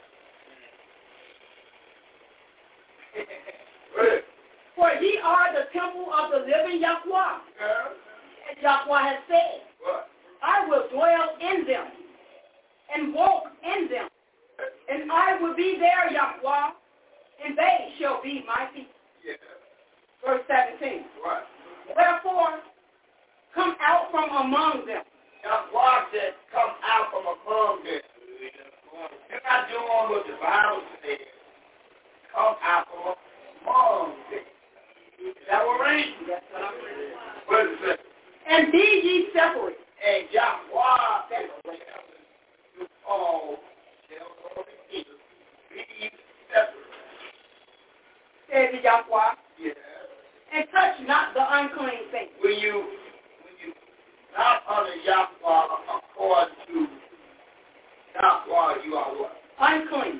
For ye are the temple of the living Yahweh. Yeah. And Yahweh has said, What? I will dwell in them and walk in them. And I will be their Yahweh, and they shall be my people. Yeah. Verse 17. What? Wherefore, come out from among them. Yahweh said, come out from among them. You're not doing what the Bible says. Come out from among them. That will read. That's what I'm reading. What does it say? And be ye separate. And Yahweh said, you all shall go together. Be ye separate. Said Yahweh. Yes. And touch not the unclean thing. When you not honor Yahweh according to Yahweh, you are what? Unclean.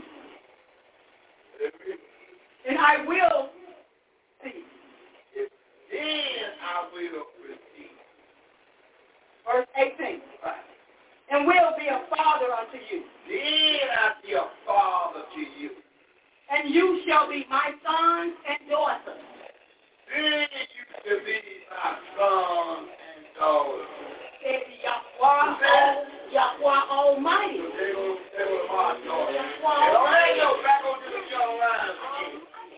And I will see. Then I will receive. Verse 18. And will be a father unto you. Then I be a father to you. And you shall be my sons and daughters. Then you shall be my son and daughter. Said Yahweh Almighty. They were my daughter. Yahweh. Back on to the young lines again.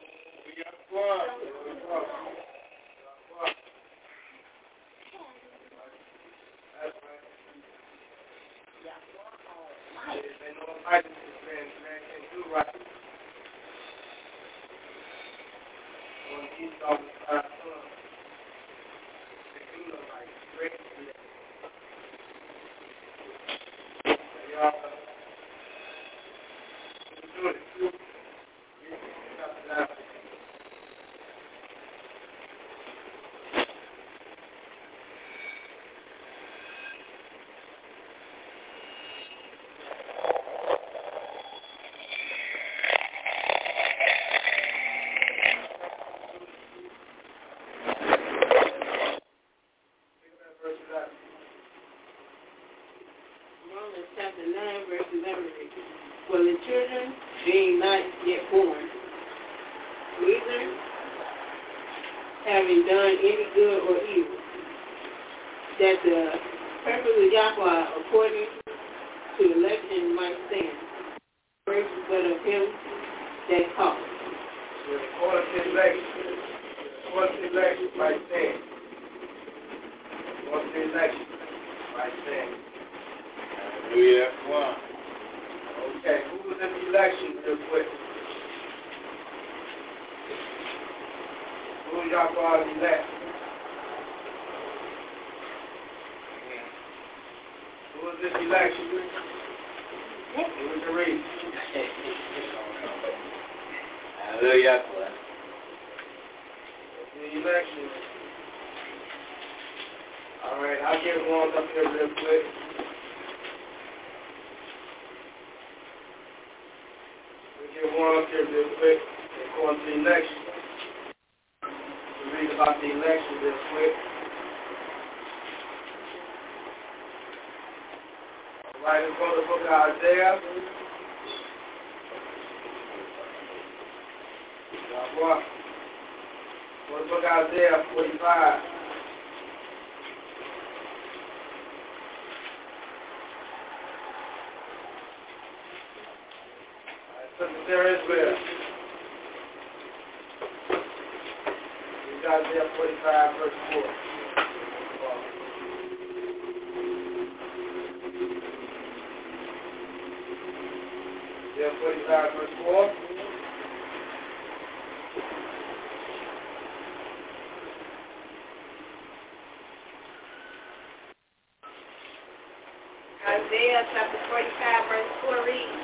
Isaiah chapter 45, verse 4 reads,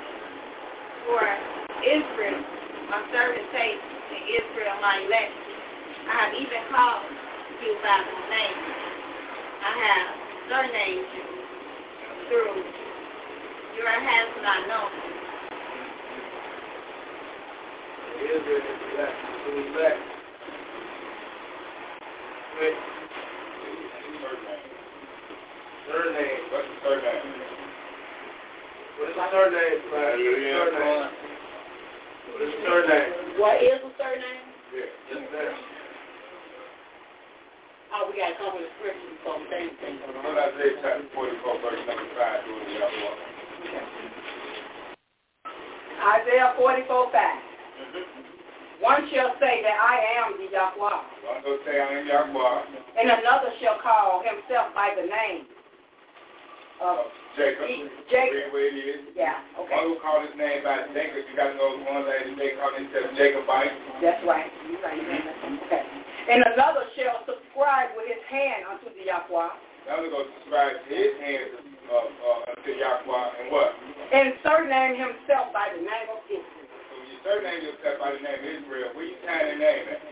For Israel, my servant says, and Israel, my elect, I have even called you by name. I have surnamed you through your has not known. Israel is elect. Who is elect? Wait. Third name. What's the third name? What is the third name? What is the third name? What is the third name? Yeah, just there. Oh, we got to come with a scripture for the same thing. What Isaiah chapter 44, verse number 5, doing the other one. Isaiah 44, 5. One shall say that I am the Yahweh. One will say I am Yahweh. And another shall call himself by the name of Jacob. Jacob. Where it is. Yeah, okay. One will call his name by Jacob. You got to know one lady, they call himself Jacobite. That's right. You're right. Okay. And another shall subscribe with his hand unto the Yahweh. Another will subscribe to his hand unto Yahweh and what? And surname himself by the name of Israel. So when you surname yourself by the name of Israel, where you sign the name at?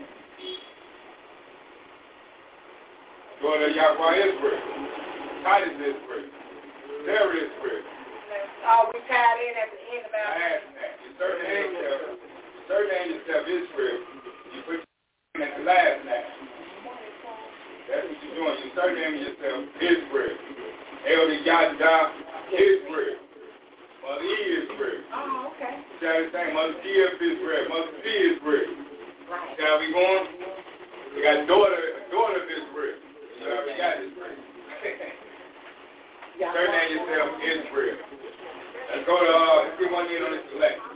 Go to Yahweh Israel. Titus Israel. Sarah Israel. Oh, we tied in at the end of our last name. You surname yourself Israel. You put your name at the last name. That's what you're doing. You're surnames yourself Israel. Elder Yada Israel. Mother E Israel. Oh, okay. Shall we say Mother D of Israel? Mother C Israel. Right. Shall we go on? We got daughter of Israel. You already got Israel. Surname yourself Israel. Let's go to, let's get one in on this selection.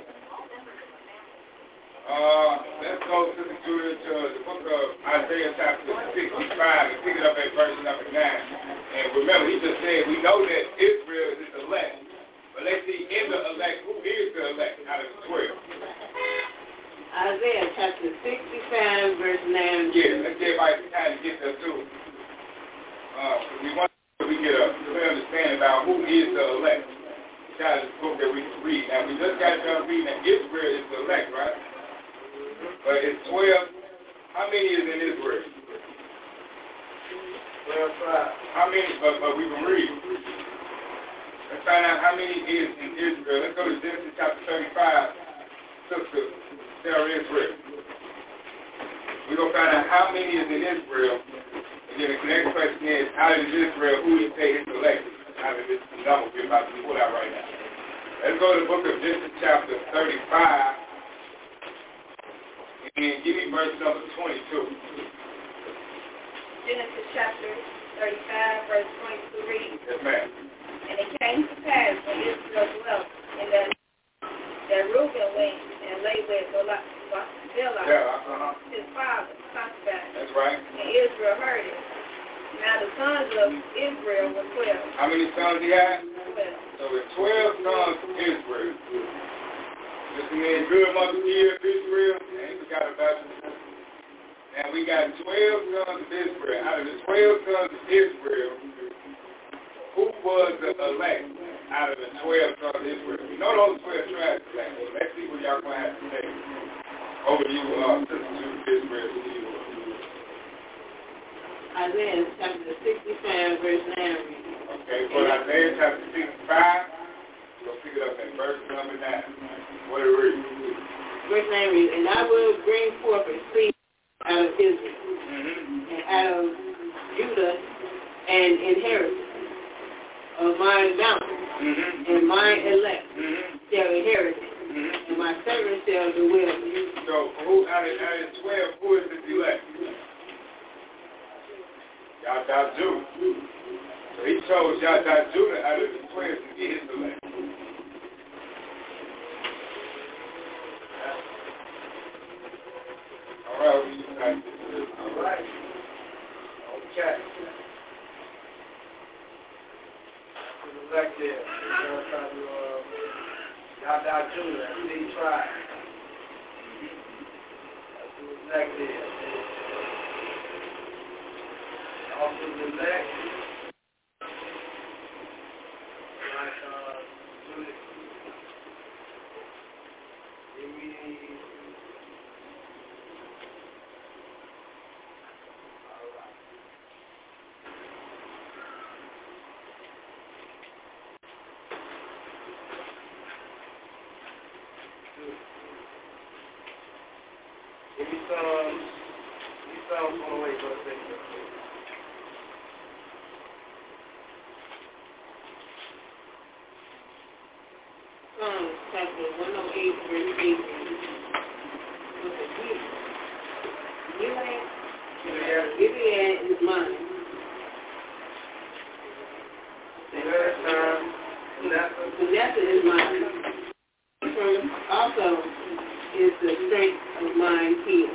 Let's go to the book of Isaiah chapter 65 and pick it up at verse number 9. And remember, he just said, we know that Israel is elect. But let's see, in the elect, who is the elect out of the 12? Isaiah chapter 65, verse 9. Yeah, let's get everybody time to get there too. We get a clear understanding about who is the elect. Out of this book that we can read. Now, we just got done reading that Israel is the elect, right? But it's 12. How many is in Israel? 12. How many? But we can read. Let's find out how many is in Israel. Let's go to Genesis chapter 35. Sister Sarah Israel. We're going to find out how many is in Israel. And then the next question is, out of Israel, who you say is the elect? Out of this number we're about to pull out right now. Let's go to the book of Genesis chapter 35 and give me verse number 22. Genesis chapter 35, verse 22 reads. Yes, ma'am. And it came to pass when Israel dwelt in that Reuben went and lay with Bilhah, his father, concubine. That's right. And Israel heard it. Now the sons of Israel were 12. How many sons he had? 12. So with 12 sons of Israel. This man good mother of Israel, and he forgot about it. And we got 12 sons of Israel. Out of the 12 sons of Israel, who was the elect out of the 12 sons of Israel? You know those 12 tribes elect. So let's see what y'all going to have to say. Over to you, Sister Israel. Isaiah chapter 65, verse 9. Okay, for Isaiah chapter 65, we'll pick it up in verse number 9. What it reads? Verse 9 reads, and I will bring forth a seed out of Israel, and out of Judah an inheritance of my mountain, and my elect shall inherit it, and my servants shall dwell in it. So, who out of 12, who is the elect? Yadaju. So he chose Yadaju out of the 12 to be his elect. All right, we just got this. All right. Okay. Elect there. Yadaju, that's the tribe. That's the elect there. Also the elect, like Judas. Then we give me some on the way, brother. Psalms chapter 108, verse 8. Gilead is mine. Manasseh is mine. Ephraim also is the strength of mine healed.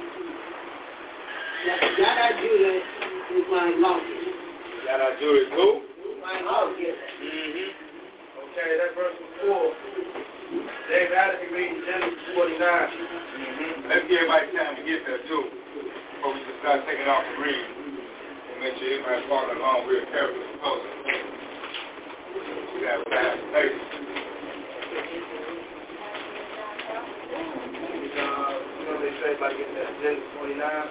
Yada Judah is my lawgiver. Yada Judah is who? My lawgiver. Okay, that verse was 4. David Addison reading Genesis 49. Let's give everybody time to get there too, before we just start taking off the read. And make sure everybody's walking along real carefully and close. We have fast pace. They say about getting that Genesis 49.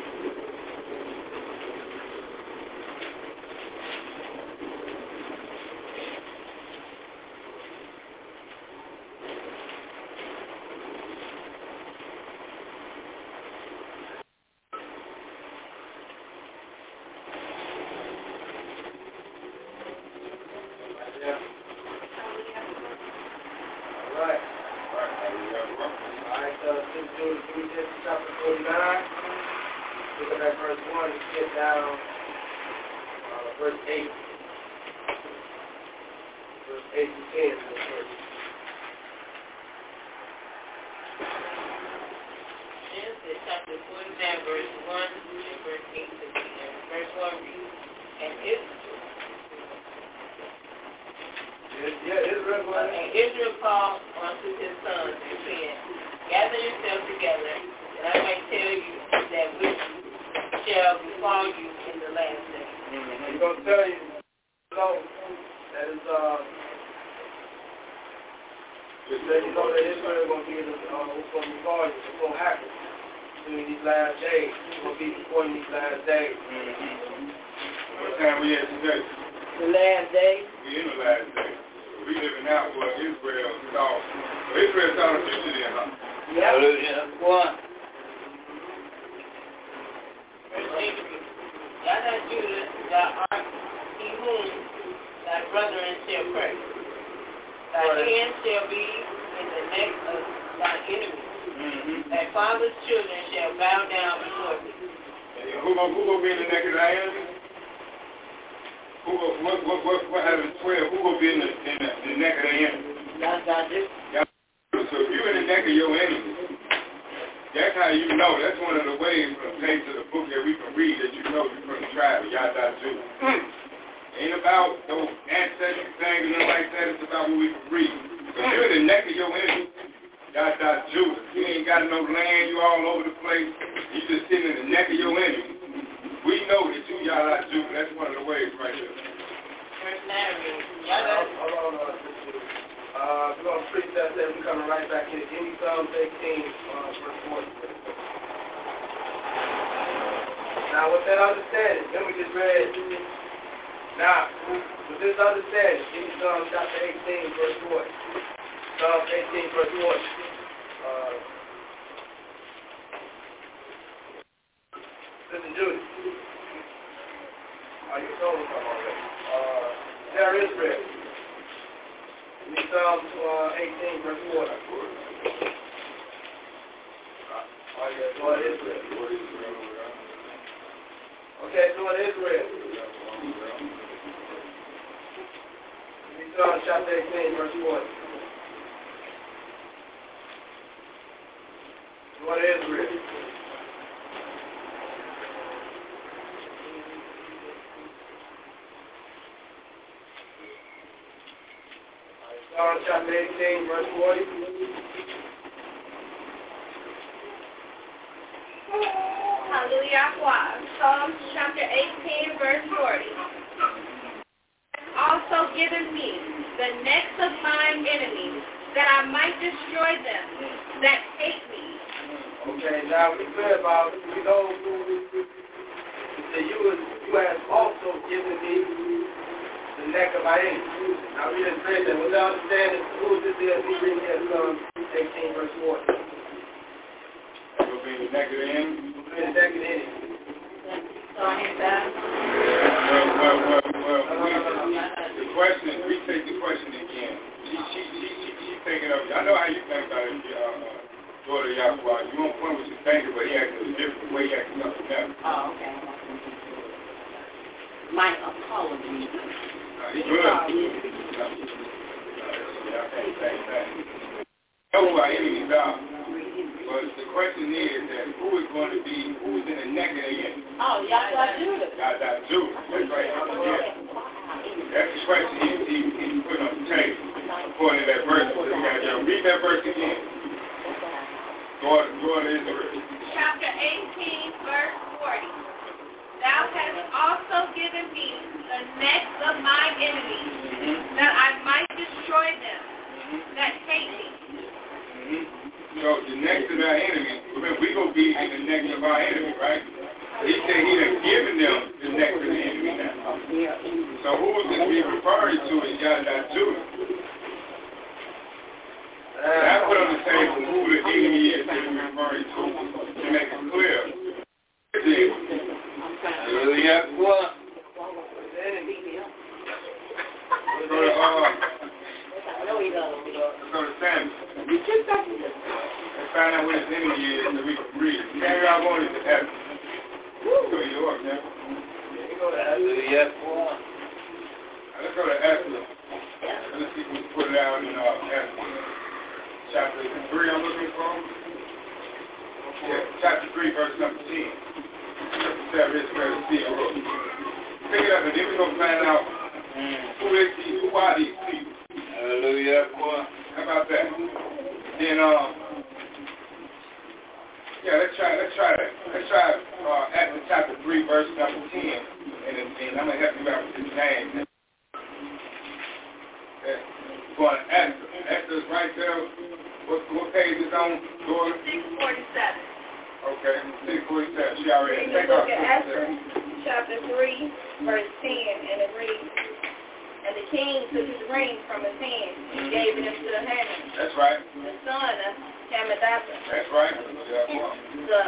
Israel called unto his sons and said, gather yourselves together, that I may tell you that which shall befall you in the last day. He's going to tell you, that is, you know that Israel is going to be what's going to befall you, what's going to happen during these last days. It's going to be before you these last days. What time we at today? The last day. We in the last day. We living out what Israel saw. So Israel saw the future then, huh? Yeah. Hallelujah. One. Yada Judah, thou art he whom thy brethren shall pray. Thy hand shall be in the neck of thy enemies. Thy father's children shall bow down before thee. Who gonna be in the neck of thy enemies? What happened 12? Who gonna be in the neck of the enemy? So if you're in the neck of your enemy, that's how you know. That's one of the ways from the page of the book that we can read that you know you're from the tribe of Yada Judah. Ain't about those ancestral things and nothing like that. It's about what we can read. So if you're in the neck of your enemy, Yada Judah, you ain't got no land. You all over the place. You just sitting in the neck of your enemy. We know that you Yada Judah. That's one of the ways right there. We're going to preach that, we're coming right back in. Give me Psalm 18, verse 40. Now, with that understanding, then we just read. Now, with this understanding, give me Psalm chapter 18, verse 40. Psalm 18, verse 40. Listen, Judy. You told me something already. There is Israel. Psalm 18, verse 4. Lord Israel. Okay, Lord Israel. Psalm chapter 18, verse 4. Lord Israel. Psalm chapter 18, verse 40. Hallelujah. Psalm chapter 18, verse 40. Also given me the necks of mine enemies, that I might destroy them that hate me. Okay, now we clear about, we know that you have also given me the neck of my enemies. Now we just read that without understanding who this is, we read that Psalm 18, verse 40. It will be the neck of the enemy. It will be the neck of the enemy. The question, retake the question again. She's thinking of, I know how you think about it, daughter Yahweh. You won't point what you're thinking, but he acted a different way, he acted something else. Oh, okay. My apologies. He's good. I can't say that. Know who our enemies are. But the question is that who is going to be, who's in the neck of the enemy? Oh, Yada Judah. Yada Judah. That's right. Yeah. That's the question he put on the table. According to that verse. So you got to read that verse again. Go to Israel. Chapter 18, verse 40. Thou hast also given me the necks of my enemies, that I might destroy them that hate me. So the necks of our enemies, remember, we going to be in the necks of our enemy, right? He said he done given them the necks of the enemy now. So who is this be referring to is Yada Judah? And I put on the table who the enemy is that he's referring to make it clear. Hallelujah. Go to Samuel. Let's find out what his enemy is and we can read. Maybe I wanted to have it. Go to York, man. Hallelujah. Let's go to Esther. Let's see if we can put it out in Esther. Chapter 3 I'm looking for. Yeah, chapter 3, verse number 10. Chapter 7 is where the sea arose. Pick it up and then we're going to find out who are these people. Hallelujah, boy. How about that? Then, let's try that. Let's try Acts chapter 3, verse number 10. And I'm going to help you out with this name. Okay. Going to Acts. Acts is right there. What page is on? 647. Okay, 647. She already take off. Look at Esther, chapter 3, verse 10, and it reads, and the king took his ring from his hand and gave it into the Haman. That's right. The son of Hammedatha. That's right. The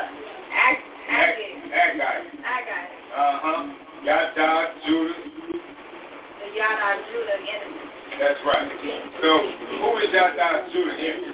Agag. Yada Judah. The Yada Judah enemy. That's right. So, who is Yada Judah enemy?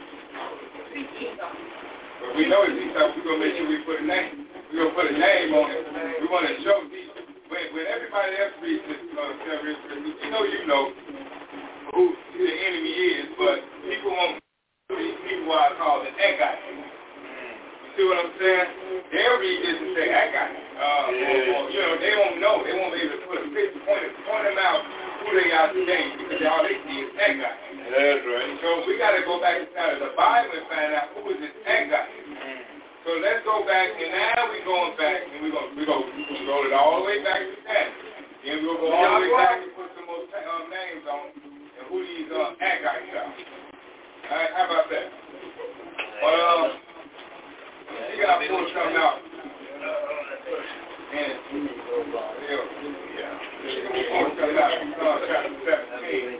But we know it's Esau. We're going to make sure we put a name. We're going to put a name on it. We want to show these. When everybody else reads this, you know who the enemy is, but people won't. These people I call the Agag. You see what I'm saying? They'll read this and say Agag. Or, they won't know. They won't be able to put a picture, point them out who they are today because all they see is Agag. That's right. So we got to go back inside of the Bible and find out who is this Agag. So let's go back, and now we're going back, and we're going to roll it all the way back to Samuel. Then we'll go all the way back and put some more names on and who these Agagites are. All right, how about that? You got to pull something out. And, pull something out chapter 17.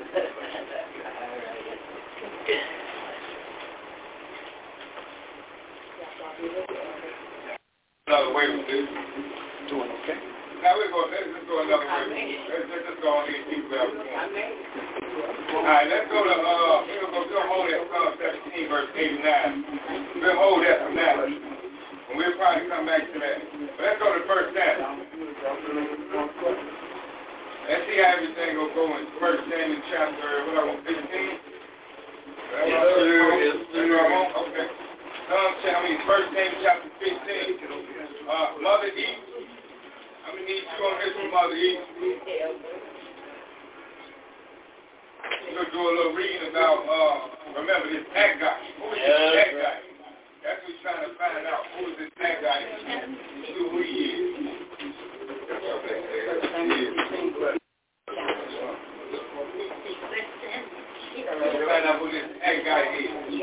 Another way with this. Doing okay. Now let's go another way. Let's just go ahead and keep it up. All right, let's go to we'll hold at Psalm 17, verse 89. We'll hold that from now. And we'll probably come back to that. But let's go to 1 Samuel. Let's see how everything will go in 1 Samuel chapter 15. Okay. 1 Samuel chapter 15. Mother E. I'm going to need you on this one, Mother E. We're going to do a little reading about, remember this Agag. Who is this Agag? That's what we're trying to find out. Who is this Agag? Who he is. Let's find out who this Agag is.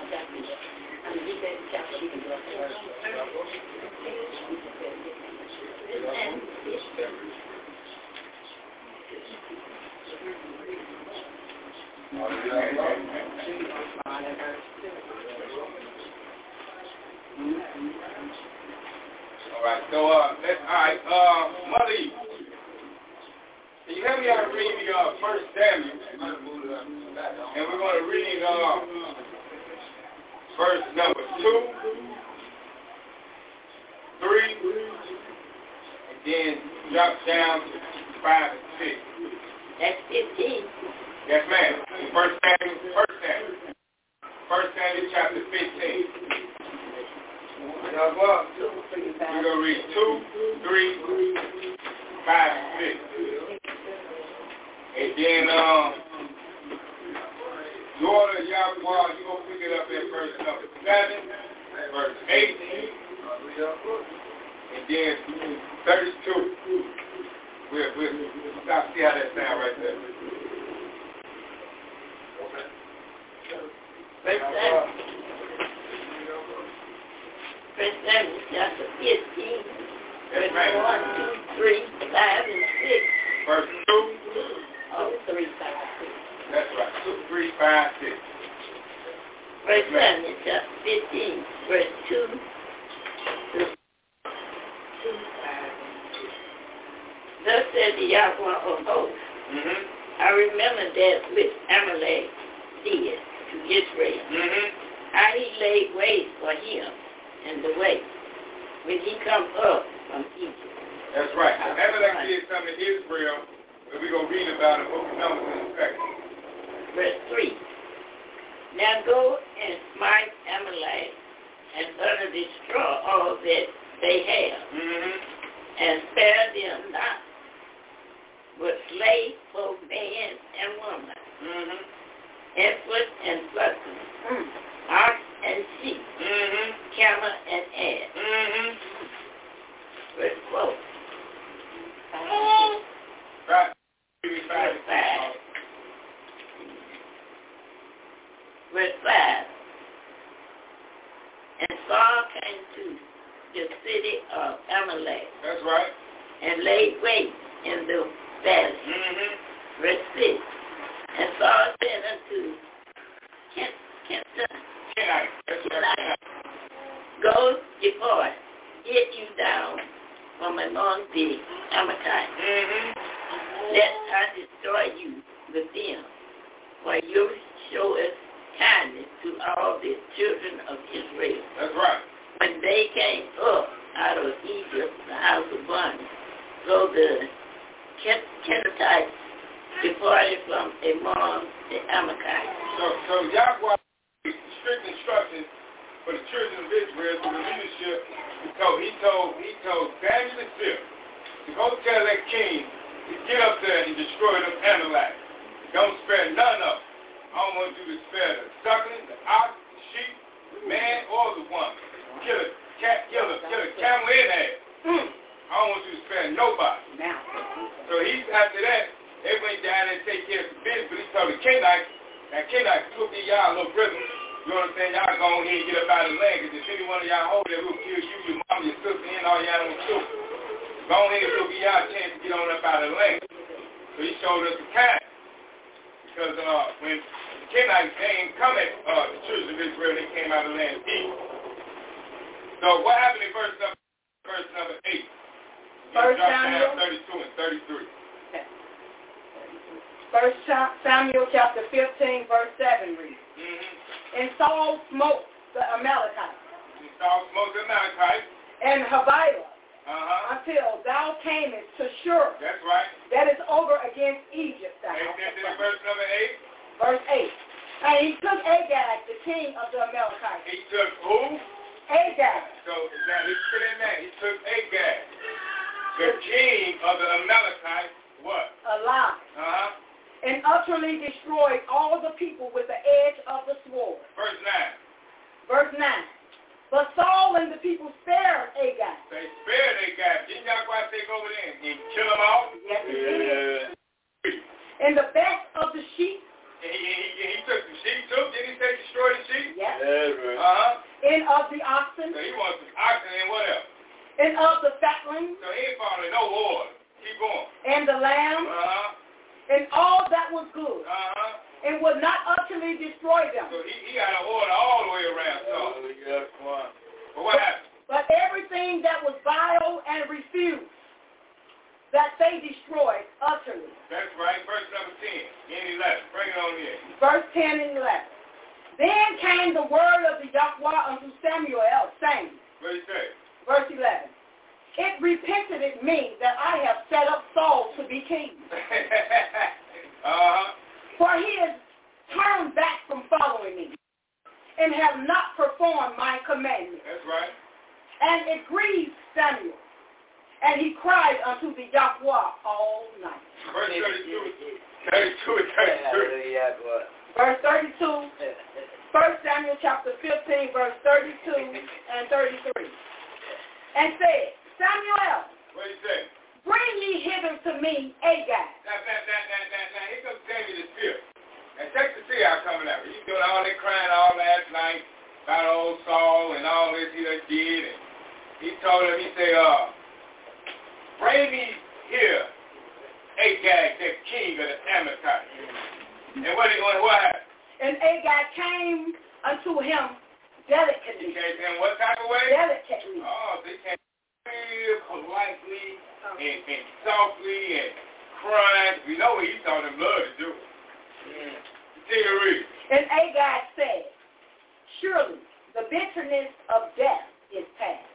Alright, so Mother E, can you help me out read the 1 Samuel? And we're going to read verse number 2, 3, and then drop down to 5 and 6. That's 15. Yes, ma'am. 1 Samuel. 1 Samuel chapter 15. We're going to read 2, 3, 5, 6. And then, the order of Yahweh, you're going to pick it up at verse number 7, verse 8, and then 32. We'll stop, see how that sound right there. First Samuel chapter 15, verse 1, 2, 3, 5, and 6. Verse 2. Oh, 3, 5, 6. That's right, 2, 3, 5, 6. First Samuel chapter 15, verse 2 to 5. Thus said the Yahweh of hosts, I remember that which Amalek did to Israel, how he laid waste for him in the way when he come up from Egypt. That's right. Amalek did something to Israel, and we're going to read about it, book of Numbers in a second. Verse 3. Now go and smite Amalek and utterly destroy all that they have, and spare them not, but slay both man and woman, infant and suckling, ox and sheep, camel and ass. Verse 4. Right. Verse 5. Verse 5. And Saul came to the city of Amalek. That's right. And laid waste in the valley. Verse 6. And Saul said unto Kenite, go depart, get you down from among the Amalekites. Let I destroy you with them, for you showeth kindness to all the children of Israel. That's right. When they came up out of Egypt, the house of bondage, so the Kenite departed from among the Amalekites. So Yahweh strict instructions for the children of Israel through the leadership. He told Samuel the fifth to go tell that king to get up there and destroy them Amalekites. Don't spare none of them. I don't want you to spare the suckling, the ox, the sheep, the man, or the woman. Kill a camel in there. I don't want you to spare nobody. So after that, they went down and take care of the business, but he told the Kenites, that Kenites took in y'all little prison. You know what I'm saying? Y'all go ahead and get up out of the land, because if any one of y'all hold there, we'll kill you, your mama, your sister, and all y'all don't kill. Go ahead and we'll give y'all a chance to get on up out of the land. So he showed us the kindness. Because when the Kenites, they ain't come at the children of Israel, they came out of the land of Egypt. So what happened in verse number 8? First Samuel 32 and 33. Okay. First Samuel chapter 15, verse 7 reads. And Saul smote the Amalekites. And Havilah. Until thou camest to Shur. That's right. That is over against Egypt. Verse number 8. Verse 8. And he took Agag, the king of the Amalekites. He took who? Agag. So now let's put in that. He took Agag, the king of the Amalekites. What? Alive. And utterly destroyed all the people with the edge of the sword. Verse 9. Verse 9. But Saul and the people spared Agag. They spared Agag. Didn't y'all go out there over there and kill them all? Yes, he did. And the best of the sheep. He took the sheep too. Didn't he say destroy the sheep? Yes. Yeah, And of the oxen. So he wants some oxen and what else? And of the fatlings. So he ain't following no order. Keep going. And the lamb. And all that was good. And would not utterly destroy them. So he got an order all the way around. So. But what happened? But everything that was vile and refused, that they destroyed utterly. That's right. Verse number 10 and 11. Bring it on in. Verse 10 and 11. Then came the word of the Yahweh unto Samuel, saying. What did he say? Verse 11. It repented in me that I have set up Saul to be king. For he is turned back from following me, and have not performed my commandments. That's right. And it grieved Samuel. And he cried unto the Yahweh all night. Verse 32. 32. Verse 32. 1 Samuel chapter 15, verse 32 and 33. And said, Samuel, what did he say? Bring ye hither to me Agag. Now, here comes Samuel the seer. And check the seer out coming out. He's doing all that crying all last night about old Saul and all this he done did. And he told him, he said, bring me here Agag, the king of the Amalekites. And what happened? And Agag came unto him delicately. He came to him what type of way? Delicately. Oh, they came real politely and softly and crying. We know what he told them love to do. Take a read. And Agag said, surely the bitterness of death is past.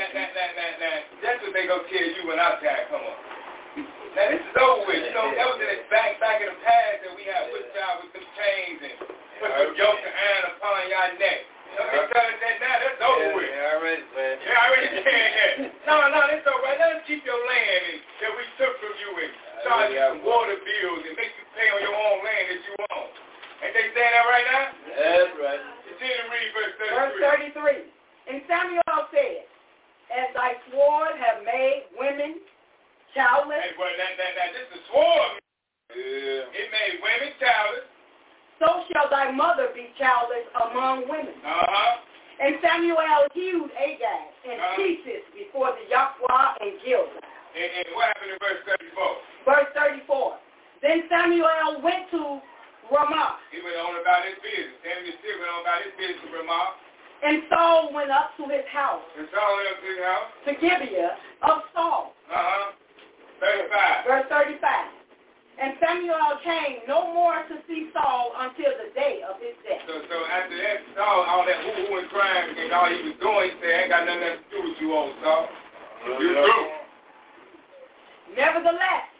That's what they gonna tell you when our time come up. Now this is over with. You know, that was in the back in the past that we had whipped out with some chains and put some yoke of iron upon your neck. Don't be telling that now, that's over with. Yeah, I already said. Yeah, I already said that. No, that's all right. Let us keep your land that we took from you and charge you some water bills and make you pay on your own land that you own. Ain't they saying that right now? That's right. Continue to read verse 33. Verse 33. And Samuel said, as thy sword have made women childless. Hey, well, now, this is sword. Yeah. It made women childless. So shall thy mother be childless among women. And Samuel hewed Agag in pieces before the Yahweh and Gilgal. And what happened in verse 34? Verse 34. Then Samuel went to Ramah. He went on about his business. Samuel still went on about his business to Ramah. And Saul went up to his house. And Saul went up to his house? To Gibeah of Saul. 35. Verse 35. And Samuel came no more to see Saul until the day of his death. So after that, Saul, all that who and crying and all he was doing, he said, ain't got nothing to do with you, old Saul. You through. Nevertheless,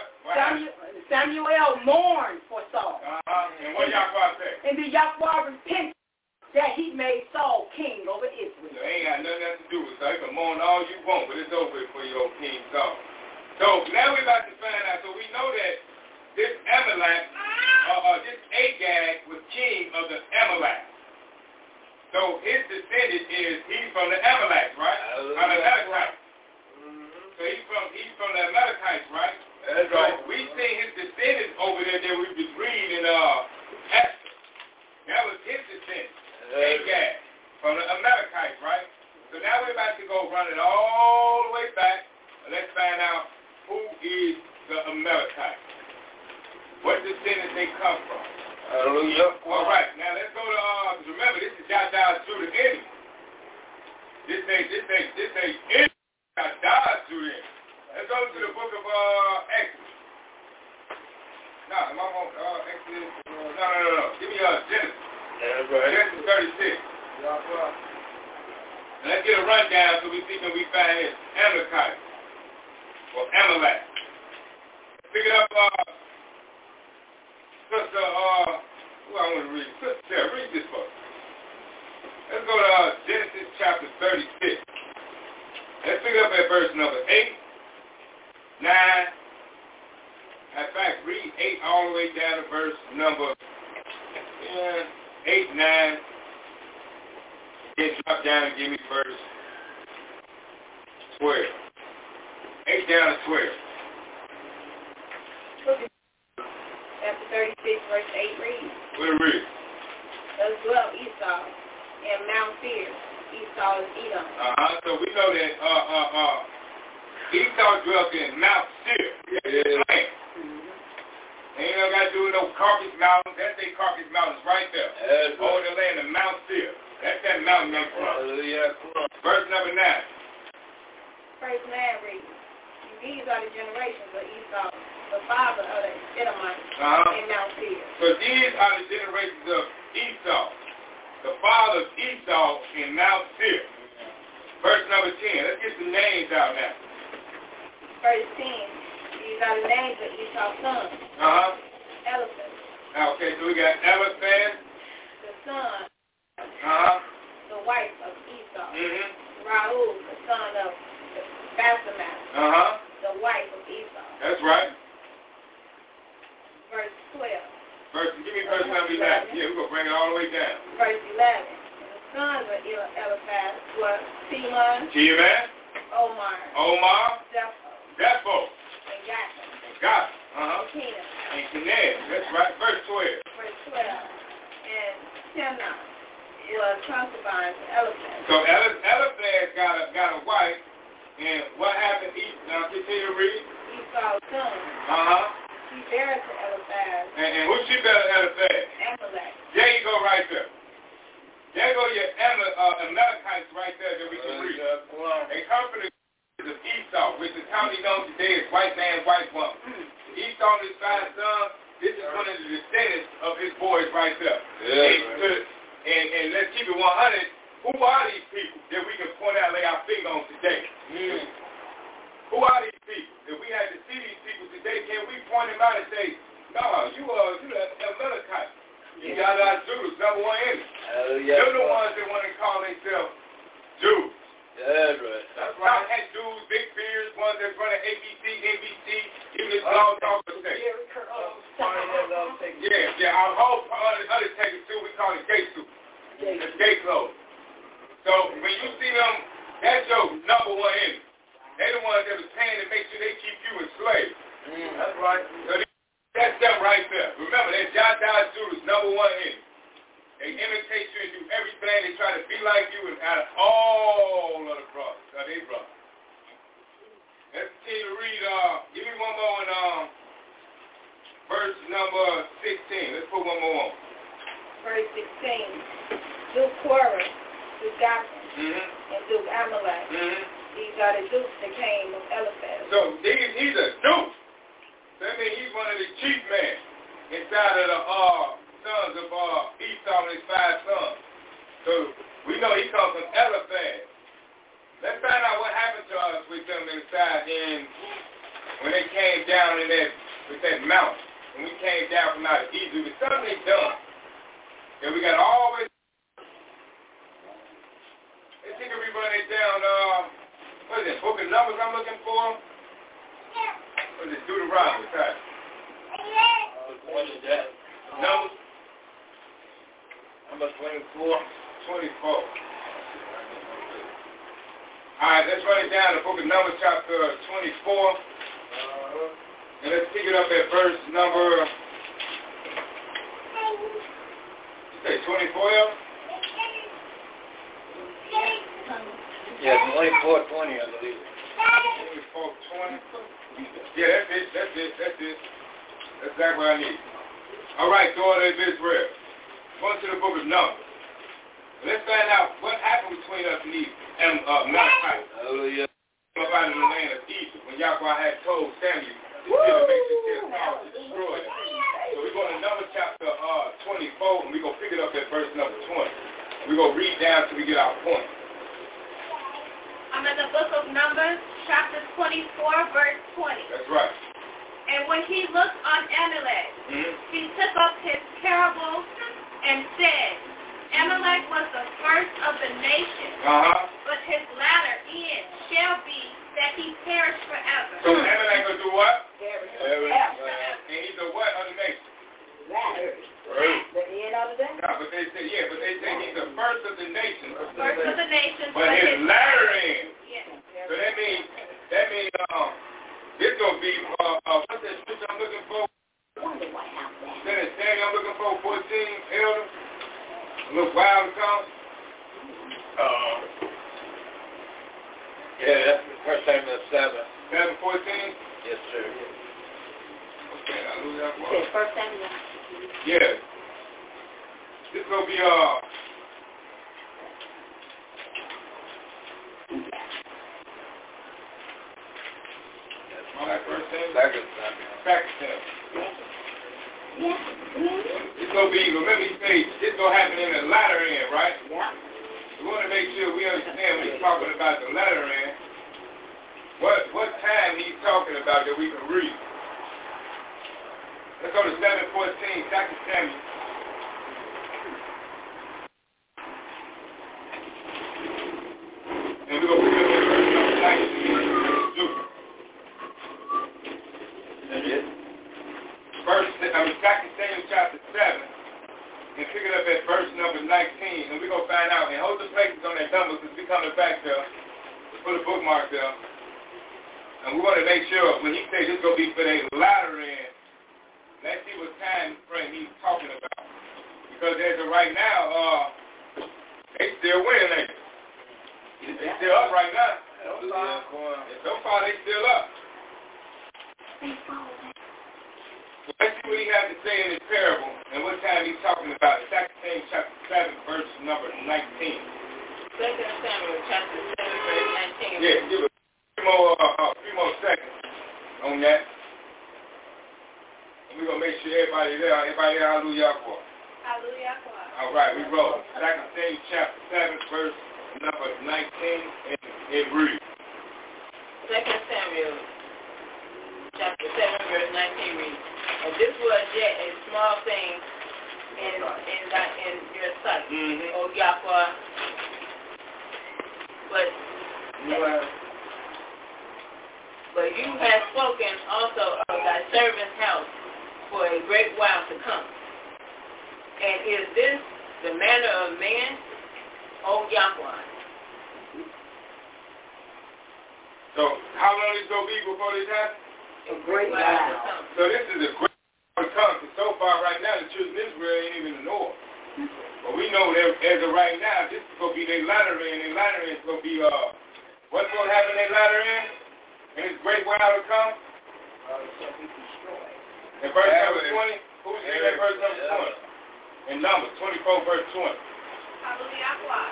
Samuel mourned for Saul. And what Yahweh said? And the Yahweh repented that he made Saul king over Israel. So ain't got nothing to do with it. So you can mourn all you want, but it's over for your old King Saul. So now we're about to find out. So we know that this Amalek, this Agag was king of the Amalek. So his descendant he's from the Amalek, right? Amalekites. So he's from the Amalekites, right? That's right. We see his descendants over there that we was reading in Esther. That was his descendant, Agag, from the Amalekites, right? So now we're about to go run it all the way back, and let's find out who is the Amalekites. What descendants they come from. Hallelujah. All right, now let's go to, remember, this is Yahweh's Judah enemy. This ain't enemy. Yahweh's Judah enemy. Let's go to the book of Exodus. No, am I wrong? Exodus. No. Give me Genesis. That's right. Genesis 36. And let's get a rundown so we see when we find this Amalekite. Or Amalek. Pick it up, Sister, who I want to read? Sister Sarah, read this book. Let's go to Genesis chapter 36. Let's pick it up at verse number 8, 9. In fact, read 8 all the way down to verse number 8, 9. Then drop down and give me verse 12. 8 down to 12. Chapter 36, verse 8 reads. What it read? Thus dwelt Esau in Mount Seir. Esau is Edom. So we know that Esau dwelt in Mount Seir. Land. Ain't no got to do with no Carcass Mountains. That's their Carcass Mountains right there. Over the land of Mount Seir. That's that mountain they from. Verse number 9. Verse 9 reads. These are the generations of Esau, the father of the Edomites in Mount Seir. So these are the generations of Esau, the father of Esau in Mount Seir. Verse number 10. Let's get the names out now. Verse 10. These are the names of Esau's sons. Eliphaz. Okay, so we got Eliphaz. The son of the wife of Esau. Raul, the son of Basemath, the wife of Esau. That's right. Verse 12. Give me verse number 11. Yeah, we're going to bring it all the way down. Verse 11. And the sons of Eliphaz were Teman, Omar, Zepho, and Gatham. Kenan. And Kenan. That's right. Verse 12. Verse 12. And Timnah was concubine to Eliphaz. So Eliphaz got a wife, and what happened? Now continue to read. Esau's son. She bare to Eliphaz. And who she bare to Eliphaz? Amalek. There you go right there. There go your Amalekites right there that we can read. They come from the of Esau, which is commonly known today as white man, white woman. Esau and his 5 sons, this is one of the descendants of his boys right there. And let's keep it 100. Who are these people that we can point out, lay our finger on today? Who are these people? If we had to see these people today, can we point them out and say, no, you the Amalekite. You got our Jews, number one enemy. They're the ones that want to call themselves Jews. That's right. That's right. Had Jews, big beards, ones that's running ABC, NBC, even this long dog to say. Our whole Undertaker too, we call it gay suit. It's gay clothes. So when you see them, that's your number one enemy. They're the ones that was paying to make sure they keep you enslaved. That's right. So that's them right there. Remember, that Jada Judas, number one enemy. They imitate you and do everything. They try to be like you and out of all of the brothers. They brothers. Let's continue to read. Give me one more in verse number 16. Let's put one more on. Verse 16. Duke Korah, Duke Gatham, and Duke Amalek. These are the dukes that came of Eliphaz. So he's a duke. That means he's one of the chief men inside of the sons of Esau and his 5 sons. So we know he comes from Eliphaz. Let's find out what happened to us with them inside when they came down with that mountain. When we came down from out of Egypt, it's something they done. And we got always. Let's see if we run it down. What is it? Book of Numbers I'm looking for? What is it? Deuteronomy. What is that? Numbers. Number 24. 24. All right, let's run it down. The book of Numbers, chapter 24. And let's pick it up at verse number. You say 24? Yeah, 24:20, I believe. 24:20. Yeah, that's it. That's exactly what I need. All right, daughter of Israel. Going to the book of Numbers. Let's find out what happened between us and these Amalekites. Hallelujah. About in the land of Egypt when Yahweh had told Samuel to make this house destroyed. So we're going to Numbers chapter 24, and we're going to pick it up at verse number 20. We're going to read down till we get our point. I'm in the book of Numbers, chapter 24, verse 20. That's right. And when he looked on Amalek, he took up his parable and said, Amalek was the first of the nations, but his latter end shall be that he perish forever. So Amalek will do what? Perish forever. And he's a what of the nation? Latter. The end of the day? No, but they say he's the first of the nations. First of the nations, but his latter end. Yes. So that means this gonna be what's that scripture I'm looking for? Wonder what happened. Then it's Daniel I'm looking for 14 elders. Look wild comes. Yeah, that's First Samuel 7. 7:14? Yes, sir. Okay, I lose that one. First Samuel. Yeah. This is gonna be First Samuel. Yeah. It's gonna be. Remember, he said it's gonna happen in the latter end, right? Yeah. We want to make sure we understand when he's talking about the latter end. What time he's talking about that we can read. Let's go to 7:14, 2 Samuel. up at verse number 19, and we're going to find out. And hold the places on that number because we're coming back there. Let's put a bookmark there. And we want to make sure when he says this is going to be for the latter end, let's see what time frame he's talking about. Because as of right now, they still winning, ain't they? They still up right now. So far, they still up. So let's see what he has to say in his parable and what time he's talking about. It's Second Samuel chapter 7, verse number 19. 2 Samuel chapter 7, verse 19. Yeah, give us a few more seconds on that. And we're going to make sure everybody there, hallelujah. Hallelujah. All right, we roll. Second Samuel chapter 7, verse number 19, and it reads. 2 Samuel chapter 7, verse 19 reads, and this was yet a small thing in your sight, O Yahweh. But you have spoken also of thy servant's house for a great while to come. And is this the manner of man, O Yahweh? So how long is it going to be before this happens? A great while to come. So this is a great while to come. Because so far right now, the children of Israel ain't even in the north. But we know that as of right now, this is going to be their latter end. Their latter end is going to be, what's going to happen in their latter end? And this great while to come? In verse number 20? Who's in that verse number 20? In Numbers 24, verse 20. Hallelujah.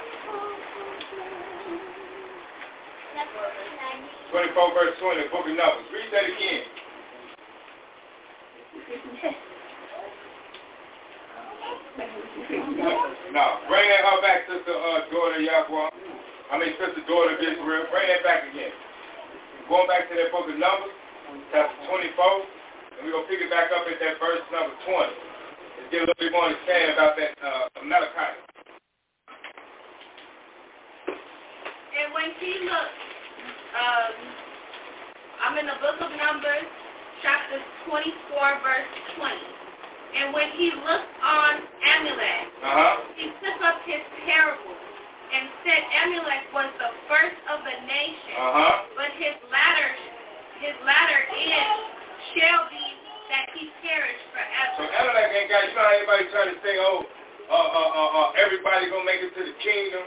24, verse 20, the book of Numbers. Read that again. Now, bring that her back, sister daughter Yahweh. Sister daughter of Israel. Bring that back again. Going back to that book of Numbers, chapter 24, and we're going to pick it back up at that verse number 20. Let's get a little bit more understanding about that Malachi. And when he looked, I'm in the book of Numbers, chapter 24, verse 20. And when he looked on Amalek, he took up his parable and said Amalek was the first of the nation, but his latter end shall be that he perish forever. So Amalek ain't got, you know how everybody try to say, everybody gonna make it to the kingdom,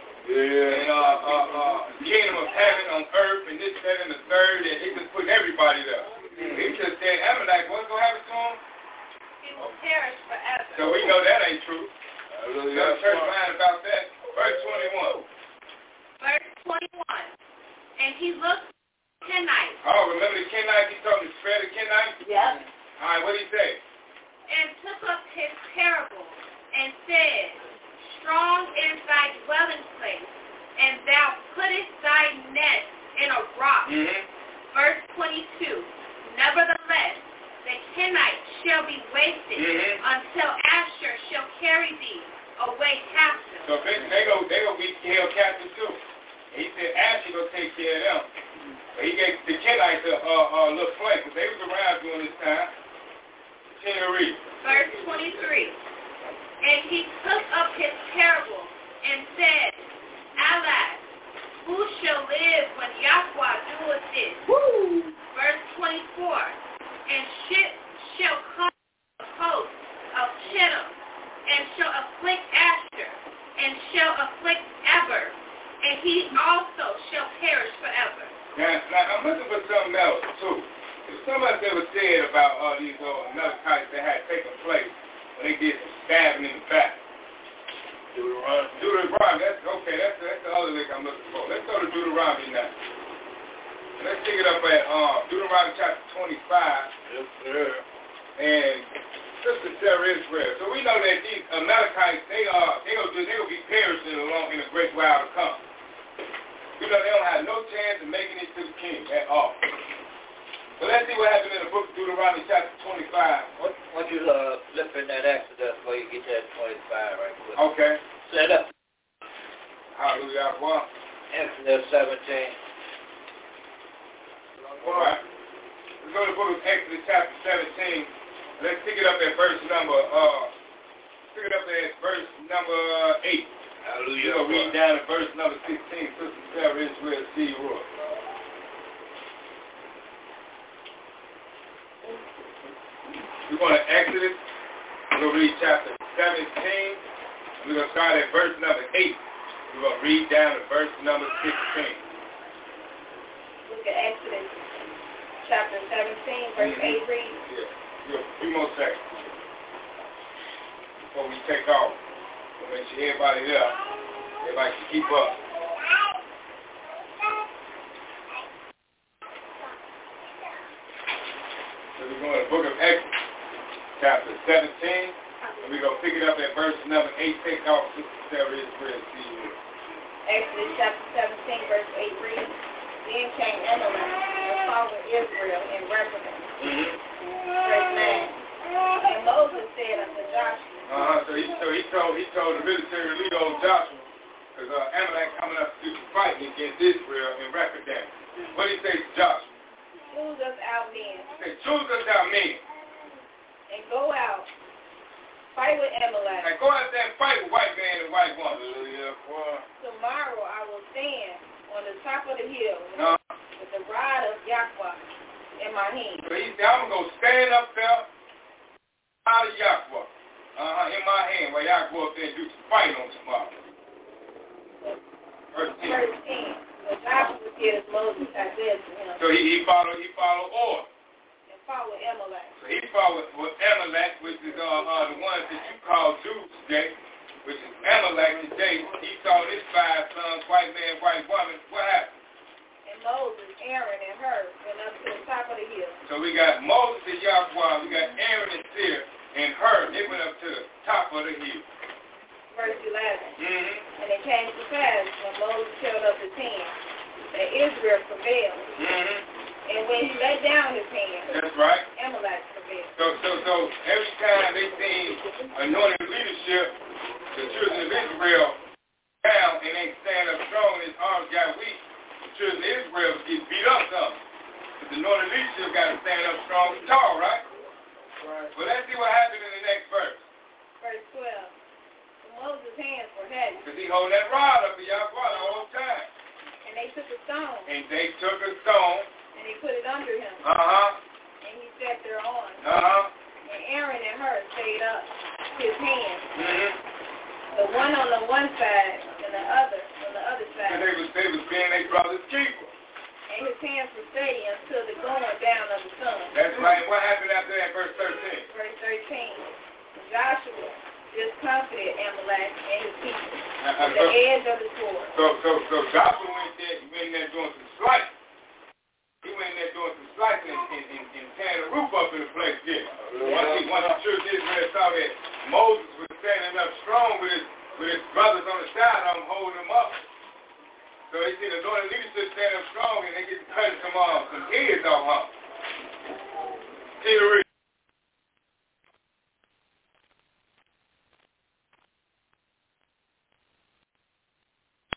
and kingdom of heaven on earth, and this, that, and the third, and he just put everybody there. He just said Amalek, what's gonna happen to him? He will perish forever. So we know that ain't true. There's a church line about that. Verse 21. Verse 21. And he looked at Kenites. Oh, remember the Kenites? He told him to spare the Kenites? Yep. All right, what did he say? And took up his parable and said, strong is thy dwelling place, and thou puttest thy nest in a rock. Verse 22. Nevertheless, the Kenites shall be wasted until Asher shall carry thee away captive. So they go be held captive too. And he said Asher gonna take care of them. But he gave the Kenites a little play because they was around during this time. Continue to read. Verse 23. And he took up his parable and said, Alas, who shall live when Yahweh doeth this? Verse 24. And shall come the host of Chittim, and shall afflict Asher, and shall afflict Eber, and he also shall perish forever. Now I'm looking for something else too. There's something else that was said about all these Amalekites that had taken place when they did some stabbing in the back. Deuteronomy. That's okay. That's the other thing I'm looking for. Let's go to Deuteronomy now. Let's pick it up at Deuteronomy chapter 25. Yes, sir. And Sister Sarah Israel. So we know that these Amalekites, they'll be perishing along in a great while to come. We know they don't have no chance of making it to the king at all. So let's see what happened in the book of Deuteronomy chapter 25. Why don't you flip in that Exodus where you get that 25 right quick. Okay. Set up. Hallelujah. Well, Exodus 17. All right. Let's go to the book of Exodus chapter 17. Let's pick it up at verse number 13. pick it up at verse number 8. Hallelujah. We're going to read down to verse number 16. Sister Sarah Israel, see you. We're going to Exodus. We're going to read chapter 17. We're going to start at verse number 8. We're going to read down to verse number 16. Look at Exodus chapter 17, verse 8 reads. Yeah, a few more seconds before we take off. We'll make sure everybody there, everybody can keep up. So we're going to the book of Exodus, chapter 17, and we're going to pick it up at verse number 8. Take off, Sister Sarah Israel, see you. Exodus chapter 17, verse 8 reads, Then came Amalek and followed Israel in Rephidim. Verse 9. And Moses said unto Joshua. So he told the military leader old Joshua, because Amalek coming up to do some fighting against Israel in Rephidim. What did he say to Joshua? Choose us out men. He said, choose us out men. And go out. Fight with Amalek. And go out there and fight with white man and white woman. Tomorrow I will stand on the top of the hill with the rod of Yahweh in my hand. So he said, I'm going to stand up there out of Yahweh in my hand while y'all go up there and do some fight on tomorrow. Verse 10. So Joshua did as Moses had said to him. So he followed order. And followed Amalek. So he followed with Amalek, which is the ones that you call Jews today, which is Amalek today. He saw his 5 sons, white man, white woman. What happened? And Moses, Aaron, and Hur went up to the top of the hill. So we got Moses and Yahweh, we got Aaron and Seir and Hur. They went up to the top of the hill. Verse 11. And it came to pass when Moses held up his hand that Israel prevailed. And when he let down his hand, that's right, Amalek prevailed. So every time they seen anointed leadership, the children of Israel down and they stand up strong and his arms got weak, the children of Israel get beat up some. But the anointed leadership got to stand up strong and tall, right? Right. Well, let's see what happened in the next verse. Verse 12. Moses' hands were heavy. Because he holding that rod up to Yahweh the whole time. And they took a stone. And he put it under him. And he sat there on. And Aaron and Hur stayed up his hands. The one on the one side and the other on the other side. And they was being their brother's keeper. And his hands were steady until the going down of the sun. That's right. What happened after that, verse 13? Verse 13. Joshua discomfited Amalek and his people at the edge of the sword. So Joshua went there doing some slicing. He went in there doing some slicing and tearing the roof up in the place there. Once the church of Israel saw that Moses was standing up strong with his brothers on the side of him, holding him up. So they see the anointed leadership standing up strong and they get cutting some heads off him.